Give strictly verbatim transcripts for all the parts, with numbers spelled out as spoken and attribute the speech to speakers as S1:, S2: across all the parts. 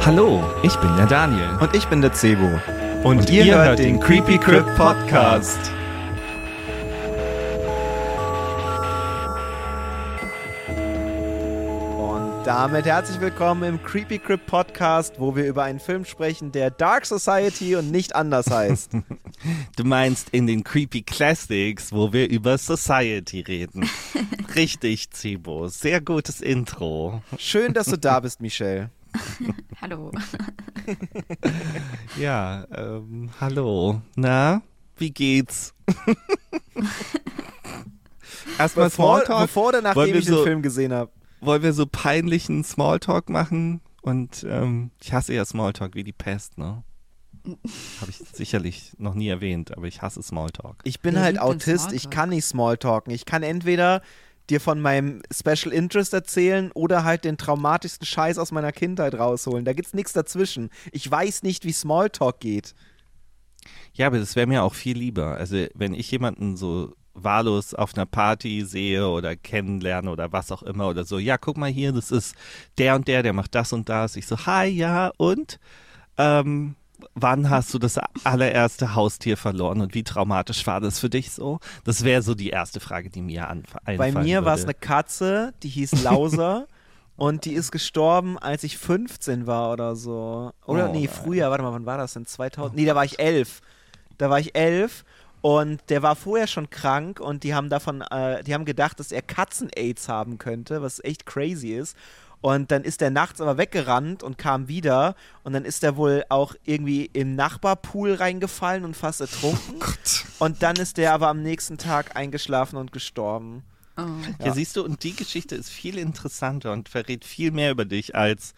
S1: Hallo, ich bin der Daniel.
S2: Und ich bin der Cebo.
S1: Und, Und ihr, ihr hört den Creepy Crypt Podcast.
S2: Und damit herzlich willkommen im Creepy Crypt Podcast, wo wir über einen Film sprechen, der Dark Society und nicht anders heißt.
S1: Du meinst in den Creepy Classics, wo wir über Society reden. Richtig, Cebo. Sehr gutes Intro.
S2: Schön, dass du da bist, Michelle.
S3: Hallo.
S1: Ja, ähm, hallo. Na, wie geht's? Erstmal Smalltalk.
S2: Bevor oder nachdem ich so, den Film gesehen habe.
S1: Wollen wir so peinlichen Smalltalk machen? Und ähm, ich hasse ja Smalltalk wie die Pest, ne? Habe ich sicherlich noch nie erwähnt, aber ich hasse Smalltalk.
S2: Ich bin
S3: Wer
S2: halt
S3: liebt denn
S2: Autist,
S3: Smalltalk?
S2: ich kann nicht Smalltalken. Ich kann entweder dir von meinem Special Interest erzählen oder halt den traumatischsten Scheiß aus meiner Kindheit rausholen. Da gibt's nichts dazwischen. Ich weiß nicht, wie Smalltalk geht.
S1: Ja, aber das wäre mir auch viel lieber. Also wenn ich jemanden so wahllos auf einer Party sehe oder kennenlerne oder was auch immer oder so, ja, guck mal hier, das ist der und der, der macht das und das. Ich so, hi, ja, und? Ähm, wann hast du das allererste Haustier verloren und wie traumatisch war das für dich so? Das wäre so die erste Frage, die mir einfallen
S2: Bei mir war es
S1: würde.
S2: eine Katze, die hieß Lauser und die ist gestorben, als ich fünfzehn war oder so. Oder
S1: Oh,
S2: nee,
S1: nein.
S2: früher, warte mal, wann war das denn? zweitausend? Nee, da war ich elf. Da war ich elf und der war vorher schon krank und die haben davon, äh, die haben gedacht, dass er Katzen-Aids haben könnte, was echt crazy ist. Und dann ist der nachts aber weggerannt und kam wieder und dann ist er wohl auch irgendwie im Nachbarpool reingefallen und fast ertrunken.
S1: Oh Gott.
S2: Und dann ist der aber am nächsten Tag eingeschlafen und gestorben.
S3: Oh.
S1: Ja.
S2: Ja.
S1: siehst du, und die Geschichte ist viel interessanter und verrät viel mehr über dich als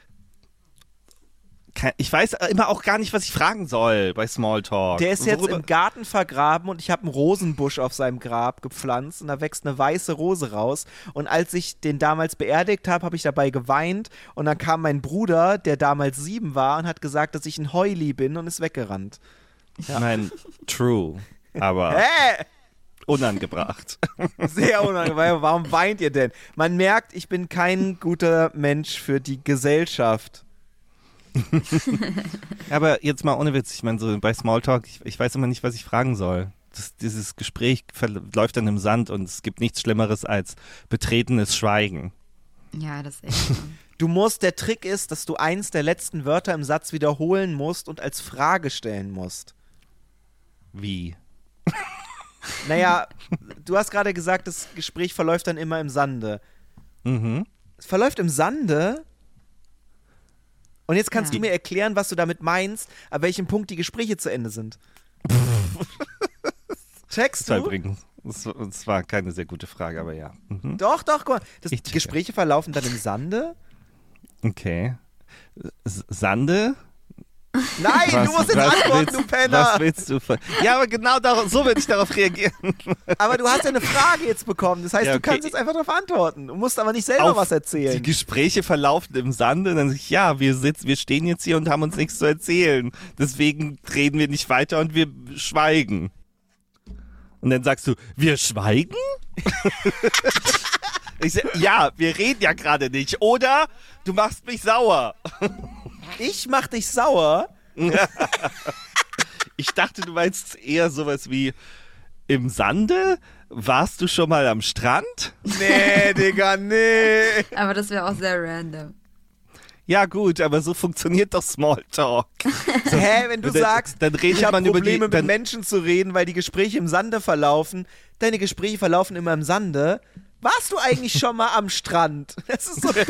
S1: Ke- ich weiß immer auch gar nicht, was ich fragen soll bei Smalltalk.
S2: Der ist jetzt
S1: Worüber-
S2: im Garten vergraben und ich habe einen Rosenbusch auf seinem Grab gepflanzt und da wächst eine weiße Rose raus. Und als ich den damals beerdigt habe, habe ich dabei geweint und dann kam mein Bruder, der damals sieben war und hat gesagt, dass ich ein Heuli bin und ist weggerannt.
S1: Nein, true, aber
S2: Hä?
S1: unangebracht.
S2: Sehr unangenehm. Warum weint ihr denn? Man merkt, ich bin kein guter Mensch für die Gesellschaft.
S1: Aber jetzt mal ohne Witz, ich meine, so bei Smalltalk, ich, ich weiß immer nicht, was ich fragen soll. Das, dieses Gespräch läuft dann im Sand und es gibt nichts Schlimmeres als betretenes Schweigen.
S3: Ja, das ist echt so.
S2: Du musst, der Trick ist, dass du eins der letzten Wörter im Satz wiederholen musst und als Frage stellen musst.
S1: Wie?
S2: Naja, du hast gerade gesagt, das Gespräch verläuft dann immer im Sande.
S1: Mhm.
S2: Es verläuft im Sande? Und jetzt kannst
S3: Ja.
S2: du mir erklären, was du damit meinst, ab welchem Punkt die Gespräche zu Ende sind. Checkst
S1: Das war
S2: du?
S1: übrigens, das, das war keine sehr gute Frage, aber ja. Mhm.
S2: Doch, doch, guck mal. Das,
S1: Ich
S2: die
S1: checke.
S2: Gespräche verlaufen dann im Sande?
S1: Okay. S- Sande?
S2: Nein,
S1: Was-
S2: du musst jetzt
S1: was
S2: antworten,
S1: willst,
S2: du Penner!
S1: Was willst du? Von, ja, aber genau darauf, so würde ich darauf reagieren.
S2: Aber du hast ja eine Frage jetzt bekommen. Das heißt,
S1: Ja,
S2: du
S1: okay.
S2: kannst jetzt einfach darauf antworten. Du musst aber nicht selber
S1: Auf
S2: was
S1: Die
S2: erzählen.
S1: Gespräche verlaufen im Sande, dann sag ich, ja, wir sitzen, wir stehen jetzt hier und haben uns nichts zu erzählen. Deswegen reden wir nicht weiter und wir schweigen. Und dann sagst du, wir schweigen? Ich sag, ja, wir reden ja gerade nicht. Oder du machst mich sauer.
S2: Ich mach dich sauer.
S1: Ich dachte, du meinst eher sowas wie im Sande? Warst du schon mal am Strand?
S2: Nee, Digga, nee.
S3: Aber das wäre auch sehr random.
S1: Ja gut, aber so funktioniert doch Smalltalk.
S2: Hä, wenn du
S1: Dann-
S2: sagst,
S1: dann redet
S2: ich habe
S1: man über die-
S2: Probleme
S1: dann-
S2: mit Menschen zu reden, weil die Gespräche im Sande verlaufen. Deine Gespräche verlaufen immer im Sande. Warst du eigentlich schon mal am Strand? Das ist so.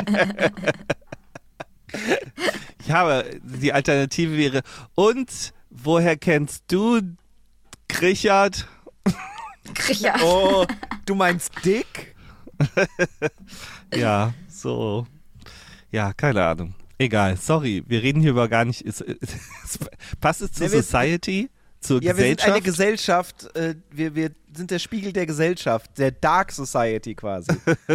S1: Ja, aber die Alternative wäre, und woher kennst du Richard?
S3: Ja.
S2: Oh, du meinst Dick?
S1: Ja, so. Ja, keine Ahnung. Egal, sorry, wir reden hier über gar nicht. Ist, ist, passt es zur
S2: Ja, wir-
S1: Society? Zur
S2: Ja, wir sind
S1: Gesellschaft?
S2: eine Gesellschaft. Äh, wir, wir sind der Spiegel der Gesellschaft. Der Dark Society quasi.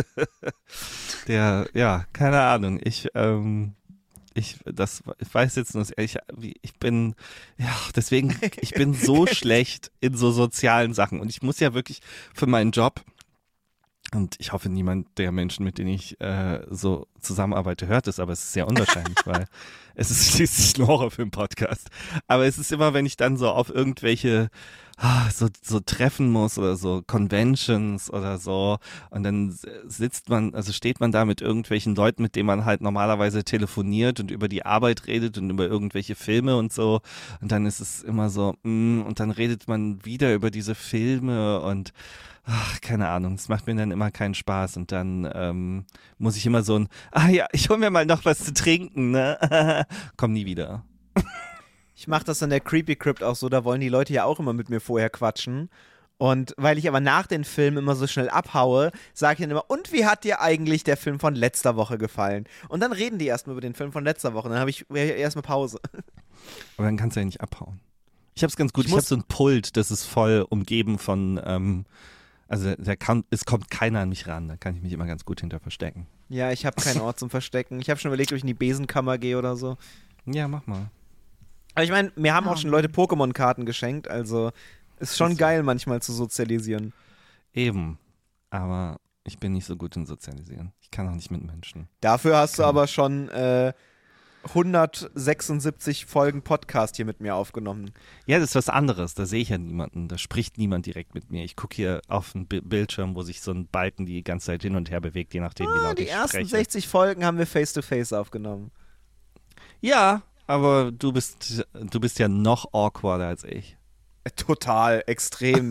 S1: Der, ja, keine Ahnung. Ich, ähm, ich, das, ich weiß jetzt nur, ich, ich bin, ja, deswegen, ich bin so schlecht in so sozialen Sachen und ich muss ja wirklich für meinen Job Und ich hoffe, niemand der Menschen, mit denen ich äh, so zusammenarbeite, hört es, aber es ist sehr unwahrscheinlich, weil es ist schließlich ein Horrorfilm-Podcast. Aber es ist immer, wenn ich dann so auf irgendwelche ah, so, so treffen muss oder so Conventions oder so und dann sitzt man, also steht man da mit irgendwelchen Leuten, mit denen man halt normalerweise telefoniert und über die Arbeit redet und über irgendwelche Filme und so und dann ist es immer so, mm, und dann redet man wieder über diese Filme und ach, keine Ahnung, es macht mir dann immer keinen Spaß und dann ähm, muss ich immer so ein, ah ja, ich hol mir mal noch was zu trinken, ne? Komm nie wieder.
S2: Ich mache das in der Creepy Crypt auch so, da wollen die Leute ja auch immer mit mir vorher quatschen. Und weil ich aber nach den Filmen immer so schnell abhaue, sage ich dann immer, und wie hat dir eigentlich der Film von letzter Woche gefallen? Und dann reden die erstmal über den Film von letzter Woche, dann habe ich erstmal Pause.
S1: Aber dann kannst du ja nicht abhauen. Ich hab's ganz gut,
S2: Ich
S1: ich, ich habe so ein Pult, das ist voll umgeben von, ähm, also der kann, es kommt keiner an mich ran, da kann ich mich immer ganz gut hinter verstecken.
S2: Ja, ich habe keinen Ort zum Verstecken. Ich habe schon überlegt, ob ich in die Besenkammer gehe oder so.
S1: Ja, mach mal.
S2: Aber ich meine, mir haben
S3: Oh.
S2: auch schon Leute Pokémon-Karten geschenkt, also ist schon
S1: Ist-
S2: geil manchmal zu sozialisieren.
S1: Eben. Aber ich bin nicht so gut in Sozialisieren. Ich kann auch nicht mit Menschen.
S2: Dafür hast du
S1: Genau.
S2: aber schon äh, hundertsechsundsiebzig Folgen Podcast hier mit mir aufgenommen.
S1: Ja, das ist was anderes. Da sehe ich ja niemanden. Da spricht niemand direkt mit mir. Ich gucke hier auf einen Bi- Bildschirm, wo sich so ein Balken die ganze Zeit hin und her bewegt, je nachdem, wie
S2: Ah,
S1: laut
S2: die
S1: ich
S2: ersten
S1: spreche.
S2: sechzig Folgen haben wir face-to-face aufgenommen.
S1: Ja, aber du bist, du bist ja noch awkwarder als ich.
S2: Äh, Total, extrem.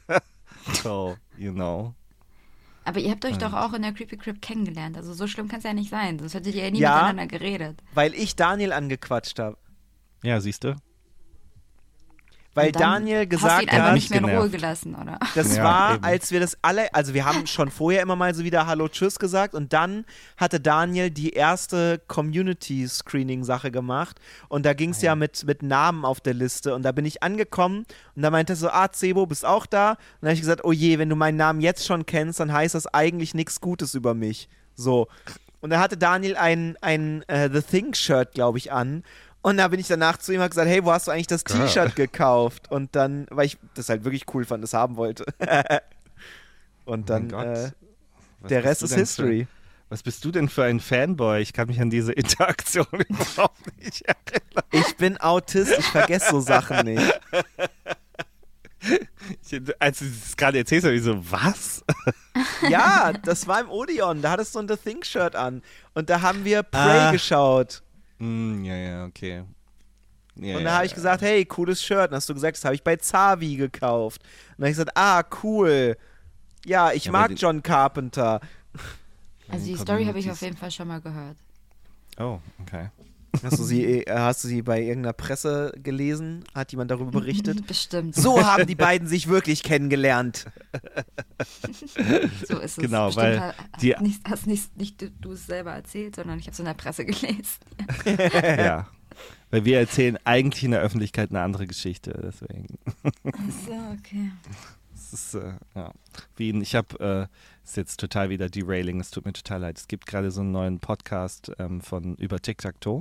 S1: So, you know.
S3: Aber ihr habt euch
S1: Und-
S3: doch auch in der Creepy Crypt kennengelernt. Also so schlimm kann es ja nicht sein. Sonst hättet ihr ja nie
S2: Ja.
S3: miteinander geredet.
S2: Weil ich Daniel angequatscht habe.
S1: Ja, siehst du?
S2: Weil
S3: Und dann
S2: Daniel
S3: hast du
S2: gesagt
S3: ihn einfach
S2: hat,
S3: nicht mehr in Ruhe
S1: genervt.
S3: gelassen, oder?
S2: das
S1: Ja,
S2: war,
S1: eben.
S2: als wir das alle, also wir haben schon vorher immer mal so wieder Hallo, Tschüss gesagt und dann hatte Daniel die erste Community-Screening-Sache gemacht und da ging es ja, mit, mit Namen auf der Liste und da bin ich angekommen und da meinte er so, ah, Cebo, bist auch da? Und dann habe ich gesagt, oh je, wenn du meinen Namen jetzt schon kennst, dann heißt das eigentlich nichts Gutes über mich. So. Und da hatte Daniel ein, ein äh, The Thing-Shirt, glaube ich, an. Und da bin ich danach zu ihm und hab gesagt, hey, wo hast du eigentlich das
S1: Girl.
S2: T-Shirt gekauft? Und dann, weil ich das halt wirklich cool fand, das haben wollte. Und dann,
S1: Oh mein Gott.
S2: äh,
S1: Was
S2: der
S1: bist
S2: Rest
S1: du
S2: ist
S1: denn
S2: History.
S1: Für, was bist du denn für ein Fanboy? Ich kann mich an diese Interaktion überhaupt nicht erinnern.
S2: Ich bin Autist, ich vergesse so Sachen nicht.
S1: Ich, als du es gerade erzählst, habe ich so, was?
S2: Ja, das war im Odeon, da hattest du ein The Thing-Shirt an. Und da haben wir Prey
S1: Ah.
S2: geschaut.
S1: Hm, ja, ja, okay. Ja,
S2: Und
S1: ja,
S2: da habe ich
S1: ja.
S2: gesagt, hey, cooles Shirt. Und hast du gesagt, das habe ich bei Zavi gekauft. Und dann habe ich gesagt, ah, cool. Ja, ich
S1: Ja, aber
S2: mag
S1: den-
S2: John Carpenter.
S3: Also die
S1: Communities.
S3: Story habe ich auf jeden Fall schon mal gehört.
S1: Oh, okay.
S2: Hast du sie, äh, hast du sie bei irgendeiner Presse gelesen? Hat jemand darüber berichtet?
S3: Bestimmt.
S2: So haben die beiden sich wirklich kennengelernt.
S3: So ist es.
S1: Genau,
S3: Bestimmt
S1: weil
S3: ha-
S1: die-
S3: nicht, hast nicht, nicht du, du es selber erzählt, sondern ich habe es in der Presse gelesen.
S1: Ja. Weil wir erzählen eigentlich in der Öffentlichkeit eine andere Geschichte, deswegen.
S3: So, okay.
S1: Es ist, äh, ja. Wie ein, ich habe, äh, ist jetzt total wieder derailing, es tut mir total leid. Es gibt gerade so einen neuen Podcast ähm, von über Tic-Tac-Toe.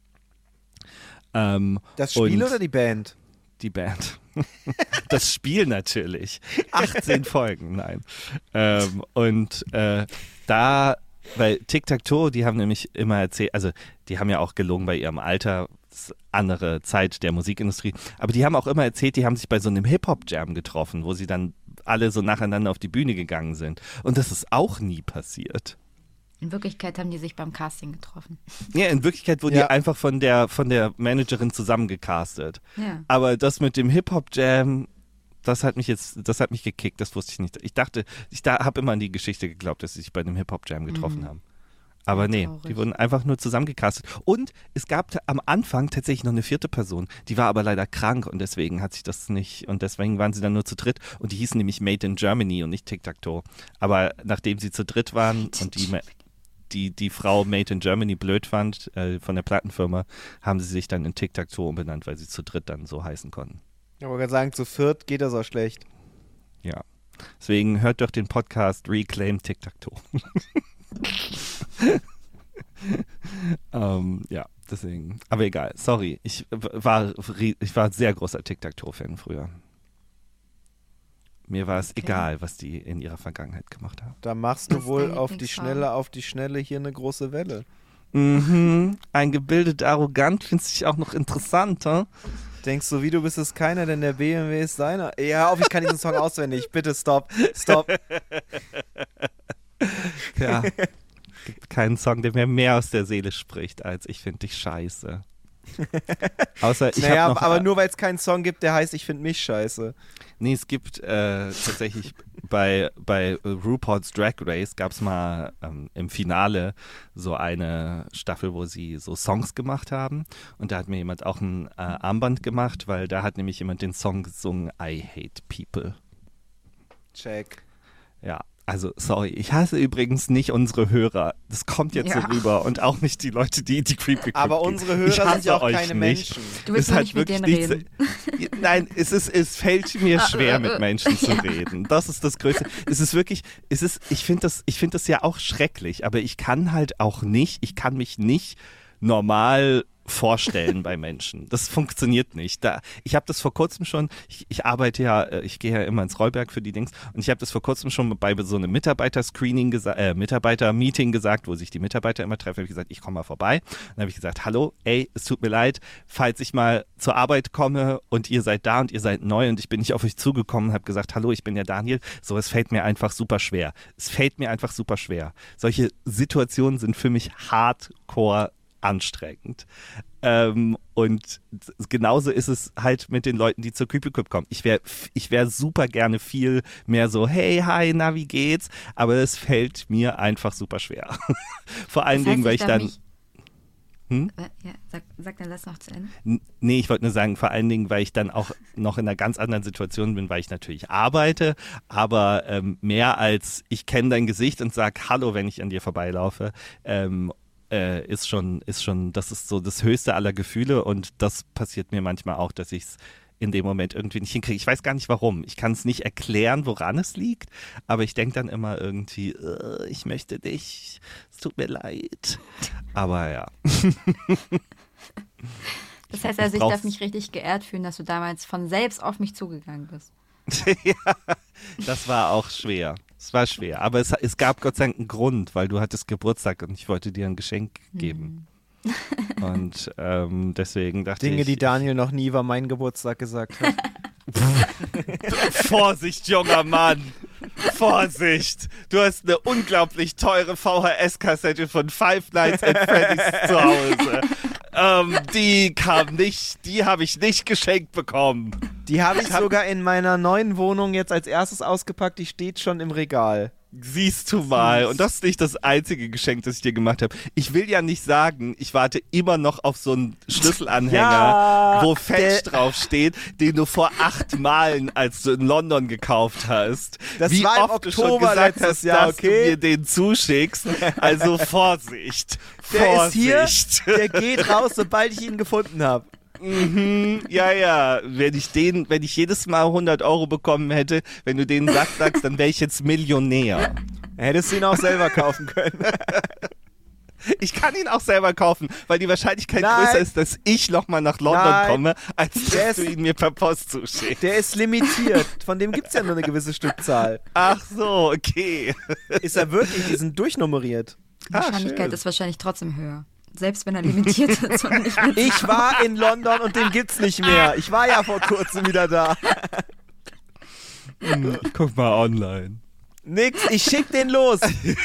S1: Ähm,
S2: Das Spiel
S1: Und-
S2: oder die Band?
S1: die Band. Das Spiel natürlich. achtzehn Folgen, nein. Ähm, und äh, da, weil Tic-Tac-Toe, die haben nämlich immer erzählt, also die haben ja auch gelogen bei ihrem Alter, das ist andere Zeit der Musikindustrie, aber die haben auch immer erzählt, die haben sich bei so einem Hip-Hop-Jam getroffen, wo sie dann alle so nacheinander auf die Bühne gegangen sind. Und das ist auch nie passiert.
S3: In Wirklichkeit haben die sich beim Casting getroffen.
S1: Ja, in Wirklichkeit wurden
S2: Ja.
S1: die einfach von der, von der Managerin zusammengecastet.
S3: Ja.
S1: Aber das mit dem Hip-Hop-Jam, das hat mich jetzt, das hat mich gekickt, das wusste ich nicht. Ich dachte, ich da, habe immer an die Geschichte geglaubt, dass sie sich bei dem Hip-Hop-Jam getroffen
S3: Mhm.
S1: haben. Aber
S3: Ja,
S1: nee,
S3: traurig.
S1: die wurden einfach nur zusammengecastet. Und es gab t- am Anfang tatsächlich noch eine vierte Person, die war aber leider krank und deswegen hat sich das nicht, und deswegen waren sie dann nur zu dritt und die hießen nämlich Made in Germany und nicht Tic-Tac-Toe. Aber nachdem sie zu dritt waren und die, Ma- die, die Frau Made in Germany blöd fand äh, von der Plattenfirma, haben sie sich dann in Tic-Tac-Toe umbenannt, weil sie zu dritt dann so heißen konnten.
S2: Ich wollte gerade sagen, zu viert geht das auch schlecht.
S1: Ja. Deswegen hört doch den Podcast Reclaim Tic-Tac-Toe. ähm, ja, deswegen. Aber egal, sorry. Ich w- war, ri- ich war sehr großer Tic-Tac-Toe-Fan früher. Mir war es
S3: Okay.
S1: egal, was die in ihrer Vergangenheit gemacht haben.
S2: Da machst
S3: Was
S2: du
S3: ist
S2: wohl
S3: dein
S2: auf die
S3: Lieblingssong?
S2: Schnelle, auf die Schnelle hier eine große Welle.
S1: Mhm. Eingebildet, arrogant, findest du dich auch noch interessant, hm?
S2: Denkst du, wie du bist es keiner, denn der B M W ist deiner? Ja, hör auf, ich kann diesen Song auswendig. Bitte, stopp, stopp.
S1: Ja. Gibt keinen Song, der mir mehr aus der Seele spricht, als ich finde dich scheiße. Außer ich
S2: naja,
S1: habe noch...
S2: aber nur weil es keinen Song gibt, der heißt, ich finde mich scheiße.
S1: Nee, es gibt äh, tatsächlich bei, bei RuPaul's Drag Race gab es mal ähm, im Finale so eine Staffel, wo sie so Songs gemacht haben. Und da hat mir jemand auch ein äh, Armband gemacht, weil da hat nämlich jemand den Song gesungen, I Hate People.
S2: Check.
S1: Ja, also sorry, ich hasse übrigens nicht unsere Hörer. Das kommt jetzt
S3: Ja.
S1: so rüber und auch nicht die Leute, die die Creepy Crypt
S2: Aber
S1: gehen.
S2: unsere
S1: Ich
S2: Hörer
S1: hasse
S2: sind ja auch
S1: euch
S2: keine
S1: nicht.
S2: Menschen.
S3: Du willst
S1: Es
S3: nur
S1: hat
S3: nicht mit denen
S1: wirklich
S3: reden.
S1: nichts- Nein, es, ist, es fällt mir schwer, mit Menschen zu reden. Das ist das Größte. Es ist wirklich, es ist, ich finde das, ich finde das ja auch schrecklich, aber ich kann halt auch nicht, ich kann mich nicht normal vorstellen bei Menschen. Das funktioniert nicht. Da, ich habe das vor kurzem schon, ich, ich arbeite ja, äh, ich gehe ja immer ins Rollberg für die Dings und ich habe das vor kurzem schon bei so einem Mitarbeiter-Screening, gesa- äh, Mitarbeiter-Meeting gesagt, wo sich die Mitarbeiter immer treffen, habe ich gesagt, ich komme mal vorbei. Dann habe ich gesagt, hallo, ey, es tut mir leid, falls ich mal zur Arbeit komme und ihr seid da und ihr seid neu und ich bin nicht auf euch zugekommen und habe gesagt, hallo, ich bin der Daniel. So, es fällt mir einfach super schwer. Es fällt mir einfach super schwer. Solche Situationen sind für mich hardcore anstrengend. Ähm, und genauso ist es halt mit den Leuten, die zur Creepy Crypt kommen. Ich wäre ich wär super gerne viel mehr so, hey, hi, na, wie geht's? Aber es fällt mir einfach super schwer. Vor allen
S3: Das heißt,
S1: Dingen, weil
S3: ich
S1: ich
S3: darf
S1: dann...
S3: mich-
S1: Hm?
S3: Äh, Ja, sag, sag dein Satz noch zu Ende.
S1: N- Nee, ich wollte nur sagen, vor allen Dingen, weil ich dann auch noch in einer ganz anderen Situation bin, weil ich natürlich arbeite, aber ähm, mehr als ich kenne dein Gesicht und sag Hallo, wenn ich an dir vorbeilaufe, ähm, äh, ist schon, ist schon, das ist so das höchste aller Gefühle und das passiert mir manchmal auch, dass ich es in dem Moment irgendwie nicht hinkriege. Ich weiß gar nicht warum. Ich kann es nicht erklären, woran es liegt, aber ich denke dann immer irgendwie, äh, ich möchte dich, es tut mir leid. Aber ja.
S3: Das heißt also, ich
S1: brauch's-
S3: darf mich richtig geehrt fühlen, dass du damals von selbst auf mich zugegangen bist.
S1: Ja, das war auch schwer. Es war schwer. Aber es, es gab Gott sei Dank einen Grund, weil du hattest Geburtstag und ich wollte dir ein Geschenk geben. Und ähm, deswegen dachte
S2: Dinge,
S1: ich.
S2: die Daniel noch nie über meinen Geburtstag gesagt hat.
S1: Vorsicht, junger Mann! Vorsicht! Du hast eine unglaublich teure V H S-Kassette von Five Nights at Freddy's zu Hause. Ähm, die kam nicht, die habe ich nicht geschenkt bekommen.
S2: Die habe ich sogar in meiner neuen Wohnung jetzt als erstes ausgepackt. Die steht schon im Regal.
S1: Siehst du mal. Und das ist nicht das einzige Geschenk, das ich dir gemacht habe. Ich will ja nicht sagen, ich warte immer noch auf so einen Schlüsselanhänger,
S2: Ja,
S1: wo Fetch
S2: der-
S1: draufsteht, den du vor acht Malen, als du in London gekauft hast.
S2: Das
S1: Wie
S2: war im
S1: oft du schon
S2: Oktober
S1: gesagt
S2: letztes
S1: hast,
S2: Jahr,
S1: dass
S2: okay?
S1: du mir den zuschickst. Also Vorsicht.
S2: Der
S1: Vorsicht.
S2: ist hier, der geht raus, sobald ich ihn gefunden habe.
S1: Mhm, ja, ja. Wenn ich den, wenn ich jedes Mal hundert Euro bekommen hätte, wenn du den Sack sagst, dann wäre ich jetzt Millionär.
S2: Hättest du ihn auch selber kaufen können.
S1: Ich kann ihn auch selber kaufen, weil die Wahrscheinlichkeit
S2: Nein.
S1: größer ist, dass ich nochmal nach London
S2: Nein.
S1: komme, als
S2: Der
S1: dass du
S2: ist-
S1: ihn mir per Post zuschickst.
S2: Der ist limitiert. Von dem gibt es ja nur eine gewisse Stückzahl.
S1: Ach so, okay.
S2: Ist er wirklich? Die sind durchnummeriert.
S3: Die
S1: Ah,
S3: Wahrscheinlichkeit
S1: schön.
S3: ist wahrscheinlich trotzdem höher. Selbst wenn er limitiert ist und nicht mit
S2: Ich war in London und den gibt's nicht mehr. Ich war ja vor kurzem wieder da.
S1: Hm, ich guck mal online.
S2: Nix, ich schick den los.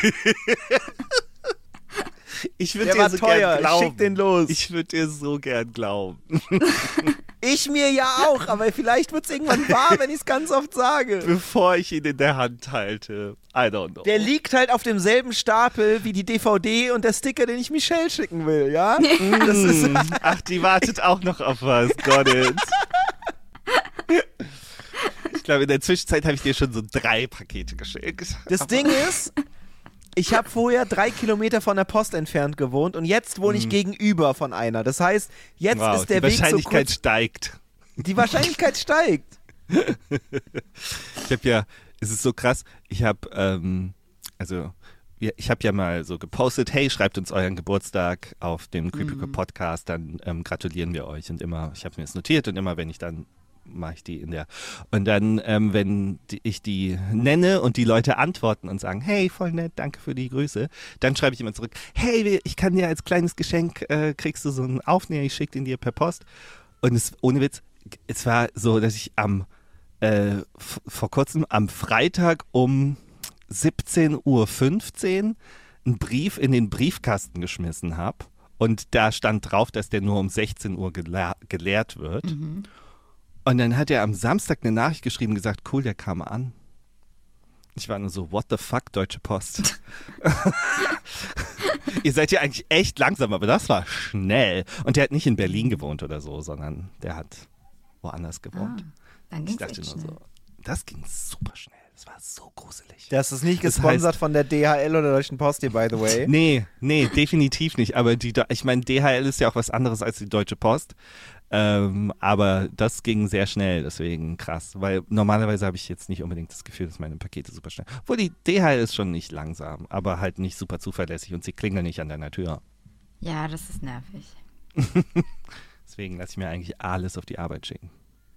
S1: Ich würde
S2: Der
S1: dir
S2: war
S1: so
S2: teuer.
S1: gern
S2: Ich
S1: glauben.
S2: schick den los.
S1: Ich würde dir so gern glauben.
S2: Ich mir ja auch, aber vielleicht wird's irgendwann wahr, wenn ich's ganz oft sage.
S1: Bevor ich ihn in der Hand halte. I don't know.
S2: Der liegt halt auf demselben Stapel wie die D V D und der Sticker, den ich Michelle schicken will, ja? Das ist,
S1: Hm, Ach, die wartet auch noch auf was. Got it. Ich glaube, in der Zwischenzeit habe ich dir schon so drei Pakete geschickt.
S2: das Ding ist, ich habe vorher drei Kilometer von der Post entfernt gewohnt und jetzt wohne ich gegenüber von einer. Das heißt, jetzt
S1: Wow,
S2: ist der
S1: die
S2: Weg so
S1: Wahrscheinlichkeit
S2: kurz.
S1: steigt.
S2: Die Wahrscheinlichkeit steigt.
S1: Ich habe ja, es ist so krass, ich habe, ähm, also, ja, ich habe ja mal so gepostet, hey, schreibt uns euren Geburtstag auf dem Creepy
S2: Mhm.
S1: Podcast, dann ähm, gratulieren wir euch. Und immer, ich habe mir das notiert und immer, wenn ich dann mache ich die in der. Und dann, ähm, wenn die, ich die nenne und die Leute antworten und sagen, hey, voll nett, danke für die Grüße, dann schreibe ich immer zurück, hey, ich kann dir als kleines Geschenk, äh, kriegst du so einen Aufnäher, ich schicke den dir per Post. Und es, ohne Witz, es war so, dass ich am, äh, f- vor kurzem am Freitag um siebzehn Uhr fünfzehn einen Brief in den Briefkasten geschmissen habe. Und da stand drauf, dass der nur um sechzehn Uhr geleer, geleert wird.
S3: Mhm.
S1: Und dann hat er am Samstag eine Nachricht geschrieben, gesagt, cool, der kam an. Ich war nur so, what the fuck, Deutsche Post. Ihr seid ja eigentlich echt langsam, aber das war schnell. Und der hat nicht in Berlin gewohnt oder so, sondern der hat woanders gewohnt.
S3: Ah, dann
S1: Ich
S3: ging's
S1: dachte
S3: echt
S1: nur
S3: schnell.
S1: so, das ging super schnell. Das war so gruselig.
S2: Das ist nicht
S1: Das
S2: gesponsert
S1: heißt-
S2: von der D H L oder der Deutschen Post hier, by the way.
S1: Nee, nee, definitiv nicht. Aber die, ich meine, D H L ist ja auch was anderes als die Deutsche Post. Ähm, aber das ging sehr schnell, deswegen krass. Weil normalerweise habe ich jetzt nicht unbedingt das Gefühl, dass meine Pakete super schnell. Obwohl die D H L ist schon nicht langsam, aber halt nicht super zuverlässig und sie klingeln nicht an deiner Tür.
S3: Ja, das ist nervig.
S1: Deswegen lasse ich mir eigentlich alles auf die Arbeit schicken.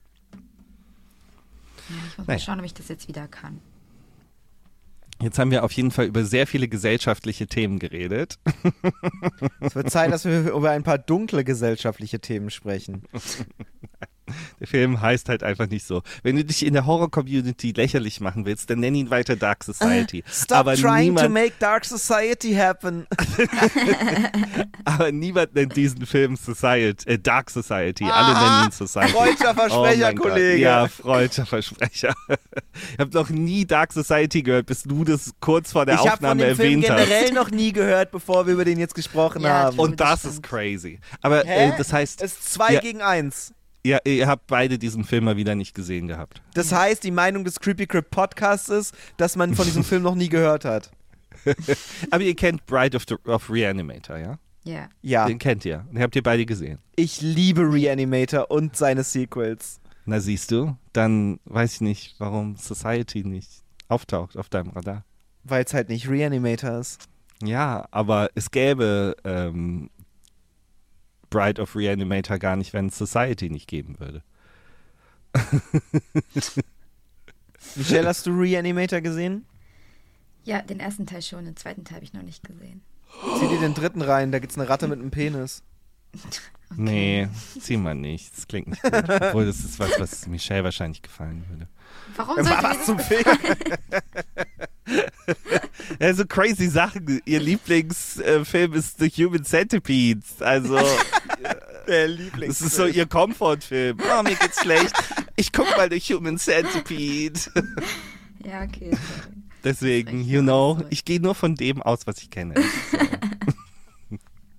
S3: Ja, ich muss
S1: Naja.
S3: mal schauen, ob ich das jetzt wieder kann.
S1: Jetzt haben wir auf jeden Fall über sehr viele gesellschaftliche Themen geredet.
S2: Es wird Zeit, dass wir über ein paar dunkle gesellschaftliche Themen sprechen.
S1: Der Film heißt halt einfach nicht so. Wenn du dich in der Horror-Community lächerlich machen willst, dann nenn ihn weiter Dark Society.
S2: Stop
S1: aber
S2: trying
S1: niemand,
S2: to make Dark Society happen.
S1: aber niemand nennt diesen Film Society, äh, Dark Society. Alle nennen ihn Society.
S2: Freudscher Versprecher,
S1: mein Gott.
S2: Kollege.
S1: Ja, freudscher Versprecher. Ich habe noch nie Dark Society gehört, bis du das kurz vor der
S2: Ich habe von
S1: Aufnahme
S2: dem Film
S1: erwähnt
S2: generell
S1: hast.
S2: noch nie gehört, bevor wir über den jetzt gesprochen
S3: Ja,
S2: haben.
S1: Und das
S3: Das
S1: ist
S3: stimmt.
S1: crazy. Aber
S2: Hä?
S1: äh, das heißt,
S2: Es ist zwei
S1: Ja.
S2: gegen eins.
S1: ihr, ihr habt beide diesen Film mal wieder nicht gesehen gehabt.
S2: Das heißt, die Meinung des Creepy Crypt Podcasts ist, dass man von diesem Film noch nie gehört hat.
S1: Aber ihr kennt Bride of, the, of Reanimator, ja?
S3: Ja.
S2: Ja,
S1: Den kennt ihr. Den habt ihr beide gesehen.
S2: ich liebe Reanimator und seine Sequels.
S1: Na siehst du, dann weiß ich nicht, warum Society nicht auftaucht auf deinem Radar.
S2: Weil es halt nicht Reanimator ist.
S1: Ja, aber es gäbe ähm, Bride of Reanimator gar nicht, wenn es Society nicht geben würde.
S2: Michelle, hast du Reanimator gesehen?
S3: Ja, den ersten Teil schon, den zweiten Teil habe ich noch nicht gesehen.
S2: Zieh dir den dritten rein, da gibt's eine Ratte mit einem Penis.
S1: Nee, zieh mal nicht. Das klingt nicht gut. Obwohl, das ist was, was Michelle wahrscheinlich gefallen würde.
S3: Warum sollte
S2: Was
S3: ich
S2: zum Film?
S1: Ja, so crazy Sachen. Ihr Lieblingsfilm ist The Human Centipede. Also,
S2: Der Lieblings.
S1: das ist so ihr Comfortfilm. Oh, mir geht's schlecht. Ich guck mal The Human Centipede.
S3: Ja, okay. sorry.
S1: Deswegen,
S3: Recht,
S1: you know,
S3: sorry.
S1: ich gehe nur von dem aus, was ich kenne. So.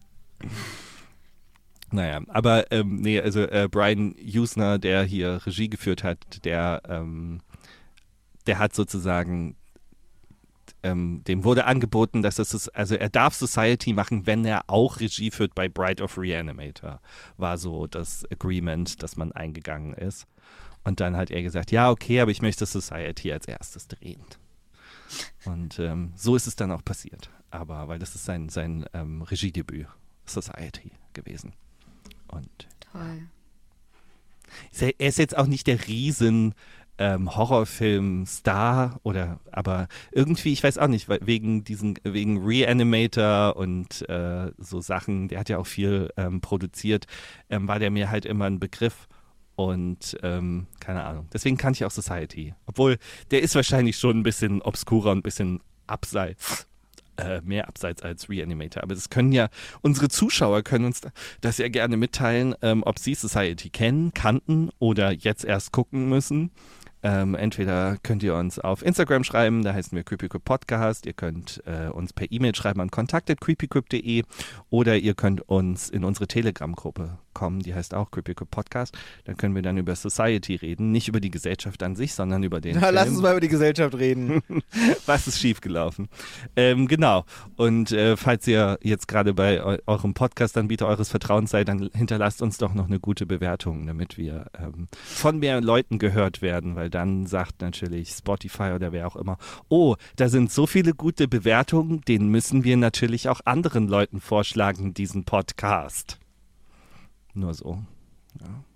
S1: Naja, aber ähm, nee, also äh, Brian Usner, der hier Regie geführt hat, der, ähm, der hat sozusagen, ähm, dem wurde angeboten, dass das ist, also er darf Society machen, wenn er auch Regie führt bei Bride of Reanimator, war so das Agreement, das man eingegangen ist. Und dann hat er gesagt, ja, okay, aber ich möchte Society als erstes drehen. Und ähm, so ist es dann auch passiert. Aber, weil das ist sein, sein ähm, Regiedebüt, Society gewesen. Und
S3: Toll.
S1: ist er, er ist jetzt auch nicht der riesen ähm, Horrorfilm-Star oder, aber irgendwie, ich weiß auch nicht, weil wegen diesen, wegen Reanimator und äh, so Sachen, der hat ja auch viel ähm, produziert, ähm, war der mir halt immer ein Begriff. Und ähm, keine Ahnung. Deswegen kannte ich auch Society. Obwohl, der ist wahrscheinlich schon ein bisschen obskurer und ein bisschen abseits. Äh, mehr abseits als Reanimator. Aber das können ja, unsere Zuschauer können uns das ja gerne mitteilen, ähm, ob sie Society kennen, kannten oder jetzt erst gucken müssen. Ähm, entweder könnt ihr uns auf Instagram schreiben, da heißen wir CreepyCrypt Podcast. Ihr könnt äh, uns per E-Mail schreiben an kontakt at creepycrypt punkt de oder ihr könnt uns in unsere Telegram-Gruppe kommen, die heißt auch CreepyCrypt Podcast. Da können wir dann über Society reden, nicht über die Gesellschaft an sich, sondern über den
S2: Na,
S1: Film.
S2: lass uns mal über die Gesellschaft reden.
S1: Was ist schiefgelaufen? Ähm, genau. Und äh, falls ihr jetzt gerade bei eu eurem Podcast-Anbieter eures Vertrauens seid, dann hinterlasst uns doch noch eine gute Bewertung, damit wir ähm, von mehr Leuten gehört werden, weil dann sagt natürlich Spotify oder wer auch immer, oh, da sind so viele gute Bewertungen, den müssen wir natürlich auch anderen Leuten vorschlagen, diesen Podcast. Nur so. Ja.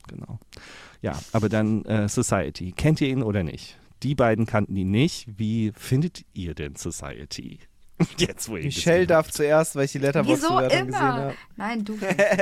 S1: genau. Ja, aber dann äh, Society. Kennt ihr ihn oder nicht? Die beiden kannten ihn nicht. Wie findet ihr denn Society? Jetzt, wo ihr
S2: Michelle
S1: gesehen
S2: darf
S1: habt.
S2: zuerst, weil ich die
S3: Wieso
S2: Letterboxd-Bewertung gesehen
S3: immer?
S2: habe.
S3: Nein, du.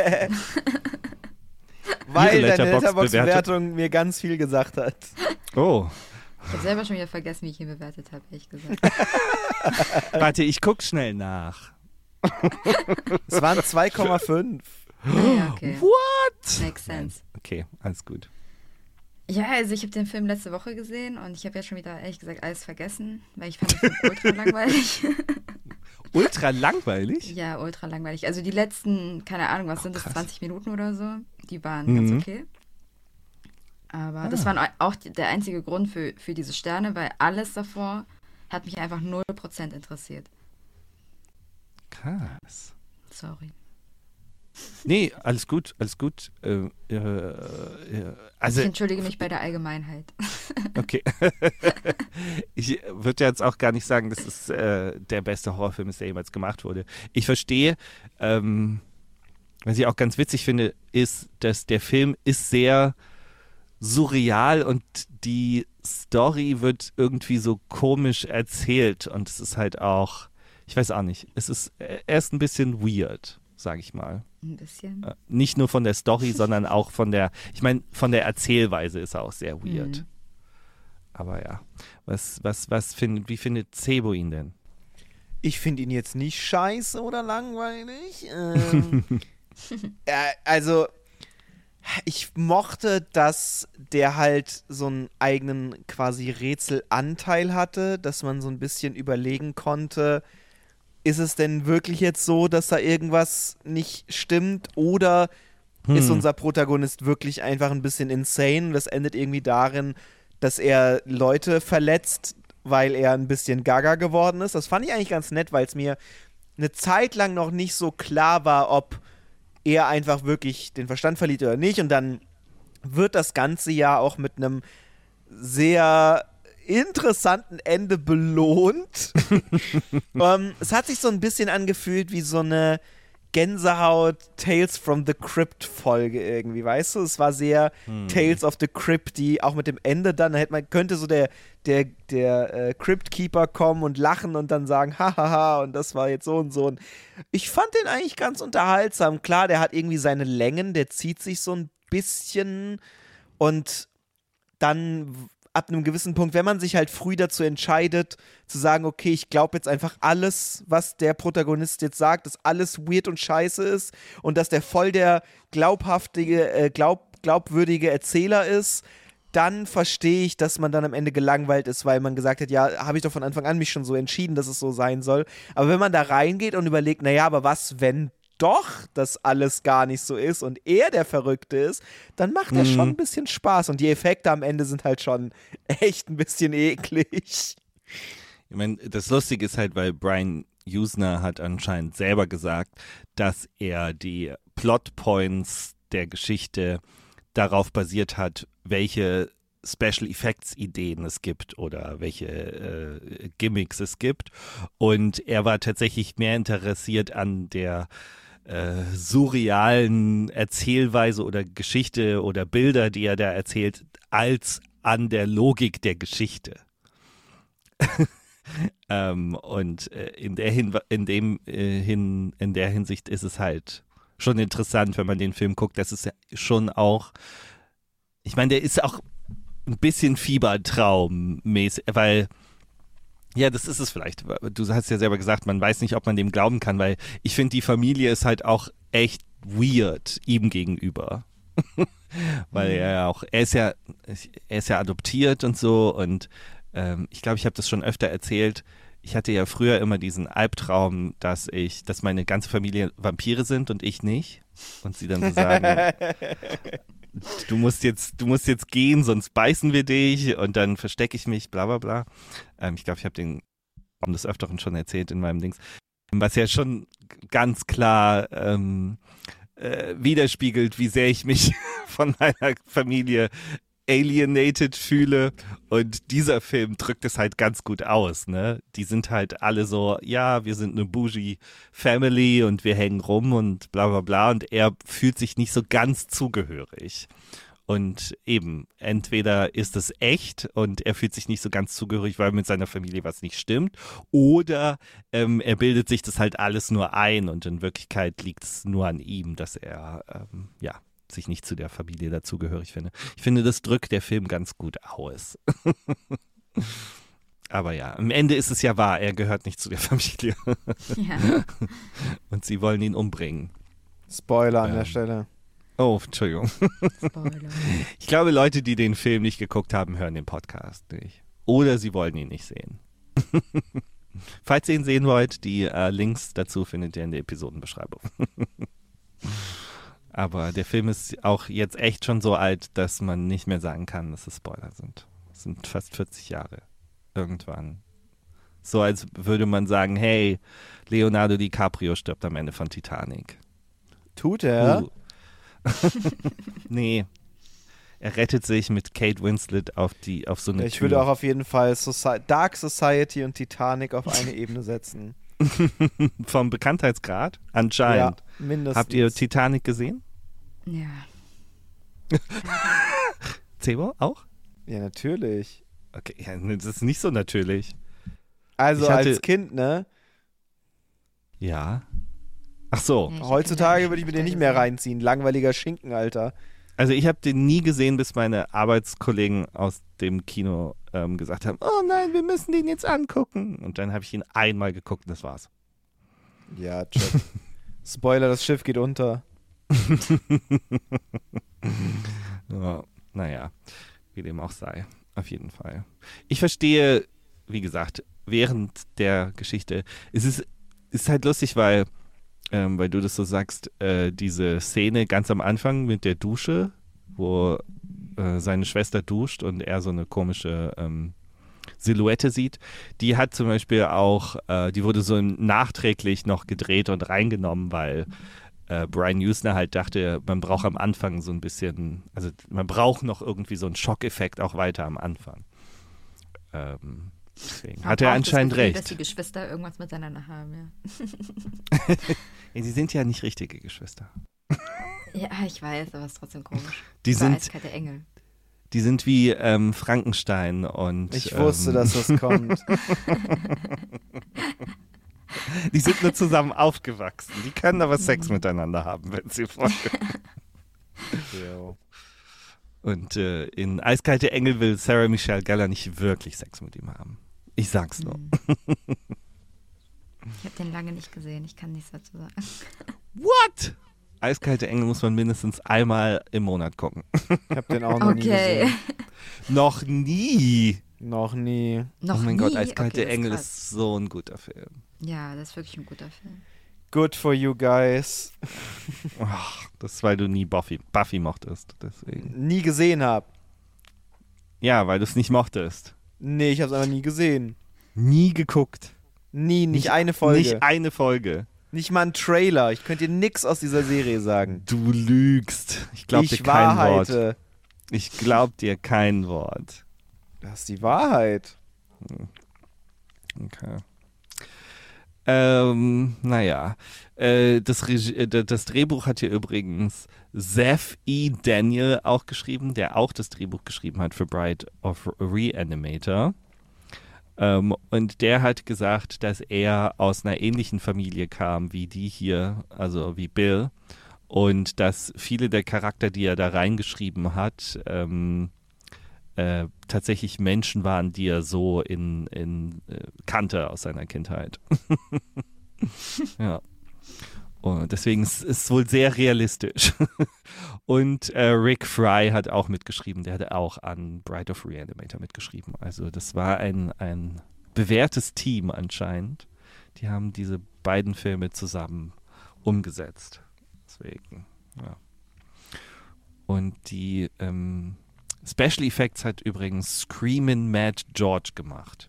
S2: Weil
S1: Ihre
S2: deine
S1: Letterboxd-Bewertung-
S2: Letterboxd-Bewertung mir ganz viel gesagt hat.
S1: Oh,
S3: Ich habe selber schon wieder vergessen, wie ich ihn bewertet habe, ehrlich gesagt.
S1: warte, ich guck schnell nach.
S2: Es waren zwei Komma fünf.
S3: Ja, okay.
S1: What?
S3: Makes sense.
S1: Okay, alles gut.
S3: Ja, also ich habe den Film letzte Woche gesehen und ich habe jetzt schon wieder, ehrlich gesagt, alles vergessen, weil ich fand den Film ultra langweilig.
S1: Ultra langweilig?
S3: Ja, ultra langweilig. Also die letzten, keine Ahnung, was
S1: Oh,
S3: sind das,
S1: krass.
S3: zwanzig Minuten oder so, die waren
S1: Mhm.
S3: ganz okay. Aber das war auch die- der einzige Grund für, für diese Sterne, weil alles davor hat mich einfach null Prozent interessiert.
S1: Krass.
S3: Sorry.
S1: Nee, alles gut, alles gut. Äh, äh, äh, also,
S3: Ich entschuldige mich bei der Allgemeinheit.
S1: okay. Ich würde jetzt auch gar nicht sagen, dass es äh, der beste Horrorfilm ist, der jemals gemacht wurde. Ich verstehe, ähm, was ich auch ganz witzig finde, ist, dass der Film ist sehr surreal und die Story wird irgendwie so komisch erzählt und es ist halt auch, ich weiß auch nicht, es ist erst ein bisschen weird, sage ich mal.
S3: Ein bisschen.
S1: Äh, Nicht nur von der Story, sondern auch von der, ich meine, von der Erzählweise ist er auch sehr weird.
S3: Mhm.
S1: Aber ja, was, was, was findet, wie findet Sebo ihn denn?
S2: Ich finde ihn jetzt nicht scheiße oder langweilig. Ähm, ja, also, ich mochte, dass der halt so einen eigenen quasi Rätselanteil hatte, dass man so ein bisschen überlegen konnte, ist es denn wirklich jetzt so, dass da irgendwas nicht stimmt oder ist unser Protagonist wirklich einfach ein bisschen insane und das endet irgendwie darin, dass er Leute verletzt, weil er ein bisschen gaga geworden ist. Das fand ich eigentlich ganz nett, weil es mir eine Zeit lang noch nicht so klar war, ob er einfach wirklich den Verstand verliert oder nicht. Und dann wird das Ganze ja auch mit einem sehr interessanten Ende belohnt. um, es hat sich so ein bisschen angefühlt wie so eine Gänsehaut Tales from the Crypt Folge irgendwie, weißt du? Es war sehr
S1: Hm.
S2: Tales of the Crypt, die auch mit dem Ende dann, da hätte man, könnte so der, der, der äh, Crypt Keeper kommen und lachen und dann sagen, hahaha, und das war jetzt so und so. Und ich fand den eigentlich ganz unterhaltsam. Klar, der hat irgendwie seine Längen, der zieht sich so ein bisschen und dann ab einem gewissen Punkt, wenn man sich halt früh dazu entscheidet, zu sagen, okay, ich glaube jetzt einfach alles, was der Protagonist jetzt sagt, dass alles weird und scheiße ist und dass der voll der glaubhaftige, äh, glaub, glaubwürdige Erzähler ist, dann verstehe ich, dass man dann am Ende gelangweilt ist, weil man gesagt hat, ja, habe ich doch von Anfang an mich schon so entschieden, dass es so sein soll. Aber wenn man da reingeht und überlegt, naja, aber was, wenn doch das alles gar nicht so ist und er der Verrückte ist, dann macht er
S1: Mhm.
S2: schon ein bisschen Spaß. Und die Effekte am Ende sind halt schon echt ein bisschen eklig.
S1: Ich meine, das Lustige ist halt, weil Brian Usner hat anscheinend selber gesagt, dass er die Plotpoints der Geschichte darauf basiert hat, welche Special Effects Ideen es gibt oder welche äh, Gimmicks es gibt. Und er war tatsächlich mehr interessiert an der äh, surrealen Erzählweise oder Geschichte oder Bilder, die er da erzählt, als an der Logik der Geschichte. ähm, und äh, in der Hin in dem äh, hin in der Hinsicht ist es halt schon interessant, wenn man den Film guckt, dass es ja schon auch, ich meine, der ist auch ein bisschen Fiebertraummäßig, weil ja, das ist es vielleicht. Du hast ja selber gesagt, man weiß nicht, ob man dem glauben kann, weil ich finde, die Familie ist halt auch echt weird ihm gegenüber. Weil er ja auch, er ist ja, er ist ja adoptiert und so und ähm, ich glaube, ich habe das schon öfter erzählt. Ich hatte ja früher immer diesen Albtraum, dass ich, dass meine ganze Familie Vampire sind und ich nicht. Und sie dann so sagen, du musst jetzt, du musst jetzt gehen, sonst beißen wir dich und dann verstecke ich mich, bla bla bla. Ähm, ich glaube, ich habe den Raum des Öfteren schon erzählt in meinem Dings. Was ja schon ganz klar ähm, äh, widerspiegelt, wie sehr ich mich von meiner Familie alienated fühle. Und dieser Film drückt es halt ganz gut aus, ne? Die sind halt alle so, ja, wir sind eine bougie Family und wir hängen rum und bla bla bla. Und er fühlt sich nicht so ganz zugehörig. Und eben, entweder ist es echt und er fühlt sich nicht so ganz zugehörig, weil mit seiner Familie was nicht stimmt, oder ähm, er bildet sich das halt alles nur ein und in Wirklichkeit liegt es nur an ihm, dass er ähm, ja, sich nicht zu der Familie dazugehörig findet. Ich finde, das drückt der Film ganz gut aus. Aber ja, am Ende ist es ja wahr, er gehört nicht zu der Familie.
S3: Ja.
S1: Und sie wollen ihn umbringen.
S2: Spoiler an
S1: Ähm.
S2: der Stelle.
S1: Oh, Entschuldigung.
S3: Spoiler.
S1: Ich glaube, Leute, die den Film nicht geguckt haben, hören den Podcast nicht. Oder sie wollen ihn nicht sehen. Falls ihr ihn sehen wollt, die äh, Links dazu findet ihr in der Episodenbeschreibung. Aber der Film ist auch jetzt echt schon so alt, dass man nicht mehr sagen kann, dass es Spoiler sind. Es sind fast vierzig Jahre. Irgendwann. So als würde man sagen, hey, Leonardo DiCaprio stirbt am Ende von Titanic.
S2: Tut er?
S1: Uh. Nee. Er rettet sich mit Kate Winslet auf die auf so eine
S2: Ich
S1: Tür.
S2: würde auch auf jeden Fall Soci- Dark Society und Titanic auf eine Ebene setzen.
S1: Vom Bekanntheitsgrad? Anscheinend.
S2: Ja, mindestens.
S1: Habt ihr Titanic gesehen?
S3: Ja.
S1: Zebo auch?
S2: Ja, natürlich.
S1: Okay, ja, das ist nicht so natürlich.
S2: Also
S1: Ich hatte-
S2: als Kind, ne?
S1: Ja. Ach so.
S3: Nee, ich hab
S2: Heutzutage
S3: den
S2: würde ich mir
S3: öfter
S2: den nicht mehr
S3: gesehen.
S2: reinziehen. Langweiliger Schinken, Alter.
S1: Also ich habe den nie gesehen, bis meine Arbeitskollegen aus dem Kino ähm, gesagt haben, oh nein, wir müssen den jetzt angucken. Und dann habe ich ihn einmal geguckt und das war's.
S2: Ja, check. Spoiler, das Schiff geht unter.
S1: Ja, naja, wie dem auch sei. Auf jeden Fall. Ich verstehe, wie gesagt, während der Geschichte, es ist, ist halt lustig, weil, ähm, weil du das so sagst, äh, diese Szene ganz am Anfang mit der Dusche, wo äh, seine Schwester duscht und er so eine komische ähm, Silhouette sieht, die hat zum Beispiel auch, äh, die wurde so nachträglich noch gedreht und reingenommen, weil äh, Brian Usner halt dachte, man braucht am Anfang so ein bisschen, also man braucht noch irgendwie so einen Schockeffekt auch weiter am Anfang. Ähm, deswegen
S3: Man
S1: hat er
S3: braucht
S1: anscheinend
S3: das Gefühl,
S1: recht.
S3: dass die Geschwister irgendwas miteinander haben, ja.
S1: Ja, sie sind ja nicht richtige Geschwister.
S3: Ja, ich weiß, aber es ist trotzdem komisch.
S1: Die
S3: Das war
S1: sind,
S3: eiskalte Engel.
S1: die sind wie ähm, Frankenstein und
S2: Ich wusste,
S1: ähm,
S2: dass das kommt.
S1: die sind nur zusammen aufgewachsen. Die können aber Sex miteinander haben, wenn sie wollen.
S2: Jo.
S1: Und äh, in Eiskalte Engel will Sarah Michelle Gellar nicht wirklich Sex mit ihm haben. Ich sag's nur.
S3: Hm. Ich habe den lange nicht gesehen, ich kann nichts dazu sagen.
S1: What? Eiskalte Engel muss man mindestens einmal im Monat gucken.
S2: Ich hab den auch noch nie
S3: Okay.
S2: gesehen.
S1: Noch nie.
S2: Noch nie.
S3: Noch
S1: oh mein
S3: nie?
S1: Gott, Eiskalte
S3: Okay, das
S1: Engel
S3: krass.
S1: ist so ein guter Film.
S3: Ja, das ist wirklich ein guter Film.
S2: Good for you guys.
S1: Ach, das ist, weil du nie Buffy, Buffy mochtest. Deswegen.
S2: Nie gesehen hab.
S1: Ja, weil du es nicht mochtest.
S2: Nee, ich hab's einfach nie gesehen.
S1: Nie geguckt.
S2: Nie, nicht,
S1: Nicht-
S2: eine Folge.
S1: Nicht eine Folge.
S2: Nicht mal ein Trailer. Ich könnte dir nix aus dieser Serie sagen.
S1: Du lügst. Ich glaub dir
S2: ich
S1: kein Wort.
S2: wahrheite.
S1: Ich glaub dir kein Wort.
S2: Das ist die Wahrheit.
S1: Okay. Ähm, naja. Äh, das, Regie, äh, das Drehbuch hat hier übrigens Zev E. Daniel auch geschrieben, der auch das Drehbuch geschrieben hat für Bride of Reanimator. Ähm, und der hat gesagt, dass er aus einer ähnlichen Familie kam wie die hier, also wie Bill. Und dass viele der Charakter, die er da reingeschrieben hat, ähm, äh, tatsächlich Menschen waren, die er so in, in äh, kannte aus seiner Kindheit. Ja. Und deswegen ist es wohl sehr realistisch. Und äh, Rick Fry hat auch mitgeschrieben, der hat auch an Bride of Reanimator mitgeschrieben. Also das war ein, ein bewährtes Team anscheinend. Die haben diese beiden Filme zusammen umgesetzt. Deswegen, ja. Und die ähm, Special Effects hat übrigens Screamin' Mad George gemacht.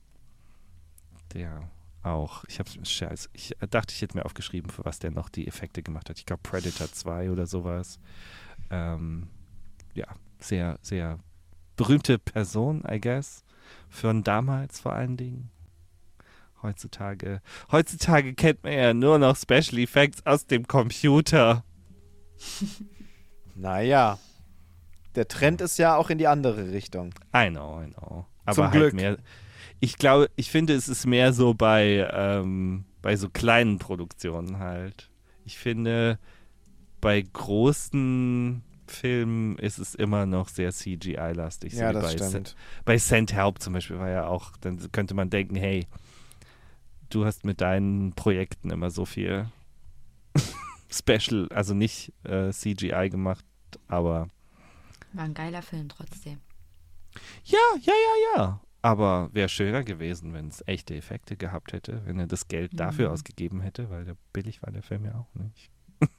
S1: Der auch, ich habe Scheiß, ich dachte, ich hätte mir aufgeschrieben, für was der noch die Effekte gemacht hat. Ich glaube Predator zwei oder sowas. Ähm, ja, sehr, sehr berühmte Person, I guess. Für damals vor allen Dingen. Heutzutage, heutzutage kennt man ja nur noch Special Effects aus dem Computer.
S2: Naja. Der Trend ist ja auch in die andere Richtung.
S1: I know, I know. Aber
S2: Zum
S1: halt
S2: Glück.
S1: mehr. Ich glaube, ich finde, es ist mehr so bei, ähm, bei so kleinen Produktionen halt. Ich finde, bei großen Filmen ist es immer noch sehr C G I-lastig. So
S2: Ja,
S1: wie
S2: das
S1: bei
S2: stimmt.
S1: Sa- bei Saint Help zum Beispiel war ja auch, dann könnte man denken, hey, du hast mit deinen Projekten immer so viel Special, also nicht äh, C G I gemacht, aber
S3: War ein geiler Film trotzdem.
S1: ja, ja, ja, ja. Aber wäre schöner gewesen, wenn es echte Effekte gehabt hätte, wenn er das Geld dafür
S3: Mhm.
S1: ausgegeben hätte, weil der billig war der Film ja auch nicht.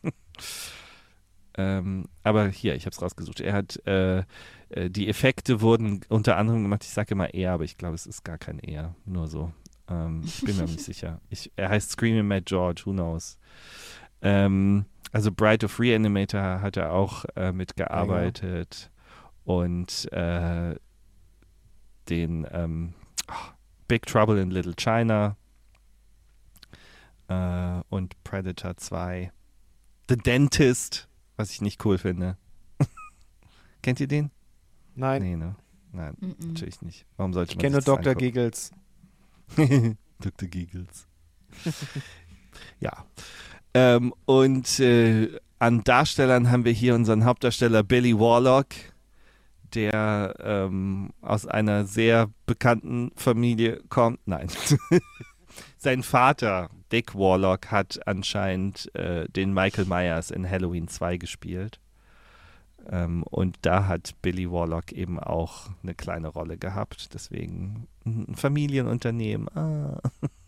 S1: ähm, aber hier, ich habe es rausgesucht. Er hat, äh, äh, die Effekte wurden unter anderem gemacht, ich sage immer er, aber ich glaube, es ist gar kein er, nur so. Ähm, ich bin mir nicht sicher. Ich, er heißt Screaming Mad George, who knows. Ähm, also Bride of Reanimator hat er auch äh, mitgearbeitet und äh, den ähm, oh, Big Trouble in Little China äh, und Predator zwei. The Dentist, was ich nicht cool finde. Kennt ihr den?
S2: Nein,
S1: Nee, ne? Nein,
S3: Mhm.
S1: natürlich nicht. Warum sollte
S2: ich
S1: man
S2: kenne nur
S1: sich das
S2: Doktor
S1: angucken?
S2: Giggles.
S1: Doktor Giggles. Ja. Ähm, und äh, an Darstellern haben wir hier unseren Hauptdarsteller Billy Warlock, der ähm, aus einer sehr bekannten Familie kommt. Nein. Sein Vater, Dick Warlock, hat anscheinend äh, den Michael Myers in Halloween zwei gespielt. Ähm, und da hat Billy Warlock eben auch eine kleine Rolle gehabt. Deswegen ein Familienunternehmen. Ah.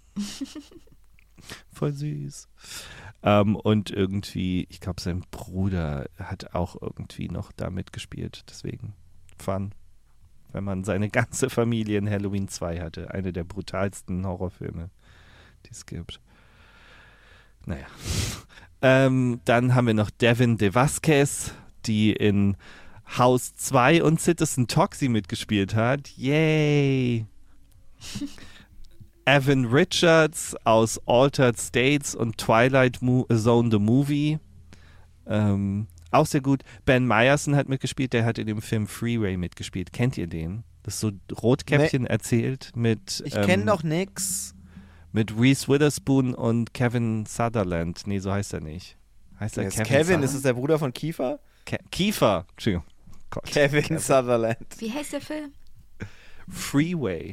S1: Voll süß. Ähm, und irgendwie, ich glaube, sein Bruder hat auch irgendwie noch da mitgespielt. Deswegen fun, wenn man seine ganze Familie in Halloween zwei hatte. Eine der brutalsten Horrorfilme, die es gibt. Naja. ähm, dann haben wir noch Devin De Vasquez, die in House zwei und Citizen Toxie mitgespielt hat. Yay! Evan Richards aus Altered States und Twilight Mo- Zone the Movie. Ähm, auch sehr gut. Ben Meyerson hat mitgespielt, der hat in dem Film Freeway mitgespielt. Kennt ihr den? Das ist so Rotkäppchen erzählt mit,
S2: Ich
S1: ähm,
S2: kenne noch nix.
S1: mit Reese Witherspoon und Kevin Sutherland. Nee, so heißt er nicht. Heißt er
S2: Wer ist
S1: Kevin,
S2: Kevin,
S1: Sutherland?
S2: ist es der Bruder von Kiefer?
S1: Ke- Kiefer. Entschuldigung. Gott.
S2: Kevin, Sutherland.
S3: Wie heißt der Film?
S1: Freeway.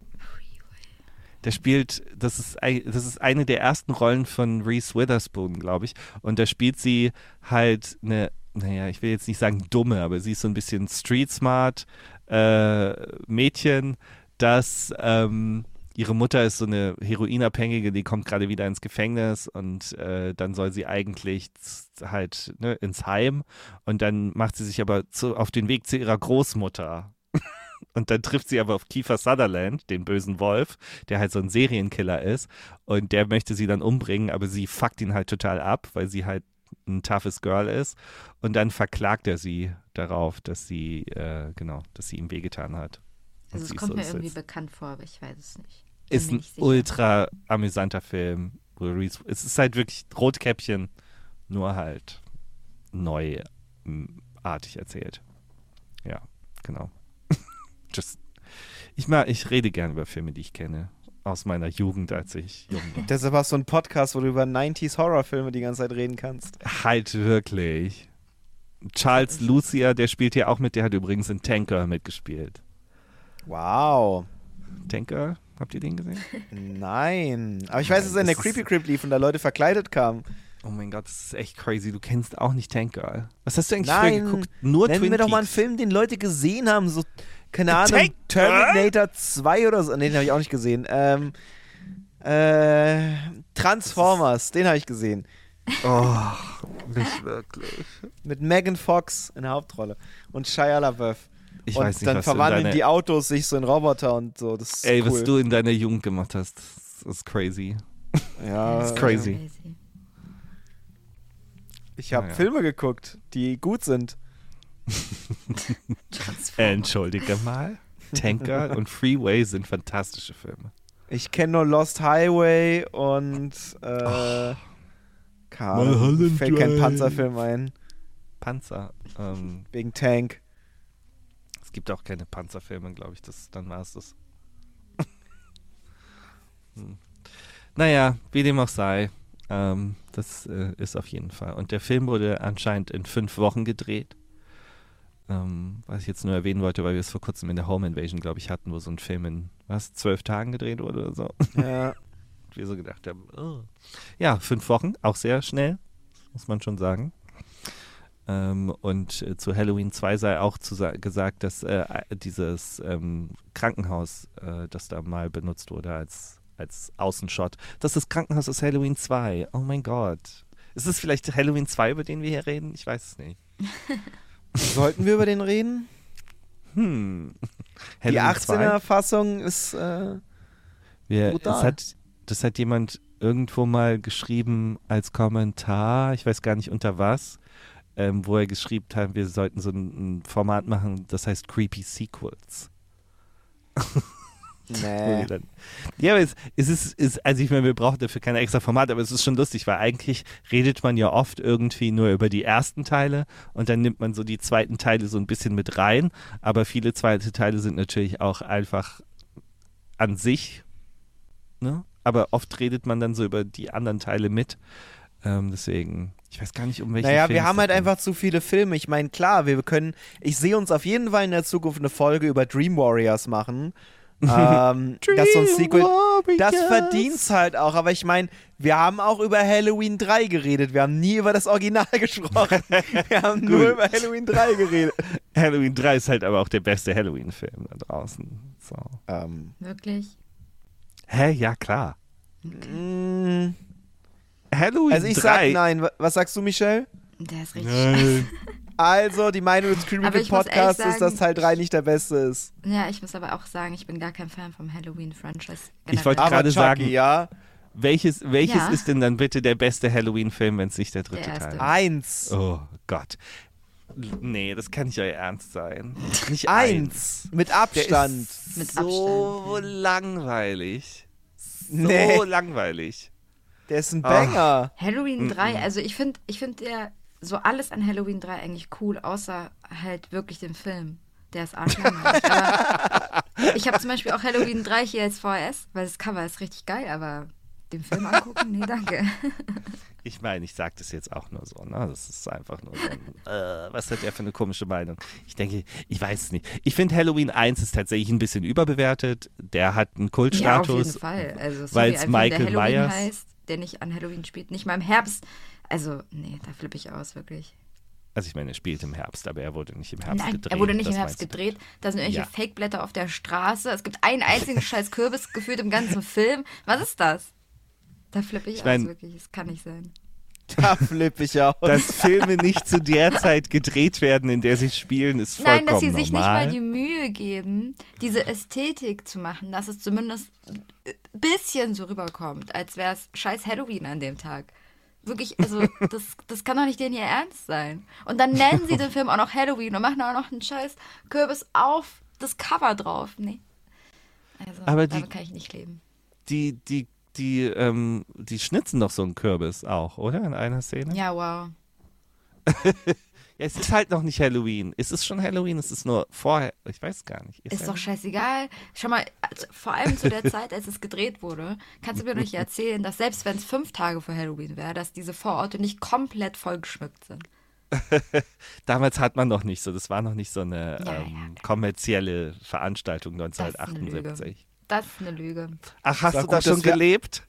S1: Der spielt, das ist, ei- das ist eine der ersten Rollen von Reese Witherspoon, glaube ich. Und da spielt sie halt eine, naja, ich will jetzt nicht sagen dumme, aber sie ist so ein bisschen street smart äh, Mädchen, das ähm, ihre Mutter ist so eine Heroinabhängige, die kommt gerade wieder ins Gefängnis und äh, dann soll sie eigentlich z- halt ne, ins Heim und dann macht sie sich aber zu, auf den Weg zu ihrer Großmutter. Und dann trifft sie aber auf Kiefer Sutherland, den bösen Wolf, der halt so ein Serienkiller ist. Und der möchte sie dann umbringen, aber sie fuckt ihn halt total ab, weil sie halt ein toughes Girl ist. Und dann verklagt er sie darauf, dass sie, äh, genau, dass sie ihm wehgetan hat. Und
S3: Also es
S1: sie ist
S3: kommt
S1: so-
S3: mir
S1: ist
S3: irgendwie
S1: jetzt-
S3: bekannt vor, aber ich weiß es nicht. Bin
S1: Ist
S3: mir
S1: ein
S3: nicht sicher.
S1: ultra amüsanter Film. wo Reese- Es ist halt wirklich Rotkäppchen, nur halt neuartig erzählt. Ja, genau. Just, ich, mag, ich rede gern über Filme, die ich kenne. Aus meiner Jugend, als ich jung war.
S2: Deshalb hast du einen Podcast, wo du über neunziger Horrorfilme die ganze Zeit reden kannst.
S1: Halt wirklich. Charles Lucia, der spielt hier auch mit, der hat übrigens in Tanker mitgespielt.
S2: Wow.
S1: Tanker, habt ihr den gesehen?
S2: Nein. Aber ich weiß, dass er in der
S1: das ist-
S2: Creepy Crib lief und da Leute verkleidet kamen.
S1: Oh mein Gott, das ist echt crazy. Du kennst auch nicht Tanker. Was hast du eigentlich
S2: Nein.
S1: früher geguckt? Nur
S2: Nennen
S1: Twin
S2: wir doch mal einen
S1: Peaks.
S2: Film, den Leute gesehen haben. So, keine Ahnung,
S1: Tank-
S2: Terminator zwei oder so. Nee, den habe ich auch nicht gesehen. Ähm, äh, Transformers, den habe ich gesehen.
S1: Oh, nicht wirklich.
S2: Mit Megan Fox in der Hauptrolle. Und Shia LaBeouf.
S1: Ich
S2: und
S1: weiß nicht,
S2: dann
S1: was du in
S2: verwandeln
S1: deiner,
S2: die Autos sich so in Roboter und so. Das ist
S1: Ey,
S2: cool.
S1: was du in deiner Jugend gemacht hast, das ist crazy.
S2: ja,
S1: Das ist crazy.
S2: Ich habe
S1: Naja.
S2: Filme geguckt, die gut sind.
S1: Äh, Entschuldige mal. Tanker und Freeway sind fantastische Filme.
S2: Ich kenne nur Lost Highway und äh, keine Ahnung,
S1: Mulholland
S2: fällt kein
S1: Drive.
S2: Panzerfilm ein.
S1: Panzer. Ähm,
S2: Wegen Tank.
S1: Es gibt auch keine Panzerfilme, glaube ich. Das, dann war es das. hm. Naja, wie dem auch sei. Ähm, das äh, ist auf jeden Fall. Und der Film wurde anscheinend in fünf Wochen gedreht. Ähm, was ich jetzt nur erwähnen wollte, weil wir es vor kurzem in der Home Invasion, glaube ich, hatten, wo so ein Film in, was, zwölf Tagen gedreht wurde oder so.
S2: Ja.
S1: Wir so gedacht haben, oh. Ja, fünf Wochen, auch sehr schnell, muss man schon sagen. Ähm, und äh, zu Halloween zwei sei auch zu sa- gesagt, dass äh, dieses ähm, Krankenhaus, äh, das da mal benutzt wurde als, als Außenshot, das ist das Krankenhaus aus Halloween zwei. Oh mein Gott. Ist es vielleicht Halloween zwei, über den wir hier reden? Ich weiß es nicht.
S2: Sollten wir über den reden?
S1: Hm.
S2: Die
S1: Halloween
S2: achtzehner-Fassung ist äh,
S1: Wir,
S2: brutal.
S1: es hat, das hat jemand irgendwo mal geschrieben als Kommentar, ich weiß gar nicht unter was, ähm, wo er geschrieben hat, wir sollten so ein, ein Format machen, das heißt Creepy Sequels.
S2: Nee.
S1: Dann, ja, aber es, es ist, ist, also ich meine, wir brauchen dafür kein extra Format, aber es ist schon lustig, weil eigentlich redet man ja oft irgendwie nur über die ersten Teile und dann nimmt man so die zweiten Teile so ein bisschen mit rein, aber viele zweite Teile sind natürlich auch einfach an sich, ne? Aber oft redet man dann so über die anderen Teile mit, ähm, deswegen, ich weiß gar nicht, um welche
S2: Naja,
S1: Film
S2: wir
S1: es
S2: haben halt
S1: geht.
S2: einfach zu viele Filme. Ich meine, klar, wir können, ich sehe uns auf jeden Fall in der Zukunft eine Folge über Dream Warriors machen. ähm, das so ein Sequel, das verdient's halt auch, aber ich meine, wir haben auch über Halloween drei geredet, wir haben nie über das Original gesprochen, wir haben nur über Halloween drei geredet.
S1: Halloween drei ist halt aber auch der beste Halloween-Film da draußen. So.
S2: Ähm,
S3: Wirklich?
S1: Hä? Ja, klar.
S2: mh,
S1: Halloween
S2: also ich sag
S1: drei.
S2: nein, Wa- was sagst du, Michelle?
S3: Der ist richtig scheiße.
S2: Also, die Meinung des
S3: Aber
S2: Creepy
S3: ich muss
S2: Podcasts
S3: ehrlich
S2: ist, dass
S3: sagen,
S2: Teil drei nicht der beste ist.
S3: Ja, ich muss aber auch sagen, ich bin gar kein Fan vom Halloween-Franchise.
S1: Ich wollte
S3: generell.
S1: gerade
S2: Chucky,
S1: sagen,
S2: ja,
S1: Welches, welches
S3: Ja.
S1: ist denn dann bitte der beste Halloween-Film, wenn es nicht der dritte
S3: Der erste.
S1: Teil ist?
S2: eins.
S1: Oh Gott. Nee, das kann nicht euer Ernst sein. Nicht
S2: Eins. Mit
S1: Der
S2: Abstand.
S1: ist
S3: Mit
S1: so
S3: Abstand,
S1: langweilig. So
S2: Nee.
S1: langweilig.
S2: Der ist ein
S1: Ah.
S2: Banger.
S3: Halloween
S1: Mm-mm.
S3: drei, also ich finde ich find der so alles an Halloween drei eigentlich cool, außer halt wirklich den Film. Der ist arschlangweilig. Aber ich habe zum Beispiel auch Halloween drei hier als V H S, weil das Cover ist richtig geil, aber den Film angucken, nee, danke.
S1: Ich meine, ich sage das jetzt auch nur so, ne? Das ist einfach nur so ein, äh, was hat der für eine komische Meinung? Ich denke, ich weiß es nicht. Ich finde Halloween eins ist tatsächlich ein bisschen überbewertet. Der hat einen
S3: Ja, auf
S1: Kultstatus.
S3: jeden Fall. Also, sorry,
S1: weil's
S3: ein Film,
S1: Michael
S3: der Halloween
S1: Myers-
S3: heißt, der nicht an Halloween spielt, nicht mal im Herbst. Also, nee, da flippe ich aus, wirklich.
S1: Also ich meine, er spielt im Herbst, aber er wurde nicht im Herbst
S3: Nein,
S1: gedreht.
S3: er wurde nicht
S1: das
S3: im Herbst
S1: meinst du?
S3: gedreht. Da sind irgendwelche
S1: Ja.
S3: Fake-Blätter auf der Straße. Es gibt einen einzigen scheiß Kürbis gefühlt im ganzen Film. Was ist das? Da flippe ich,
S1: Ich mein-
S3: aus, wirklich. Das kann nicht sein.
S2: Da flippe ich aus.
S1: Dass Filme nicht zu der Zeit gedreht werden, in der sie spielen, ist vollkommen
S3: Nein, dass sie sich
S1: normal.
S3: nicht mal die Mühe geben, diese Ästhetik zu machen, dass es zumindest ein bisschen so rüberkommt, als wäre es scheiß Halloween an dem Tag. Wirklich, also das, das kann doch nicht denen ihr Ernst sein. Und dann nennen sie den Film auch noch Halloween und machen auch noch einen scheiß Kürbis auf das Cover drauf. Nee. Also,
S1: Aber die-
S3: damit kann ich nicht leben.
S1: die, die, die, ähm, die schnitzen doch so einen Kürbis auch, oder? In einer Szene?
S3: Ja, wow.
S1: Ja, es ist halt noch nicht Halloween. Ist es schon Halloween? Es ist nur vorher. Ich weiß gar nicht.
S3: Ist doch
S1: Halloween?
S3: scheißegal. Schau mal, also, vor allem zu der Zeit, als es gedreht wurde, kannst du mir doch nicht erzählen, dass selbst wenn es fünf Tage vor Halloween wäre, dass diese Vororte nicht komplett voll geschmückt sind.
S1: Damals hat man noch nicht so. Das war noch nicht so eine
S3: Ja,
S1: ähm,
S3: ja.
S1: kommerzielle Veranstaltung
S3: Das ist eine
S1: neunzehnhundertachtundsiebzig.
S3: Das ist eine Lüge.
S1: Ach, hast
S2: Sag
S1: du
S2: gut,
S1: da schon
S2: dass wir-
S1: gelebt?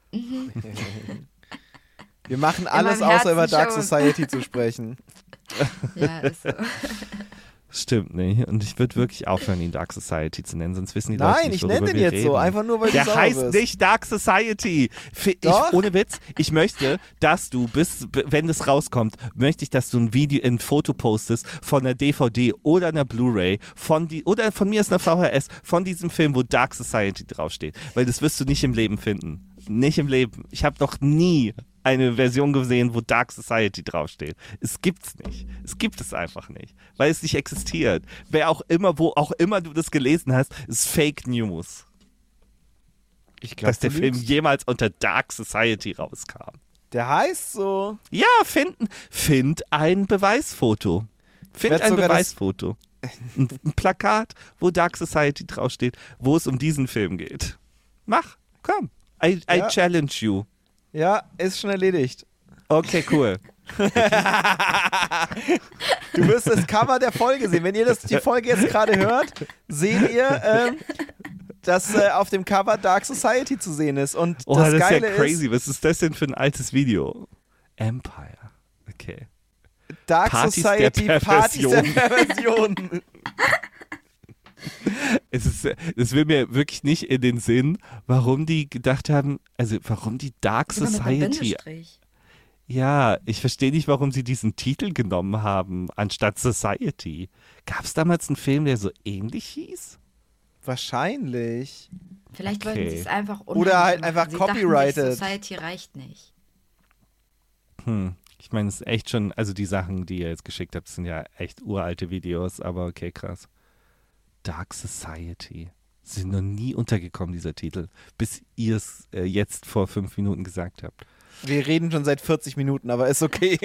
S2: Wir machen alles
S3: meinem
S2: außer über
S3: Herzen
S2: Dark
S3: schon.
S2: Society zu sprechen.
S3: Ja, ist so.
S1: Stimmt nicht. Und ich würde wirklich aufhören, ihn Dark Society zu nennen, sonst wissen die Leute
S2: Nein,
S1: nicht,
S2: ich
S1: worüber
S2: nenne den
S1: wir
S2: jetzt
S1: reden.
S2: so, einfach nur, weil du
S1: Der
S2: sauer
S1: heißt
S2: bist.
S1: nicht Dark Society. F- Ich,
S2: Doch.
S1: ohne Witz, ich möchte, dass du, bis, b- wenn es rauskommt, möchte ich, dass du ein Video, ein Foto postest von einer D V D oder einer Blu-ray von die, oder von mir ist einer V H S, von diesem Film, wo Dark Society draufsteht. Weil das wirst du nicht im Leben finden. Nicht im Leben. Ich habe noch nie eine Version gesehen, wo Dark Society draufsteht. Es gibt's nicht. Es gibt es einfach nicht. Weil es nicht existiert. Wer auch immer, wo auch immer du das gelesen hast, ist Fake News.
S2: Ich glaube,
S1: Dass der Film jemals unter Dark Society rauskam.
S2: der heißt so.
S1: Ja, finden. Find ein Beweisfoto. Find
S2: werd
S1: ein
S2: sogar das-
S1: Beweisfoto. Ein, ein Plakat, wo Dark Society draufsteht, wo es um diesen Film geht. Mach, komm. I, I
S2: Ja.
S1: challenge you.
S2: Ja, ist schon erledigt.
S1: Okay, cool.
S2: Du wirst das Cover der Folge sehen. Wenn ihr das, die Folge jetzt gerade hört, seht ihr, ähm, dass äh, auf dem Cover Dark Society zu sehen ist. Und
S1: Oh,
S2: das,
S1: das,
S2: Geile
S1: ist ja crazy. Was ist das denn für ein altes Video? Empire. Okay.
S2: ist, Dark
S1: Partys
S2: Society
S1: der
S2: Partys der
S1: Perversion.
S2: Perversion.
S1: Es ist, es will mir wirklich nicht in den Sinn, warum die gedacht haben, also warum die Dark
S3: Sogar mit einem
S1: Society.
S3: Bindestrich.
S1: Ja, ich verstehe nicht, warum sie diesen Titel genommen haben, anstatt Society. Gab es damals einen Film, der so ähnlich hieß?
S2: Wahrscheinlich.
S3: Vielleicht
S1: Okay.
S3: wollten sie es einfach
S2: Oder
S3: unheimlich
S2: halt
S3: machen.
S2: einfach
S3: sie dachten sich,
S2: copyrighted.
S3: Society reicht nicht.
S1: Hm. Ich meine, es ist echt schon, also die Sachen, die ihr jetzt geschickt habt, sind ja echt uralte Videos, aber okay, krass. Dark Society. Sie sind noch nie untergekommen, dieser Titel, bis ihr es äh, jetzt vor fünf Minuten gesagt habt.
S2: Wir reden schon seit vierzig Minuten, aber ist okay.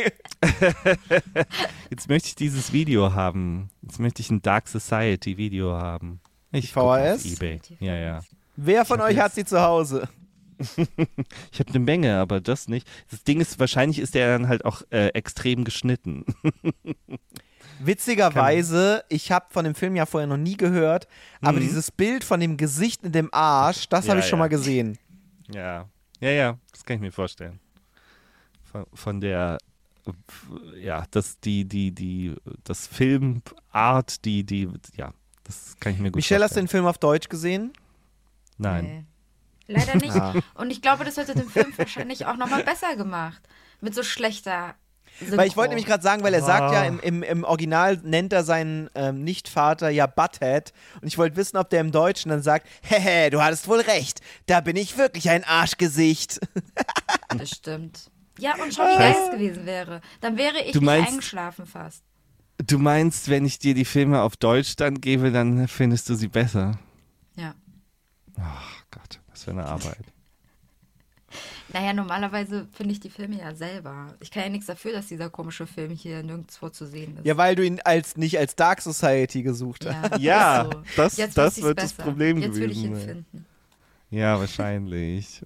S1: Jetzt möchte ich dieses Video haben. Jetzt möchte ich ein Dark Society Video haben. Ich
S2: V
S1: guck
S2: H
S1: auf
S2: S?
S1: eBay. Ja, ja.
S2: Wer von
S1: Ich hab
S2: euch hat
S1: jetzt-
S2: sie zu Hause?
S1: Ich habe eine Menge, aber das nicht. Das Ding ist, wahrscheinlich ist der dann halt auch äh, extrem geschnitten.
S2: Witzigerweise, ich habe von dem Film ja vorher noch nie gehört, aber
S1: Mhm.
S2: dieses Bild von dem Gesicht in dem Arsch, das habe
S1: Ja,
S2: ich schon
S1: ja.
S2: mal gesehen.
S1: Ja. Ja, ja, das kann ich mir vorstellen. Von, von der, ja, das, die, die, die, das Filmart, die, die, ja, das kann ich mir gut
S2: Michelle, hast du
S1: vorstellen.
S2: den Film auf Deutsch gesehen?
S1: Nein.
S3: Nee. Leider nicht.
S2: Ah.
S3: Und ich glaube, das hätte den Film wahrscheinlich auch nochmal besser gemacht. Mit so schlechter Synchro.
S2: Weil ich wollte nämlich gerade sagen, weil er sagt ja,
S1: Ah.
S2: im, im, im Original nennt er seinen ähm, Nicht-Vater ja Butthead. Und ich wollte wissen, ob der im Deutschen dann sagt, hehe, du hattest wohl recht, da bin ich wirklich ein Arschgesicht.
S3: Das stimmt. Ja, und schon wie geil es gewesen wäre. Dann wäre ich
S1: Du
S3: nicht
S1: meinst-
S3: eingeschlafen fast.
S1: Du meinst, wenn ich dir die Filme auf Deutsch dann gebe, dann findest du sie besser?
S3: Ja.
S1: Ach Gott, was für eine Arbeit.
S3: Naja, normalerweise finde ich die Filme ja selber. Ich kann ja nichts dafür, dass dieser komische Film hier nirgendwo zu sehen ist.
S2: Ja, weil du ihn als nicht als Dark Society gesucht hast.
S1: Ja,
S3: ist so.
S1: das-
S3: Jetzt
S1: das
S3: wüsste ich's
S1: wird das
S3: besser.
S1: Problem
S3: Jetzt würde ich ihn
S1: gewesen sein.
S3: finden.
S1: Ja, wahrscheinlich.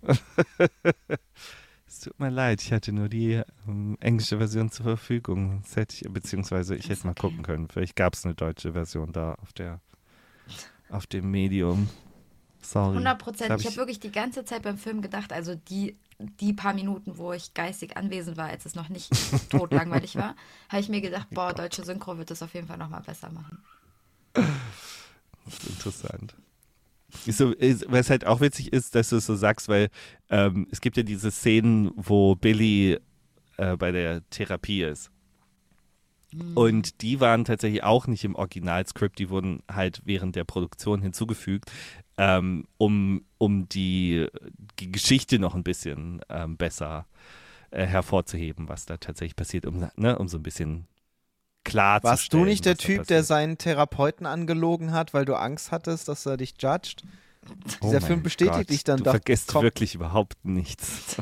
S1: Es tut mir leid, ich hatte nur die ähm, englische Version zur Verfügung. Das hätte ich, beziehungsweise ich
S3: Das ist
S1: hätte mal
S3: okay.
S1: gucken können. Vielleicht gab es eine deutsche Version da auf der auf dem Medium. Sorry.
S3: hundert Prozent.
S1: Hab
S3: Ich habe wirklich die ganze Zeit beim Film gedacht, also die, die paar Minuten, wo ich geistig anwesend war, als es noch nicht totlangweilig war, habe ich mir gedacht, boah, deutsche Synchro wird das auf jeden Fall nochmal besser machen.
S1: Das ist interessant. Ist so, ist, was halt auch witzig ist, dass du es so sagst, weil ähm, es gibt ja diese Szenen, wo Billy äh, bei der Therapie ist. Und die waren tatsächlich auch nicht im Originalskript, die wurden halt während der Produktion hinzugefügt, ähm, um, um die, die Geschichte noch ein bisschen ähm, besser äh, hervorzuheben, was da tatsächlich passiert, um, ne, um so ein bisschen klar zu
S2: Warst
S1: stellen.
S2: du nicht der
S1: was da
S2: Typ, der
S1: passiert.
S2: seinen Therapeuten angelogen hat, weil du Angst hattest, dass er dich judgt?
S1: Oh
S2: Dieser
S1: mein
S2: Film bestätigt
S1: Gott,
S2: dich dann
S1: du
S2: doch.
S1: vergisst
S2: kom-
S1: wirklich überhaupt nichts.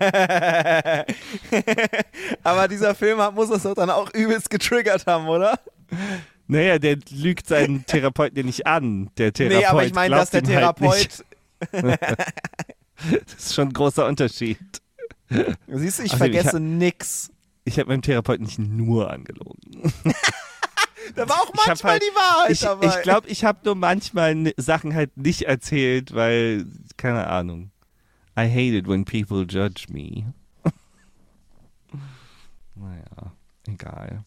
S2: Aber dieser Film hat, muss das doch dann auch übelst getriggert haben, oder?
S1: Naja, der lügt seinen Therapeuten ja nicht an. Der Therapeut
S2: Nee, aber ich meine, dass der
S1: glaubt ihm halt
S2: Therapeut.
S1: nicht. Das ist schon ein großer Unterschied.
S2: Siehst du, ich
S1: Also, ich
S2: vergesse
S1: ha-
S2: nix.
S1: Ich habe meinem Therapeuten nicht nur angelogen.
S2: Da war auch
S1: Ich hab
S2: manchmal
S1: halt-
S2: die Wahrheit
S1: Ich,
S2: dabei.
S1: ich glaube, ich habe nur manchmal n- Sachen halt nicht erzählt, weil, keine Ahnung. I hate it when people judge me. Naja, egal.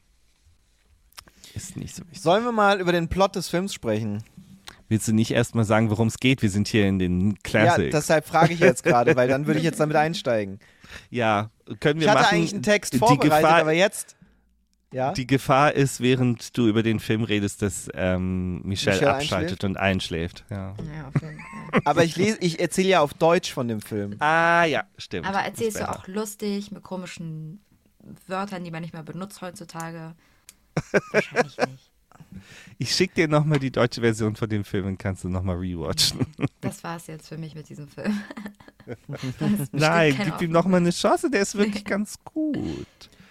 S1: Ist nicht so wichtig.
S2: Sollen wir mal über den Plot des Films sprechen?
S1: Willst du nicht erstmal sagen, worum es geht? Wir sind hier in den Classics.
S2: Ja, deshalb frage ich jetzt gerade, weil dann würde ich jetzt damit einsteigen.
S1: Ja, können wir
S2: Ich hatte
S1: machen.
S2: eigentlich einen Text
S1: Die
S2: vorbereitet,
S1: Gefahr-
S2: aber jetzt. Ja?
S1: Die Gefahr ist, während du über den Film redest, dass ähm, Michelle,
S2: Michelle
S1: abschaltet
S2: einschläft?
S1: und einschläft. Ja.
S3: Ja, auf jeden Fall.
S2: Aber ich lese, ich erzähle ja auf Deutsch von dem Film.
S1: Ah, ja, stimmt.
S3: Aber
S1: Das
S3: erzählst du
S1: wäre-
S3: auch lustig, mit komischen Wörtern, die man nicht mehr benutzt heutzutage? Wahrscheinlich nicht.
S1: Ich schicke dir nochmal die deutsche Version von dem Film und kannst du nochmal rewatchen.
S3: Das war's jetzt für mich mit diesem Film.
S1: Nein,
S3: kein
S1: gib ihm nochmal eine Chance, der ist wirklich ganz gut.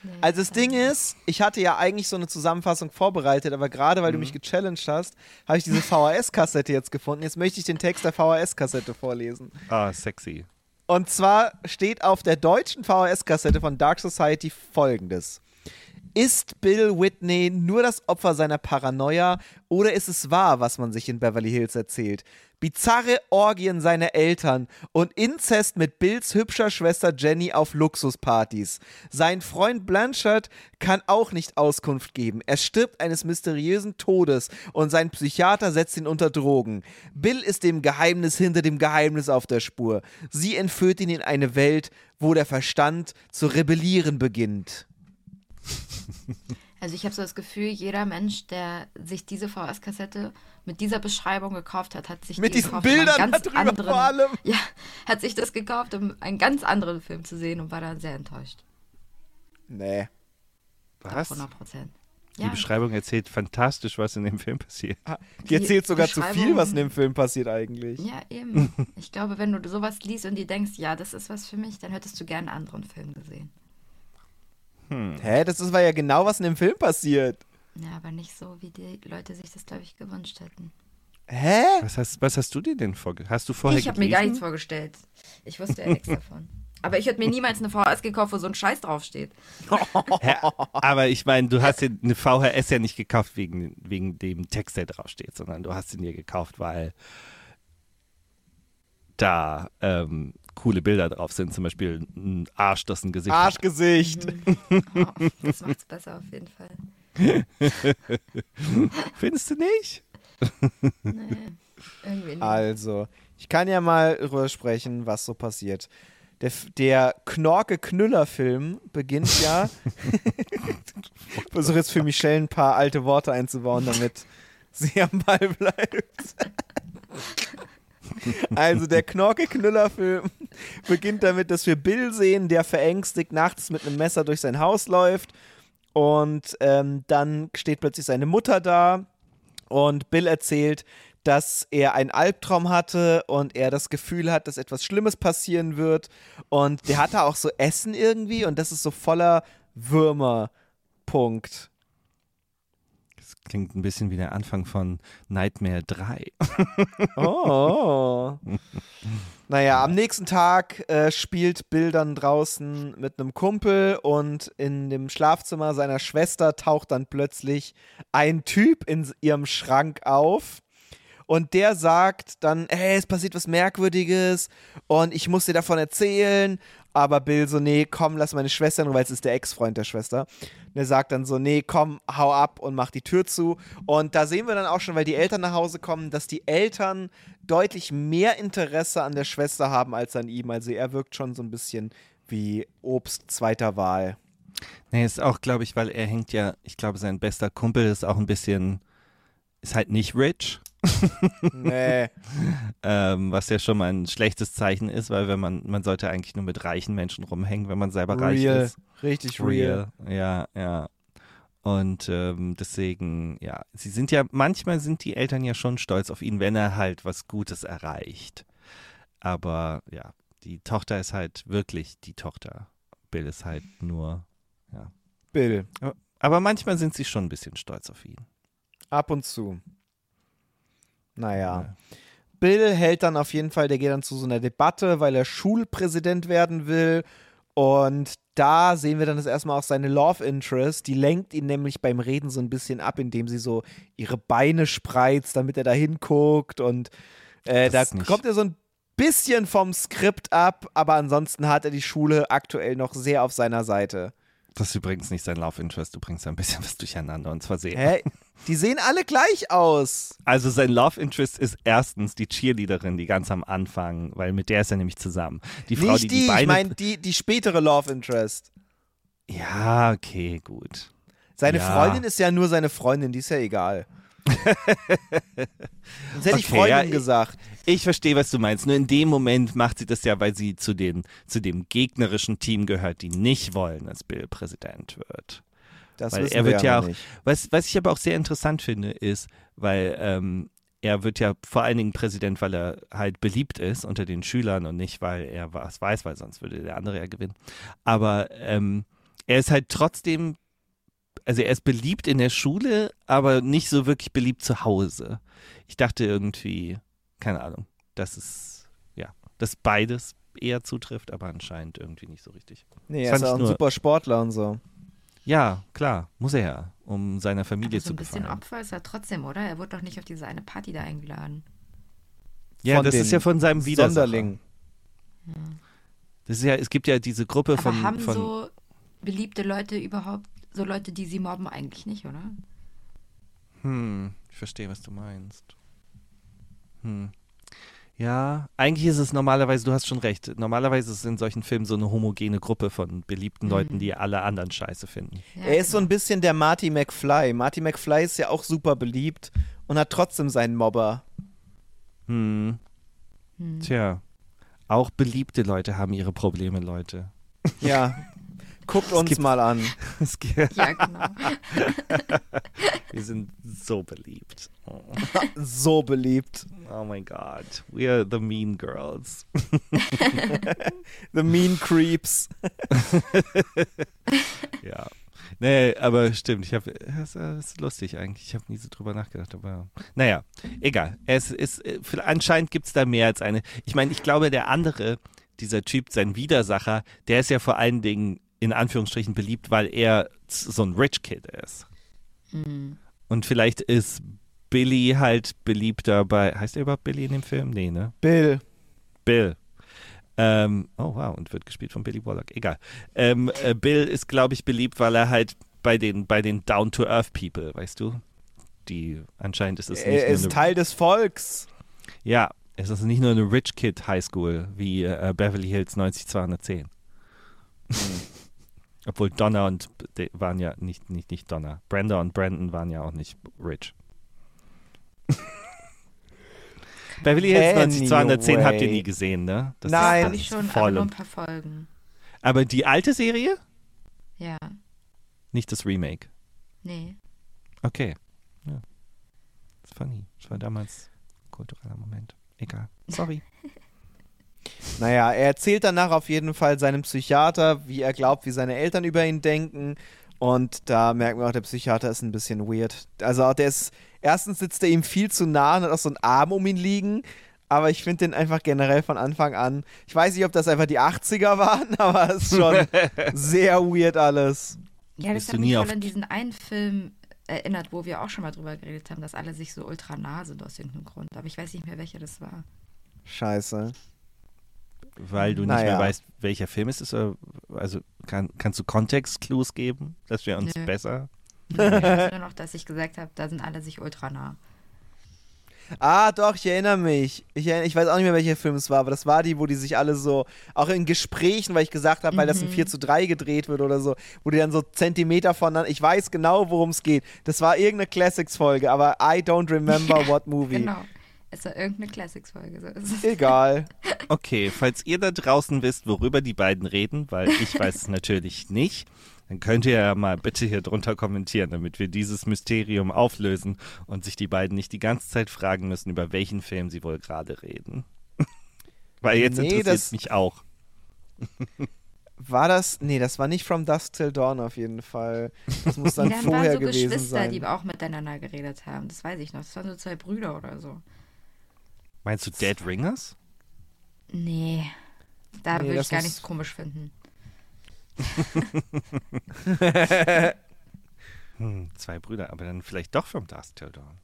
S2: Also das Ding ist, ich hatte ja eigentlich so eine Zusammenfassung vorbereitet, aber gerade weil
S1: Mhm.
S2: du mich gechallenged hast, habe ich diese V H S-Kassette jetzt gefunden. Jetzt möchte ich den Text der V H S-Kassette vorlesen.
S1: Ah, sexy.
S2: Und zwar steht auf der deutschen V H S-Kassette von Dark Society folgendes. Ist Bill Whitney nur das Opfer seiner Paranoia oder ist es wahr, was man sich in Beverly Hills erzählt? Bizarre Orgien seiner Eltern und Inzest mit Bills hübscher Schwester Jenny auf Luxuspartys. Sein Freund Blanchard kann auch nicht Auskunft geben. Er stirbt eines mysteriösen Todes und sein Psychiater setzt ihn unter Drogen. Bill ist dem Geheimnis hinter dem Geheimnis auf der Spur. Sie entführt ihn in eine Welt, wo der Verstand zu rebellieren beginnt.
S3: Also ich habe so das Gefühl, jeder Mensch, der sich diese V H S-Kassette mit dieser Beschreibung gekauft hat, hat sich
S2: Mit
S3: die
S2: diesen
S3: gekauft, um einen
S2: Bildern
S3: ganz
S2: darüber
S3: anderen,
S2: vor allem.
S3: Ja, hat sich das gekauft, um einen ganz anderen Film zu sehen und war dann sehr enttäuscht.
S2: Nee.
S1: Was?
S3: hundert Prozent.
S1: Die Beschreibung erzählt fantastisch, was in dem Film passiert.
S2: Die erzählt sogar zu
S3: Beschreibung-
S2: viel, was in dem Film passiert eigentlich.
S3: Ja, eben. Ich glaube, wenn du sowas liest und dir denkst, ja, das ist was für mich, dann hättest du gerne einen anderen Film gesehen.
S2: Hä, das ist, war ja genau, was in dem Film passiert.
S3: Ja, aber nicht so, wie die Leute sich das, glaube ich, gewünscht hätten.
S2: Hä?
S1: Was hast, was hast du dir denn vorgestellt? Hast du vorher
S3: Ich habe mir gar nichts
S1: gelesen?
S3: vorgestellt. Ich wusste ja nichts davon. Aber ich hätte mir niemals eine V H S gekauft, wo so ein Scheiß draufsteht.
S1: Hä? Aber ich meine, du hast dir eine V H S ja nicht gekauft wegen, wegen dem Text, der draufsteht, sondern du hast ihn dir gekauft, weil da ähm, coole Bilder drauf sind. Zum Beispiel ein Arsch, das ein Gesicht hat.
S2: Arschgesicht.
S3: Oh, das macht's besser auf jeden Fall.
S1: Findest du nicht?
S3: Nee, irgendwie nicht.
S2: Also, ich kann ja mal drüber sprechen, was so passiert. Der, F- der Knorke-Knüller-Film beginnt ja. Ich versuche jetzt für Michelle ein paar alte Worte einzubauen, damit sie am Ball bleibt. Also der Knorke-Knüller-Film beginnt damit, dass wir Bill sehen, der verängstigt nachts mit einem Messer durch sein Haus läuft. Und ähm, dann steht plötzlich seine Mutter da und Bill erzählt, dass er einen Albtraum hatte und er das Gefühl hat, dass etwas Schlimmes passieren wird. Und der hat da auch so Essen irgendwie und das ist so voller Würmer. Punkt.
S1: Das klingt ein bisschen wie der Anfang von Nightmare drei.
S2: Oh. Naja, am nächsten Tag äh, spielt Bill dann draußen mit einem Kumpel und in dem Schlafzimmer seiner Schwester taucht dann plötzlich ein Typ in s- ihrem Schrank auf. Und der sagt dann, hey, es passiert was Merkwürdiges und ich muss dir davon erzählen. Aber Bill so, nee, komm, lass meine Schwester in Ruhe, weil es ist der Ex-Freund der Schwester. Und er sagt dann so, nee, komm, hau ab und mach die Tür zu. Und da sehen wir dann auch schon, weil die Eltern nach Hause kommen, dass die Eltern deutlich mehr Interesse an der Schwester haben als an ihm. Also er wirkt schon so ein bisschen wie Obst zweiter Wahl.
S1: Nee, ist auch, glaube ich, weil er hängt ja, ich glaube, sein bester Kumpel ist auch ein bisschen, ist halt nicht rich.
S2: Nee.
S1: Ähm, was ja schon mal ein schlechtes Zeichen ist, weil wenn man, man sollte eigentlich nur mit reichen Menschen rumhängen, wenn man selber reich
S2: Real.
S1: ist.
S2: Richtig real.
S1: Ja, ja. Und ähm, deswegen, ja, sie sind ja, manchmal sind die Eltern ja schon stolz auf ihn, wenn er halt was Gutes erreicht. Aber ja, die Tochter ist halt wirklich die Tochter. Bill ist halt nur, ja.
S2: Bill.
S1: Aber manchmal sind sie schon ein bisschen stolz auf ihn.
S2: Ab und zu. Naja. Bill hält dann auf jeden Fall, der geht dann zu so einer Debatte, weil er Schulpräsident werden will. Und da sehen wir dann das erstmal auch seine Love Interest. Die lenkt ihn nämlich beim Reden so ein bisschen ab, indem sie so ihre Beine spreizt, damit er da hinguckt. Und äh, da
S1: Das ist nicht-
S2: kommt er so ein bisschen vom Skript ab, aber ansonsten hat er die Schule aktuell noch sehr auf seiner Seite.
S1: Das ist übrigens nicht sein Love Interest, du bringst ein bisschen was durcheinander und zwar sehr.
S2: Hä? Die sehen alle gleich aus.
S1: Also sein Love Interest ist erstens die Cheerleaderin, die ganz am Anfang, weil mit der ist er nämlich zusammen. Die Frau,
S2: Nicht
S1: die
S2: die,
S1: die Beine...
S2: ich meine die, die spätere Love Interest.
S1: Ja, okay, gut.
S2: Seine
S1: Ja.
S2: Freundin ist ja nur seine Freundin, die ist ja egal. Sonst hätte ich
S1: Okay,
S2: Freundin
S1: ja,
S2: gesagt.
S1: Ich verstehe, was du meinst. Nur in dem Moment macht sie das ja, weil sie zu, den, zu dem gegnerischen Team gehört, die nicht wollen, dass Bill Präsident wird.
S2: Das
S1: Weil
S2: wissen
S1: er
S2: wir
S1: wird
S2: ja
S1: ja
S2: noch
S1: auch,
S2: nicht.
S1: was, was ich aber auch sehr interessant finde, ist, weil ähm, er wird ja vor allen Dingen Präsident, weil er halt beliebt ist unter den Schülern und nicht, weil er was weiß, weil sonst würde der andere ja gewinnen. Aber ähm, er ist halt trotzdem, also er ist beliebt in der Schule, aber nicht so wirklich beliebt zu Hause. Ich dachte irgendwie, keine Ahnung, dass es, ja, dass beides eher zutrifft, aber anscheinend irgendwie nicht so richtig.
S2: Nee,
S1: Das
S2: er ist
S1: fand
S2: auch
S1: ich
S2: ein
S1: nur-
S2: super Sportler und so.
S1: Ja, klar, muss er ja, um seiner Familie
S3: Aber so
S1: zu
S3: ein bisschen
S1: gefallen.
S3: Opfer ist er trotzdem, oder? Er wurde doch nicht auf diese eine Party da eingeladen.
S1: Ja,
S2: Von
S1: das ist
S2: den
S1: ja von seinem Widersacher.
S2: Sonderling.
S1: Das ist ja, es gibt ja diese Gruppe
S3: Aber
S1: von,
S3: haben
S1: von
S3: so beliebte Leute überhaupt, so Leute, die sie mobben, eigentlich nicht, oder?
S1: Hm, ich verstehe, was du meinst. Hm. Ja, eigentlich ist es normalerweise, du hast schon recht, normalerweise ist es in solchen Filmen so eine homogene Gruppe von beliebten
S3: Mhm.
S1: Leuten, die alle anderen scheiße finden.
S3: Ja,
S2: Er ist so
S3: genau.
S2: ein bisschen der Marty McFly. Marty McFly ist ja auch super beliebt und hat trotzdem seinen Mobber.
S1: Hm.
S3: Hm.
S1: Tja, auch beliebte Leute haben ihre Probleme, Leute.
S2: Ja. Guckt
S1: Es
S2: uns
S1: gibt-
S2: mal an.
S1: Es gibt-
S3: Ja, genau.
S1: Wir sind so beliebt. Oh.
S2: So beliebt.
S1: Oh mein Gott, we are the mean girls.
S2: The Mean Creeps.
S1: Ja. Nee, aber stimmt, ich habe, das ist lustig eigentlich, ich habe nie so drüber nachgedacht, aber naja, egal. Es ist, äh, anscheinend gibt es da mehr als eine. Ich meine, ich glaube, der andere, dieser Typ, sein Widersacher, der ist ja vor allen Dingen in Anführungsstrichen beliebt, weil er z- so ein Rich Kid ist.
S3: Hm.
S1: Und vielleicht ist Billy halt beliebter bei, heißt er überhaupt Billy in dem Film? Nee, ne?
S2: Bill.
S1: Bill. Ähm, oh wow, und wird gespielt von Billy Warlock. Egal. Ähm, äh, Bill ist, glaube ich, beliebt, weil er halt bei den, bei den Down-to-Earth-People, weißt du? Die, anscheinend ist es nicht
S2: Er
S1: nur
S2: ist
S1: eine,
S2: Teil des Volks.
S1: ja, es ist nicht nur eine Rich Kid High School wie äh, Beverly Hills neunzig zweihundertzehn. Obwohl Donna und die waren ja nicht, nicht, nicht Donna. Brenda und Brandon waren ja auch nicht rich. Beverly Hills neunzig zweihundertzehn habt ihr nie gesehen, ne? Das
S2: Nein.
S1: ist,
S3: Habe
S1: das
S3: ich
S1: ist
S3: schon, aber
S1: voll
S3: nur ein
S1: und,
S3: paar Folgen.
S1: aber die alte Serie?
S3: Ja,
S1: Nicht das Remake.
S3: nee.
S1: Okay. Ja. Das ist funny. Das war damals ein kultureller Moment. Egal. Sorry.
S2: Naja, er erzählt danach auf jeden Fall seinem Psychiater, wie er glaubt, wie seine Eltern über ihn denken. Und da merken wir auch, der Psychiater ist ein bisschen weird. Also der ist, erstens sitzt er ihm viel zu nah und hat auch so einen Arm um ihn liegen. Aber ich finde den einfach generell von Anfang an, ich weiß nicht, ob das einfach die achtziger waren, aber es ist schon sehr weird alles.
S3: Ja, das
S1: Bist
S3: hat
S1: du
S3: mich
S1: nie
S3: voll
S1: auf-
S3: an diesen einen Film erinnert, wo wir auch schon mal drüber geredet haben, dass alle sich so ultra nah sind aus irgendeinem Grund. Aber ich weiß nicht mehr, welcher das war.
S2: Scheiße.
S1: Weil du nicht
S2: Naja.
S1: mehr weißt, welcher Film es ist. Oder, also kann, kannst du Kontextclues geben, dass wir uns
S3: Nö.
S1: besser.
S3: Ich weiß nur noch, dass ich gesagt habe, da sind alle sich ultra nah.
S2: Ah, doch, ich erinnere mich. Ich, erinner, ich weiß auch nicht mehr, welcher Film es war, aber das war die, wo die sich alle so, auch in Gesprächen, weil ich gesagt habe, weil das in
S3: Mhm.
S2: vier zu drei gedreht wird oder so, wo die dann so Zentimeter voneinander, ich weiß genau, worum es geht. Das war irgendeine Classics-Folge, aber I don't remember what movie.
S3: Genau. Es war irgendeine Classics-Folge. So ist es.
S2: Egal.
S1: Okay, falls ihr da draußen wisst, worüber die beiden reden, weil ich weiß es natürlich nicht, dann könnt ihr ja mal bitte hier drunter kommentieren, damit wir dieses Mysterium auflösen und sich die beiden nicht die ganze Zeit fragen müssen, über welchen Film sie wohl gerade reden. Weil jetzt
S2: Nee,
S1: interessiert
S2: das-
S1: es mich auch.
S2: War das, nee, das war nicht From Dusk Till Dawn auf jeden Fall. Das muss dann
S3: Dann waren
S2: vorher
S3: so
S2: gewesen
S3: Geschwister,
S2: sein.
S3: die auch miteinander geredet haben. Das weiß ich noch. Das waren so zwei Brüder oder so.
S1: Meinst du Dead Ringers?
S3: Nee. Da
S2: Nee,
S3: würde
S2: das
S3: ich gar
S2: muss-
S3: nichts komisch finden.
S1: Hm, zwei Brüder, aber dann vielleicht doch From Dusk Till Dawn.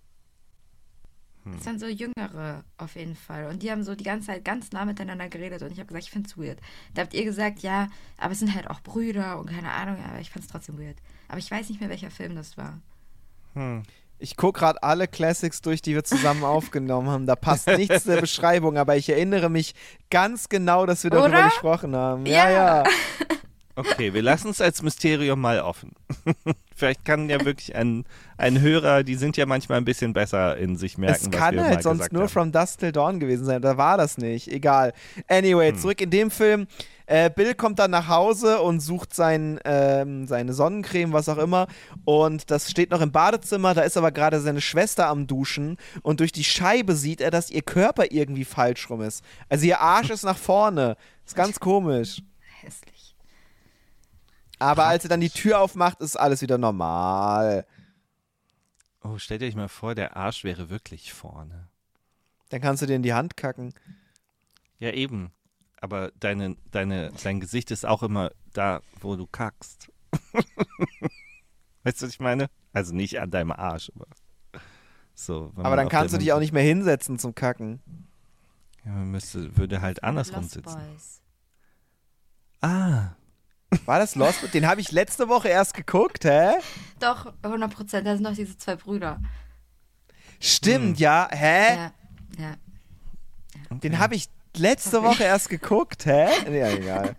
S3: Das waren so Jüngere auf jeden Fall. Und die haben so die ganze Zeit ganz nah miteinander geredet und ich habe gesagt, ich finde es weird. Da habt ihr gesagt, ja, aber es sind halt auch Brüder und keine Ahnung, aber ich fand es trotzdem weird. Aber ich weiß nicht mehr, welcher Film das war.
S1: Hm.
S2: Ich gucke gerade alle Classics durch, die wir zusammen aufgenommen haben. Da passt nichts der Beschreibung, aber ich erinnere mich ganz genau, dass wir darüber
S3: Oder?
S2: gesprochen haben. Ja,
S3: Ja.
S2: ja.
S1: Okay, wir lassen es als Mysterium mal offen. Vielleicht kann ja wirklich ein, ein Hörer, die sind ja manchmal ein bisschen besser in sich merken,
S2: Es
S1: was
S2: kann
S1: wir
S2: halt
S1: mal
S2: sonst
S1: gesagt
S2: nur
S1: haben.
S2: From Dusk Till Dawn gewesen sein. Da war das nicht. Egal. Anyway,
S1: Hm.
S2: zurück in dem Film. Äh, Bill kommt dann nach Hause und sucht sein, ähm, seine Sonnencreme, was auch immer. Und das steht noch im Badezimmer. Da ist aber gerade seine Schwester am Duschen. Und durch die Scheibe sieht er, dass ihr Körper irgendwie falsch rum ist. Also ihr Arsch ist nach vorne. Ist ganz komisch.
S3: Hässlich.
S2: Aber als er dann die Tür aufmacht, ist alles wieder normal.
S1: Oh, stellt euch mal vor, der Arsch wäre wirklich vorne.
S2: Dann kannst du dir in die Hand kacken.
S1: Ja, eben. Aber deine, deine, dein Gesicht ist auch immer da, wo du kackst. Weißt du, was ich meine? Also nicht an deinem Arsch, aber so.
S2: Aber dann kannst du dich auch nicht mehr hinsetzen zum Kacken.
S1: Ja, man müsste, würde halt andersrum
S3: Lost
S1: sitzen.
S3: Boys.
S1: Ah.
S2: War das Lost? Den habe ich letzte Woche erst geguckt, hä?
S3: Doch, hundert Prozent. Da sind noch diese zwei Brüder.
S2: Stimmt,
S1: Hm.
S2: ja. Hä?
S3: Ja, ja.
S2: Den habe ich letzte Woche erst geguckt, hä? Ja, egal.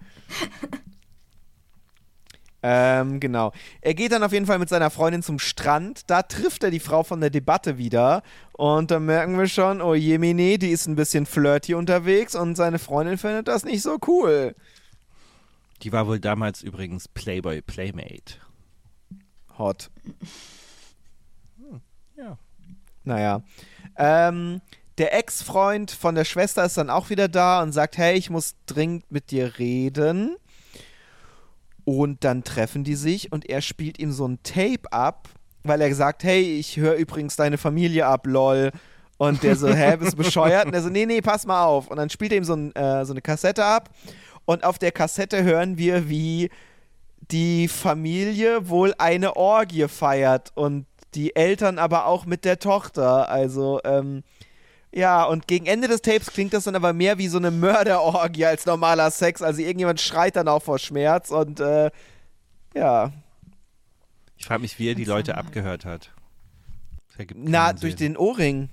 S2: ähm, genau. Er geht dann auf jeden Fall mit seiner Freundin zum Strand. Da trifft er die Frau von der Debatte wieder. Und da merken wir schon, oh Jemine, die ist ein bisschen flirty unterwegs und seine Freundin findet das nicht so cool.
S1: Die war wohl damals übrigens Playboy Playmate.
S2: Hot.
S1: Hm, ja.
S2: Naja. Ähm, der Ex-Freund von der Schwester ist dann auch wieder da und sagt, hey, ich muss dringend mit dir reden. Und dann treffen die sich und er spielt ihm so ein Tape ab, weil er sagt, hey, ich höre übrigens deine Familie ab, lol. Und der so, hä, bist du bescheuert? Und der so, nee, nee, pass mal auf. Und dann spielt er ihm so, ein, äh, so eine Kassette ab. Und auf der Kassette hören wir, wie die Familie wohl eine Orgie feiert und die Eltern aber auch mit der Tochter. Also, ähm, ja, und gegen Ende des Tapes klingt das dann aber mehr wie so eine Mörderorgie als normaler Sex. Also irgendjemand schreit dann auch vor Schmerz und, äh, ja.
S1: Ich frage mich, wie er die Leute abgehört hat. Das ergibt
S2: Na,
S1: keinen
S2: durch
S1: Sinn.
S2: den Ohrring.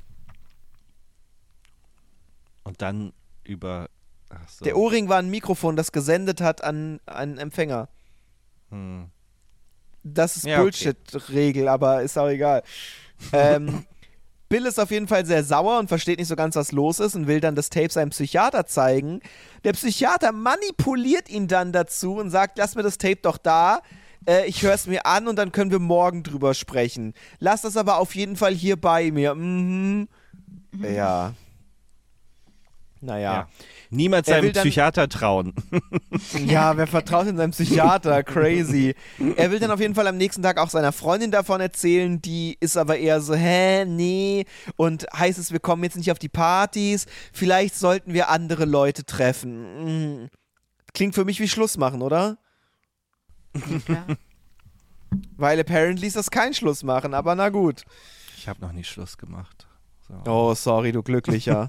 S1: Und dann über. Ach so.
S2: Der Ohrring war ein Mikrofon, das gesendet hat an einen Empfänger.
S1: Hm.
S2: Das ist
S1: Ja, okay.
S2: Bullshit-Regel, aber ist auch egal. ähm, Bill ist auf jeden Fall sehr sauer und versteht nicht so ganz, was los ist und will dann das Tape seinem Psychiater zeigen. Der Psychiater manipuliert ihn dann dazu und sagt, lass mir das Tape doch da, äh, ich höre es mir an und dann können wir morgen drüber sprechen. Lass das aber auf jeden Fall hier bei mir. Mhm. Ja. Naja.
S1: Ja. Niemals
S2: Er will
S1: seinem
S2: dann-
S1: Psychiater trauen.
S2: Ja, wer vertraut in seinem Psychiater? Crazy. Er will dann auf jeden Fall am nächsten Tag auch seiner Freundin davon erzählen, die ist aber eher so, hä, nee. Und heißt es, wir kommen jetzt nicht auf die Partys, vielleicht sollten wir andere Leute treffen. Mhm. Klingt für mich wie Schluss machen, oder?
S3: Ja, klar.
S2: Weil apparently ist das kein Schluss machen, aber na gut.
S1: Ich habe noch nicht Schluss gemacht. So.
S2: Oh, sorry, du Glücklicher.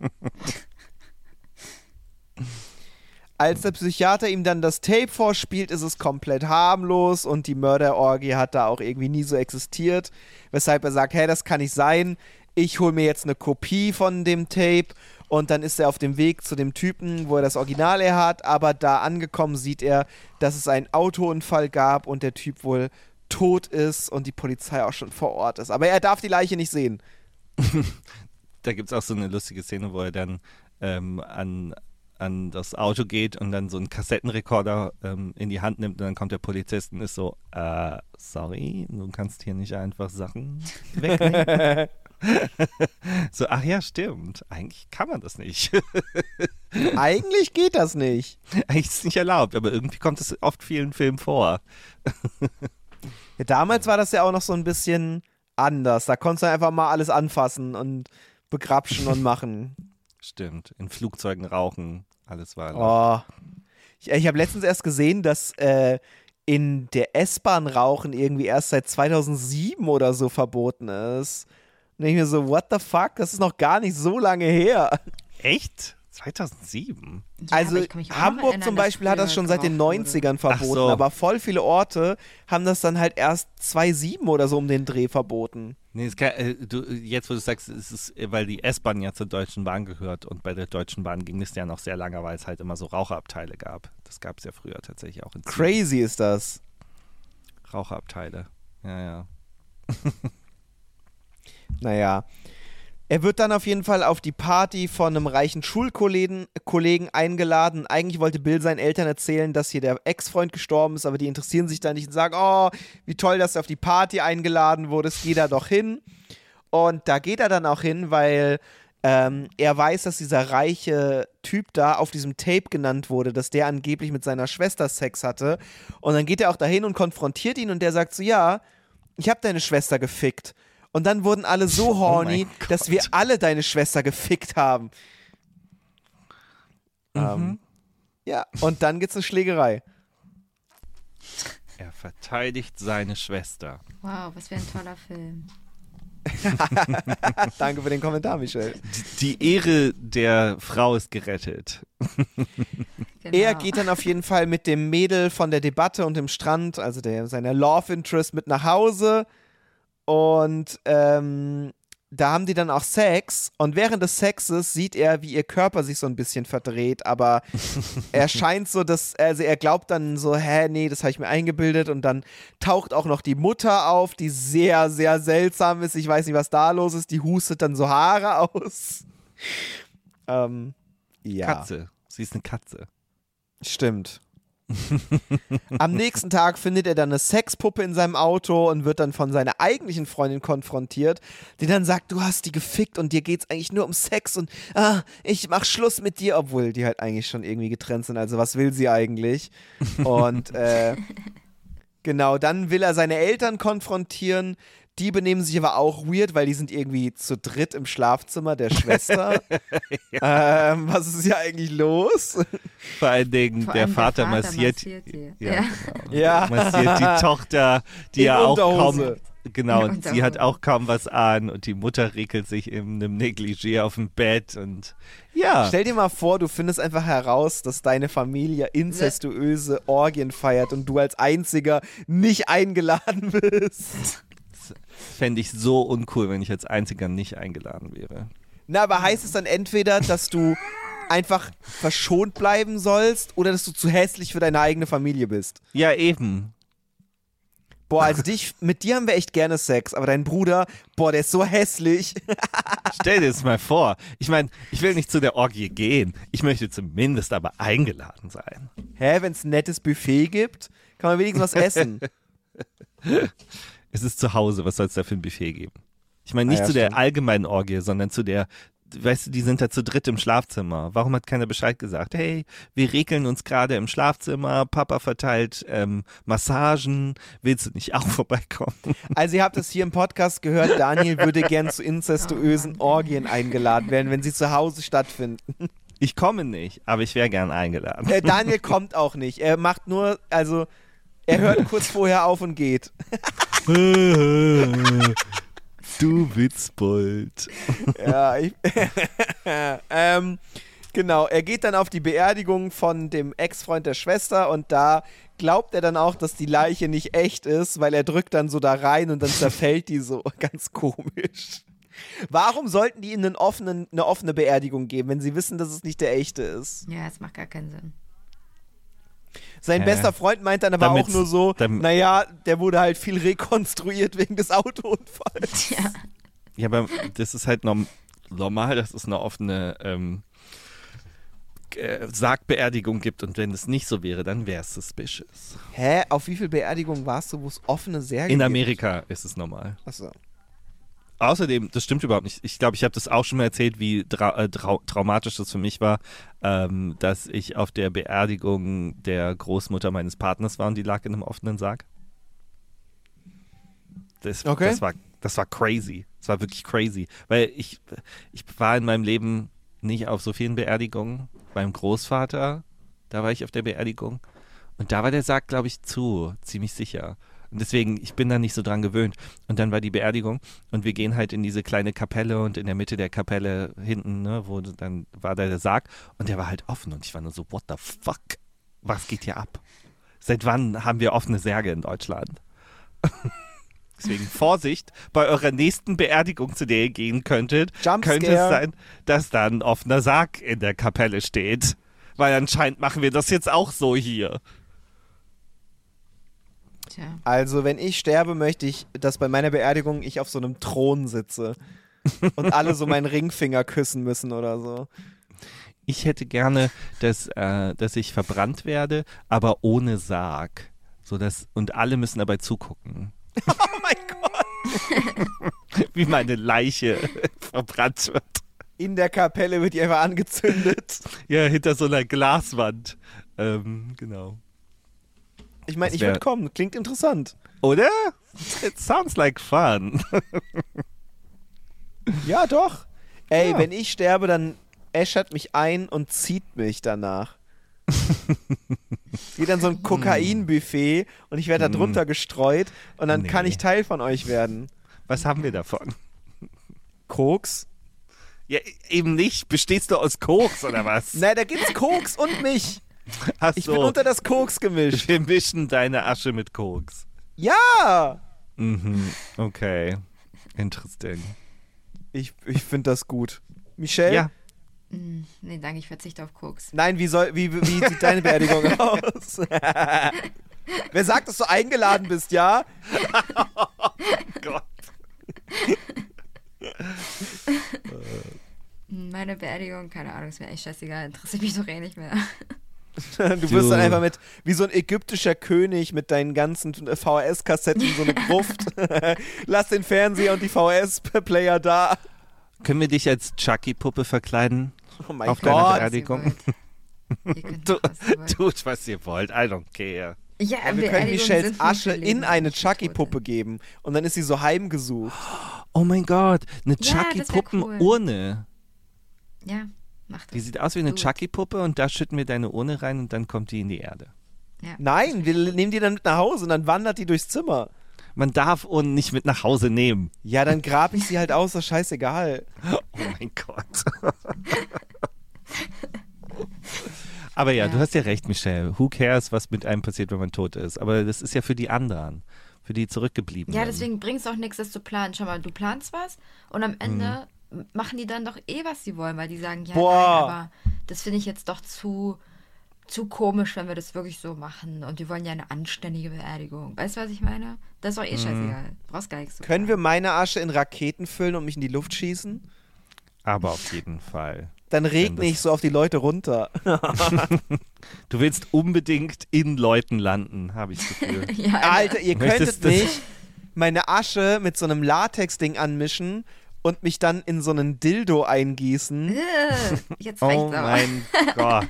S2: Als der Psychiater ihm dann das Tape vorspielt, ist es komplett harmlos und die Mörderorgie hat da auch irgendwie nie so existiert, weshalb er sagt, hey, das kann nicht sein, ich hole mir jetzt eine Kopie von dem Tape und dann ist er auf dem Weg zu dem Typen, wo er das Original her hat, aber da angekommen sieht er, dass es einen Autounfall gab und der Typ wohl tot ist und die Polizei auch schon vor Ort ist. Aber er darf die Leiche nicht sehen.
S1: Da gibt es auch so eine lustige Szene, wo er dann ähm, an, an das Auto geht und dann so einen Kassettenrekorder ähm, in die Hand nimmt und dann kommt der Polizist und ist so, äh, sorry, du kannst hier nicht einfach Sachen wegnehmen. So, ach ja, stimmt. Eigentlich kann man das nicht.
S2: Eigentlich geht das nicht.
S1: Eigentlich ist es nicht erlaubt, aber irgendwie kommt es oft vielen Filmen vor.
S2: Ja, damals war das ja auch noch so ein bisschen anders. Da konntest du einfach mal alles anfassen und begrapschen und machen.
S1: Stimmt. In Flugzeugen rauchen, alles war erlaubt.
S2: Oh. Ich, ich habe letztens erst gesehen, dass äh, in der S-Bahn Rauchen irgendwie erst seit zweitausendsieben oder so verboten ist. Und ich mir so, what the fuck? Das ist noch gar nicht so lange her.
S1: Echt? zweitausendsieben?
S3: Ja,
S2: Also
S3: aber ich kann mich auch noch
S2: Hamburg
S3: erinnern,
S2: zum
S3: dass
S2: Beispiel hat das
S3: früher
S2: schon seit den
S3: geraucht wurde.
S2: neunzigern verboten,
S1: Ach so.
S2: aber voll viele Orte haben das dann halt erst zweitausendsieben oder so um den Dreh verboten.
S1: Nee, es kann, äh, du, jetzt wo du sagst, es ist, äh, weil die S-Bahn ja zur Deutschen Bahn gehört und bei der Deutschen Bahn ging es ja noch sehr lange, weil es halt immer so Raucherabteile gab. Das gab es ja früher tatsächlich auch in Zügen.
S2: Crazy ist das.
S1: Raucherabteile. Ja, ja.
S2: Naja. Er wird dann auf jeden Fall auf die Party von einem reichen Schulkollegen Kollegen eingeladen. Eigentlich wollte Bill seinen Eltern erzählen, dass hier der Ex-Freund gestorben ist, aber die interessieren sich da nicht und sagen, oh, wie toll, dass du auf die Party eingeladen wurdest, geh da doch hin. Und da geht er dann auch hin, weil Ähm, er weiß, dass dieser reiche Typ da auf diesem Tape genannt wurde, dass der angeblich mit seiner Schwester Sex hatte. Und dann geht er auch dahin und konfrontiert ihn und der sagt so, ja, ich habe deine Schwester gefickt. Und dann wurden alle so horny,
S1: oh
S2: dass wir alle deine Schwester gefickt haben.
S1: Mhm.
S2: Ähm, ja, und dann gibt's eine Schlägerei.
S1: Er verteidigt seine Schwester.
S3: Wow, was für ein toller Film.
S2: Danke für den Kommentar, Michelle.
S1: Die, die Ehre der Frau ist gerettet.
S3: Genau.
S2: Er geht dann auf jeden Fall mit dem Mädel von der Debatte und dem Strand, also der, seiner Love Interest, mit nach Hause. Und ähm, da haben die dann auch Sex. Und während des Sexes sieht er, wie ihr Körper sich so ein bisschen verdreht. Aber er scheint so, dass, also er glaubt dann so, hä, nee, das habe ich mir eingebildet. Und dann taucht auch noch die Mutter auf, die sehr, sehr seltsam ist. Ich weiß nicht, was da los ist. Die hustet dann so Haare aus. Ähm, ja.
S1: Katze. Sie ist eine Katze.
S2: Stimmt. Am nächsten Tag findet er dann eine Sexpuppe in seinem Auto und wird dann von seiner eigentlichen Freundin konfrontiert, die dann sagt, du hast die gefickt und dir geht's eigentlich nur um Sex und ah, ich mach Schluss mit dir, obwohl die halt eigentlich schon irgendwie getrennt sind, also was will sie eigentlich? Und äh, genau, dann will er seine Eltern konfrontieren. Die benehmen sich aber auch weird, weil die sind irgendwie zu dritt im Schlafzimmer der Schwester. ja. ähm, was ist hier eigentlich los?
S1: Vor allen Dingen,
S3: Vor
S1: der,
S3: allem
S1: Vater
S3: der Vater
S1: massiert,
S3: massiert die.
S1: ja,
S3: Ja.
S1: Genau.
S2: Ja.
S1: massiert die Tochter, die
S2: In
S1: ja auch kaum,
S2: Unterhose.
S1: genau,
S3: In
S1: und sie hat
S3: Unterhose.
S1: auch kaum was an und die Mutter regelt sich in einem Negligé auf dem Bett und ja.
S2: Stell dir mal vor, du findest einfach heraus, dass deine Familie inzestuöse Orgien feiert und du als Einziger nicht eingeladen bist.
S1: Fände ich so uncool, wenn ich als Einziger nicht eingeladen wäre.
S2: Na, aber heißt es dann entweder, dass du einfach verschont bleiben sollst oder dass du zu hässlich für deine eigene Familie bist?
S1: Ja, eben.
S2: Boah, also dich, mit dir haben wir echt gerne Sex, aber dein Bruder, boah, der ist so hässlich.
S1: Stell dir das mal vor. Ich meine, ich will nicht zu der Orgie gehen. Ich möchte zumindest aber eingeladen sein.
S2: Hä, wenn es ein nettes Buffet gibt, kann man wenigstens was essen.
S1: Es ist zu Hause, was soll es da für ein Buffet geben? Ich meine nicht
S2: Ah ja,
S1: zu der
S2: stimmt.
S1: allgemeinen Orgie, sondern zu der, weißt du, die sind da zu dritt im Schlafzimmer. Warum hat keiner Bescheid gesagt? Hey, wir regeln uns gerade im Schlafzimmer, Papa verteilt ähm, Massagen, willst du nicht auch vorbeikommen?
S2: Also ihr habt es hier im Podcast gehört, Daniel würde gern zu inzestuösen Orgien eingeladen werden, wenn sie zu Hause stattfinden.
S1: Ich komme nicht, aber ich wäre gern eingeladen.
S2: Äh, Daniel kommt auch nicht. Er macht nur, also er hört kurz vorher auf und geht.
S1: Du Witzbold.
S2: Ja, ich, ähm, genau. Er geht dann auf die Beerdigung von dem Ex-Freund der Schwester und da glaubt er dann auch, dass die Leiche nicht echt ist, weil er drückt dann so da rein und dann zerfällt die so ganz komisch. Warum sollten die ihm einen offenen, eine offene Beerdigung geben, wenn sie wissen, dass es nicht der echte ist?
S3: Ja, es macht gar keinen Sinn.
S2: Sein
S1: Äh,
S2: bester Freund meint dann aber auch
S1: damit's-
S2: nur so,
S1: dam-
S2: naja, der wurde halt viel rekonstruiert wegen des Autounfalls.
S3: Ja.
S1: Ja, aber das ist halt norm normal, dass es eine offene ähm, äh, Sargbeerdigung gibt und wenn es nicht so wäre, dann wäre es suspicious.
S2: Hä? Auf wie viel Beerdigungen warst du, wo es offene Särge
S1: In
S2: gibt?
S1: Amerika ist es normal.
S2: Achso.
S1: Außerdem, das stimmt überhaupt nicht. Ich glaube, ich habe das auch schon mal erzählt, wie trau äh, trau traumatisch das für mich war, ähm, dass ich auf der Beerdigung der Großmutter meines Partners war und die lag in einem offenen Sarg. Das,
S2: Okay.
S1: das, war, das war crazy. Das war wirklich crazy. Weil ich, ich war in meinem Leben nicht auf so vielen Beerdigungen. Beim Großvater, da war ich auf der Beerdigung. Und da war der Sarg, glaube ich, zu, ziemlich sicher. Und deswegen, ich bin da nicht so dran gewöhnt. Und dann war die Beerdigung und wir gehen halt in diese kleine Kapelle und in der Mitte der Kapelle hinten, ne, wo dann war da der Sarg und der war halt offen und ich war nur so, what the fuck? Was geht hier ab? Seit wann haben wir offene Särge in Deutschland? Deswegen Vorsicht, bei eurer nächsten Beerdigung, zu der ihr gehen könntet,
S2: Jumpscare.
S1: könnte es sein, dass da ein offener Sarg in der Kapelle steht. Weil anscheinend machen wir das jetzt auch so hier.
S3: Tja.
S2: Also, wenn ich sterbe, möchte ich, dass bei meiner Beerdigung ich auf so einem Thron sitze und alle so meinen Ringfinger küssen müssen oder so.
S1: Ich hätte gerne, dass, äh, dass ich verbrannt werde, aber ohne Sarg. So dass, und alle müssen dabei zugucken,
S2: Oh mein Gott.
S1: wie meine Leiche verbrannt wird.
S2: In der Kapelle wird die einfach angezündet.
S1: Ja, hinter so einer Glaswand. Ähm, genau.
S2: Ich meine,
S1: Das
S2: ich
S1: wär-
S2: würde kommen. Klingt interessant.
S1: Oder? It sounds like fun.
S2: Ja, doch. Ey,
S1: Ja.
S2: wenn ich sterbe, dann äschert mich ein und zieht mich danach. Geht dann so ein Kokainbuffet und ich werde da drunter gestreut und dann
S1: Nee.
S2: kann ich Teil von euch werden.
S1: Was haben wir davon?
S2: Koks?
S1: Ja, eben nicht. Bestehst du aus Koks oder was?
S2: Na, da gibt's Koks und mich.
S1: Ach
S2: Ich bin
S1: so.
S2: unter das Koks gemischt.
S1: Wir mischen deine Asche mit Koks.
S2: Ja!
S1: Mhm. Okay. Interesting.
S2: Ich, ich finde das gut. Michelle?
S1: Ja.
S3: Mm, nee, danke, ich verzichte auf Koks.
S2: Nein, wie, soll, wie, wie sieht deine Beerdigung aus? Wer sagt, dass du eingeladen bist, ja?
S1: Gott.
S3: Meine Beerdigung, keine Ahnung, ist mir echt scheißegal, interessiert mich doch eh nicht mehr.
S2: Du wirst dann einfach mit, wie so ein ägyptischer König mit deinen ganzen V H S-Kassetten in so eine Gruft. Lass den Fernseher und die V H S-Player da.
S1: Können wir dich als Chucky-Puppe verkleiden?
S2: Oh mein
S1: Auf deiner
S2: Gott.
S1: Beerdigung?
S3: Ihr könnt
S1: Du,
S3: doch, was ihr wollt.
S1: tut, was ihr wollt. I don't care.
S3: Ja,
S2: Ja, wir können
S3: Beerdigungen
S2: Michelles
S3: sind für
S2: Asche
S3: Leben,
S2: in eine
S3: nicht für Tote.
S2: Chucky-Puppe geben. Und dann ist sie so heimgesucht.
S1: Oh mein Gott, eine
S3: Ja, das wär
S1: Chucky-Puppen-Urne.
S3: Ja, mach das.
S1: Die sieht aus wie eine
S3: Gut.
S1: Chucky-Puppe und da schütten wir deine Urne rein und dann kommt die in die Erde.
S3: Ja.
S2: Nein, wir nehmen die dann mit nach Hause und dann wandert die durchs Zimmer.
S1: Man darf Urnen nicht mit nach Hause nehmen.
S2: Ja, dann grab ich sie halt aus, das ist scheißegal.
S1: Oh mein Gott. Aber ja,
S3: Ja.
S1: du hast ja recht, Michelle. Who cares, was mit einem passiert, wenn man tot ist? Aber das ist ja für die anderen, für die Zurückgebliebenen.
S3: Ja, deswegen bringt es auch nichts, das zu planen. Schau mal, du planst was und am Ende machen die dann doch eh, was sie wollen, weil die sagen, ja,
S2: Boah.
S3: nein, aber das finde ich jetzt doch zu, zu komisch, wenn wir das wirklich so machen und die wollen ja eine anständige Beerdigung. Weißt du, was ich meine? Das ist doch eh scheißegal. Du brauchst gar nichts zu
S2: Können wir
S3: planen.
S2: meine Asche in Raketen füllen und mich in die Luft schießen?
S1: Aber auf jeden Fall.
S2: Dann
S1: Wenn
S2: regne
S1: das-
S2: ich so auf die Leute runter.
S1: Du willst unbedingt in Leuten landen, habe ich das Gefühl.
S3: Ja,
S2: Alter, ihr
S1: Möchtest
S2: könntet
S1: du-
S2: nicht meine Asche mit so einem Latex-Ding anmischen und mich dann in so einen Dildo eingießen.
S3: äh, jetzt
S1: Oh
S3: reicht's aber.
S1: mein Gott.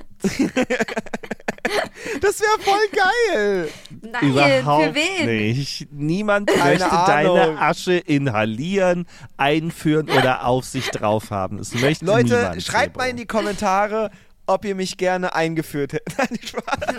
S2: Das wäre voll geil.
S3: Nein,
S1: Überhaupt
S3: für wen?
S1: nicht. Niemand
S2: Keine
S1: möchte
S2: Ahnung.
S1: deine Asche inhalieren, einführen oder auf sich drauf haben. Das möchte
S2: Leute,
S1: niemand.
S2: schreibt
S1: Sebo.
S2: mal in die Kommentare, ob ihr mich gerne eingeführt hättet. Nein, Spaß.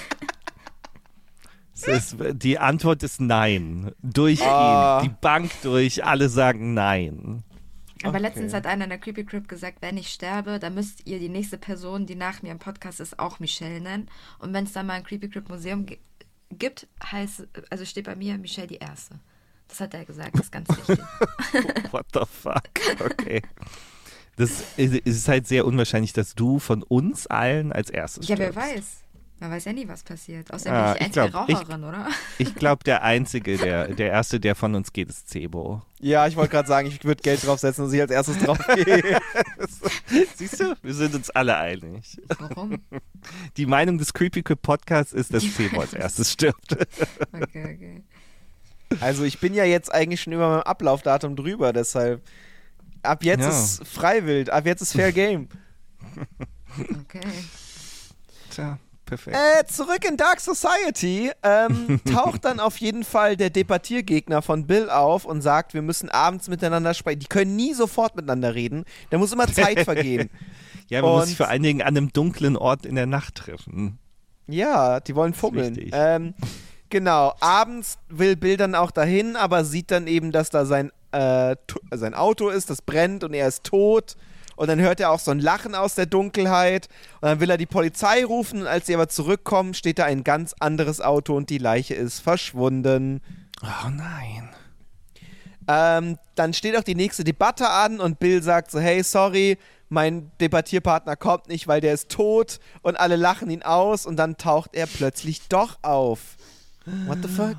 S1: Es ist, die Antwort ist nein. Durch
S2: Ah.
S1: ihn. Die Bank durch. Alle sagen nein.
S3: Aber
S2: Okay.
S3: letztens hat einer in der Creepy Crib gesagt, wenn ich sterbe, dann müsst ihr die nächste Person, die nach mir im Podcast ist, auch Michelle nennen. Und wenn es dann mal ein Creepy Crib Museum gi- gibt, heißt, also steht bei mir Michelle die Erste. Das hat er gesagt, das ist ganz wichtig.
S1: What the fuck? Okay. Das ist, es ist halt sehr unwahrscheinlich, dass du von uns allen als erstes
S3: Ja, wer
S1: stirbst.
S3: weiß. Man weiß ja nie, was passiert. Außerdem
S1: Ah,
S3: bin ich die
S1: ich
S3: einzige
S1: glaub, ich-
S3: Raucherin, oder?
S1: Ich glaube, der Einzige, der, der Erste, der von uns geht, ist Cebo.
S2: Ja, ich wollte gerade sagen, ich würde Geld draufsetzen, dass ich als erstes draufgehe.
S1: Siehst du? Wir sind uns alle einig.
S3: Warum?
S1: Die Meinung des Creepy Crib Podcasts ist, dass Cebo als erstes stirbt.
S3: Okay, okay.
S2: Also ich bin ja jetzt eigentlich schon über meinem Ablaufdatum drüber, deshalb ab jetzt
S1: Ja.
S2: ist freiwild, ab jetzt ist Fair Game.
S3: Okay.
S1: Tja, perfekt.
S2: Äh, zurück in Dark Society ähm, taucht dann auf jeden Fall der Debattiergegner von Bill auf und sagt, wir müssen abends miteinander sprechen. Die können nie sofort miteinander reden, da muss immer Zeit vergehen.
S1: Ja, man muss
S2: und-
S1: sich vor allen Dingen an einem dunklen Ort in der Nacht treffen.
S2: Ja, die wollen fummeln.
S1: wichtig.
S2: Ähm, genau, abends will Bill dann auch dahin, aber sieht dann eben, dass da sein, äh, to- sein Auto ist, das brennt und er ist tot. Und dann hört er auch so ein Lachen aus der Dunkelheit. Und dann will er die Polizei rufen. Und als sie aber zurückkommen, steht da ein ganz anderes Auto und die Leiche ist verschwunden.
S1: Oh nein.
S2: Ähm, dann steht auch die nächste Debatte an und Bill sagt so, hey, sorry, mein Debattierpartner kommt nicht, weil der ist tot und alle lachen ihn aus und dann taucht er plötzlich doch auf. What the fuck?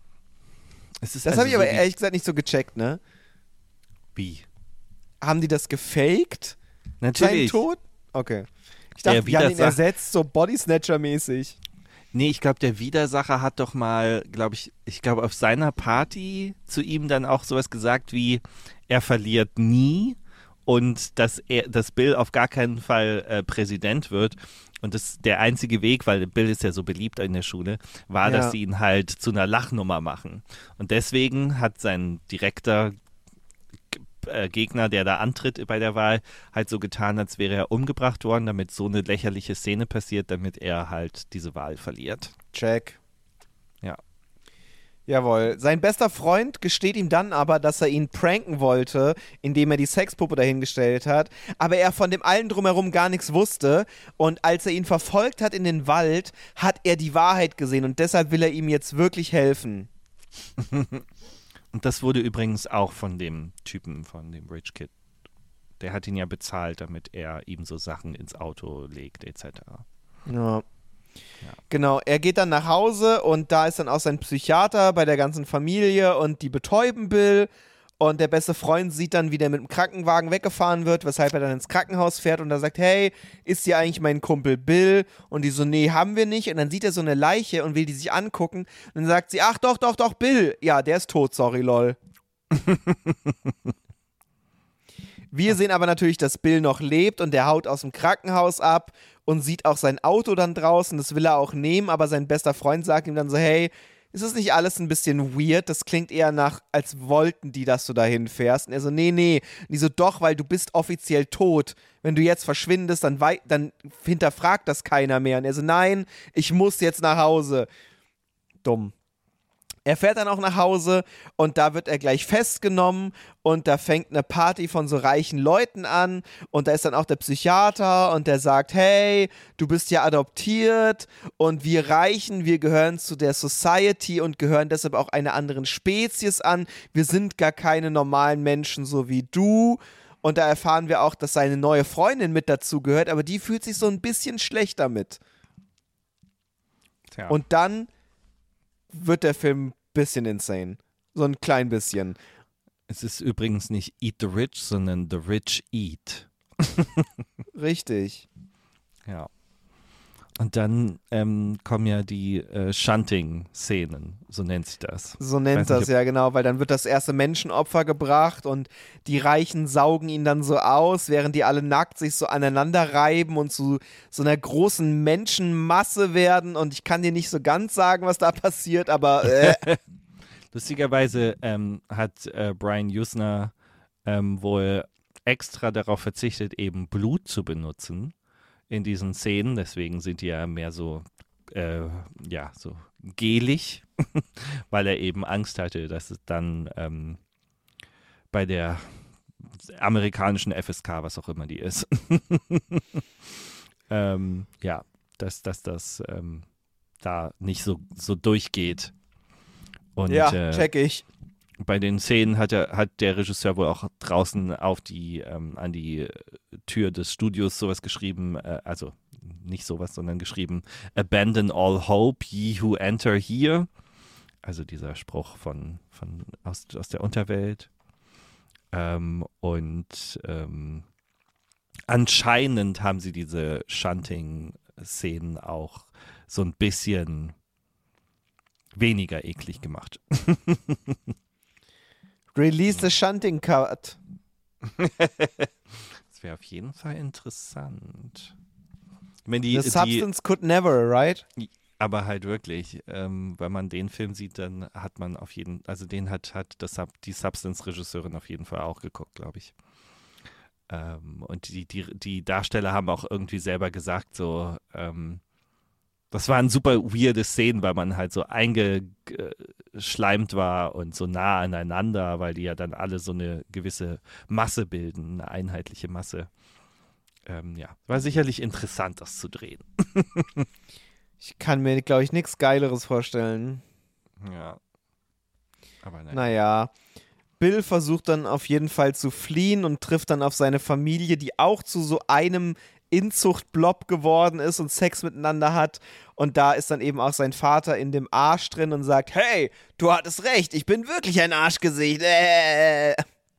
S1: Es ist
S2: Das
S1: also
S2: habe ich aber
S1: so wie-
S2: ehrlich gesagt nicht so gecheckt, ne?
S1: Wie?
S2: Haben die das gefaked? Seinen
S1: Natürlich.
S2: Tod? Okay. Ich
S1: Der
S2: dachte, wir haben ihn
S1: Widersacher-
S2: ersetzt, so Bodysnatcher-mäßig.
S1: Nee, ich glaube, der Widersacher hat doch mal, glaube ich, ich glaube, auf seiner Party zu ihm dann auch sowas gesagt wie, er verliert nie und dass er, dass Bill auf gar keinen Fall äh, Präsident wird. Und das der einzige Weg, weil Bill ist ja so beliebt in der Schule, war,
S2: Ja.
S1: dass sie ihn halt zu einer Lachnummer machen. Und deswegen hat sein direkter äh, Gegner, der da antritt bei der Wahl, halt so getan, als wäre er umgebracht worden, damit so eine lächerliche Szene passiert, damit er halt diese Wahl verliert.
S2: Check.
S1: Ja.
S2: Jawohl. Sein bester Freund gesteht ihm dann aber, dass er ihn pranken wollte, indem er die Sexpuppe dahingestellt hat, aber er von dem allen drumherum gar nichts wusste und als er ihn verfolgt hat in den Wald, hat er die Wahrheit gesehen und deshalb will er ihm jetzt wirklich helfen.
S1: Und das wurde übrigens auch von dem Typen, von dem Rich Kid. Der hat ihn ja bezahlt, damit er ihm so Sachen ins Auto legt, et cetera.
S2: Ja. Genau, er geht dann nach Hause und da ist dann auch sein Psychiater bei der ganzen Familie und die betäuben Bill und der beste Freund sieht dann, wie der mit dem Krankenwagen weggefahren wird, weshalb er dann ins Krankenhaus fährt und da sagt, hey, ist hier eigentlich mein Kumpel Bill? Und die so, nee, haben wir nicht. Und dann sieht er so eine Leiche und will die sich angucken und dann sagt sie, ach doch, doch, doch, Bill. Ja, der ist tot, sorry, lol. Wir sehen aber natürlich, dass Bill noch lebt und der haut aus dem Krankenhaus ab und sieht auch sein Auto dann draußen, das will er auch nehmen, aber sein bester Freund sagt ihm dann so, hey, ist das nicht alles ein bisschen weird? Das klingt eher nach, als wollten die, dass du dahin fährst. Und er so, nee, nee. Und die so, doch, weil du bist offiziell tot. Wenn du jetzt verschwindest, dann, wei- dann hinterfragt das keiner mehr. Und er so, nein, ich muss jetzt nach Hause. Dumm. Er fährt dann auch nach Hause und da wird er gleich festgenommen und da fängt eine Party von so reichen Leuten an und da ist dann auch der Psychiater und der sagt, hey, du bist ja adoptiert und wir Reichen, wir gehören zu der Society und gehören deshalb auch einer anderen Spezies an. Wir sind gar keine normalen Menschen so wie du. Und da erfahren wir auch, dass seine neue Freundin mit dazu gehört, aber die fühlt sich so ein bisschen schlecht damit.
S1: Tja.
S2: Und dann wird der Film ein bisschen insane. So ein klein bisschen.
S1: Es ist übrigens nicht Eat the Rich, sondern The Rich Eat.
S2: Richtig.
S1: Ja. Und dann ähm, kommen ja die äh, Shunting-Szenen, so nennt sich das.
S2: So
S1: Weiß
S2: nennt
S1: nicht,
S2: das
S1: ob-
S2: ja, genau, weil dann wird das erste Menschenopfer gebracht und die Reichen saugen ihn dann so aus, während die alle nackt sich so aneinander reiben und zu so einer großen Menschenmasse werden und ich kann dir nicht so ganz sagen, was da passiert, aber äh,
S1: Lustigerweise ähm, hat äh, Brian Usner ähm, wohl extra darauf verzichtet, eben Blut zu benutzen in diesen Szenen. Deswegen sind die ja mehr so, äh, ja, so gelig, weil er eben Angst hatte, dass es dann ähm, bei der amerikanischen F S K, was auch immer die ist, ähm, ja, dass, dass das ähm, da nicht so, so durchgeht. Und,
S2: ja,
S1: äh,
S2: check ich.
S1: bei den Szenen hat, er, hat der Regisseur wohl auch draußen auf die, ähm, an die Tür des Studios sowas geschrieben, äh, also nicht sowas, sondern geschrieben, Abandon all hope, ye who enter here. Also dieser Spruch von, von aus, aus der Unterwelt. Ähm, und ähm, anscheinend haben sie diese Shunting-Szenen auch so ein bisschen weniger eklig gemacht.
S2: Release the Shunting Cut.
S1: Das wäre auf jeden Fall interessant. Wenn die,
S2: The
S1: die,
S2: substance could never, right?
S1: aber halt wirklich, ähm, wenn man den Film sieht, dann hat man auf jeden, also den hat, hat das, Sub- die Substance-Regisseurin auf jeden Fall auch geguckt, glaube ich. Ähm, und die, die, die Darsteller haben auch irgendwie selber gesagt, so, ähm, das waren super weirde Szenen, weil man halt so eingeschleimt war und so nah aneinander, weil die ja dann alle so eine gewisse Masse bilden, eine einheitliche Masse. Ähm, ja, war sicherlich interessant, das zu drehen.
S2: Ich kann mir, glaube ich, nichts Geileres vorstellen.
S1: Ja. Aber nein.
S2: Naja. Bill versucht dann auf jeden Fall zu fliehen und trifft dann auf seine Familie, die auch zu so einem Inzuchtblob geworden ist und Sex miteinander hat. Und da ist dann eben auch sein Vater in dem Arsch drin und sagt, hey, du hattest recht, ich bin wirklich ein Arschgesicht. Äh.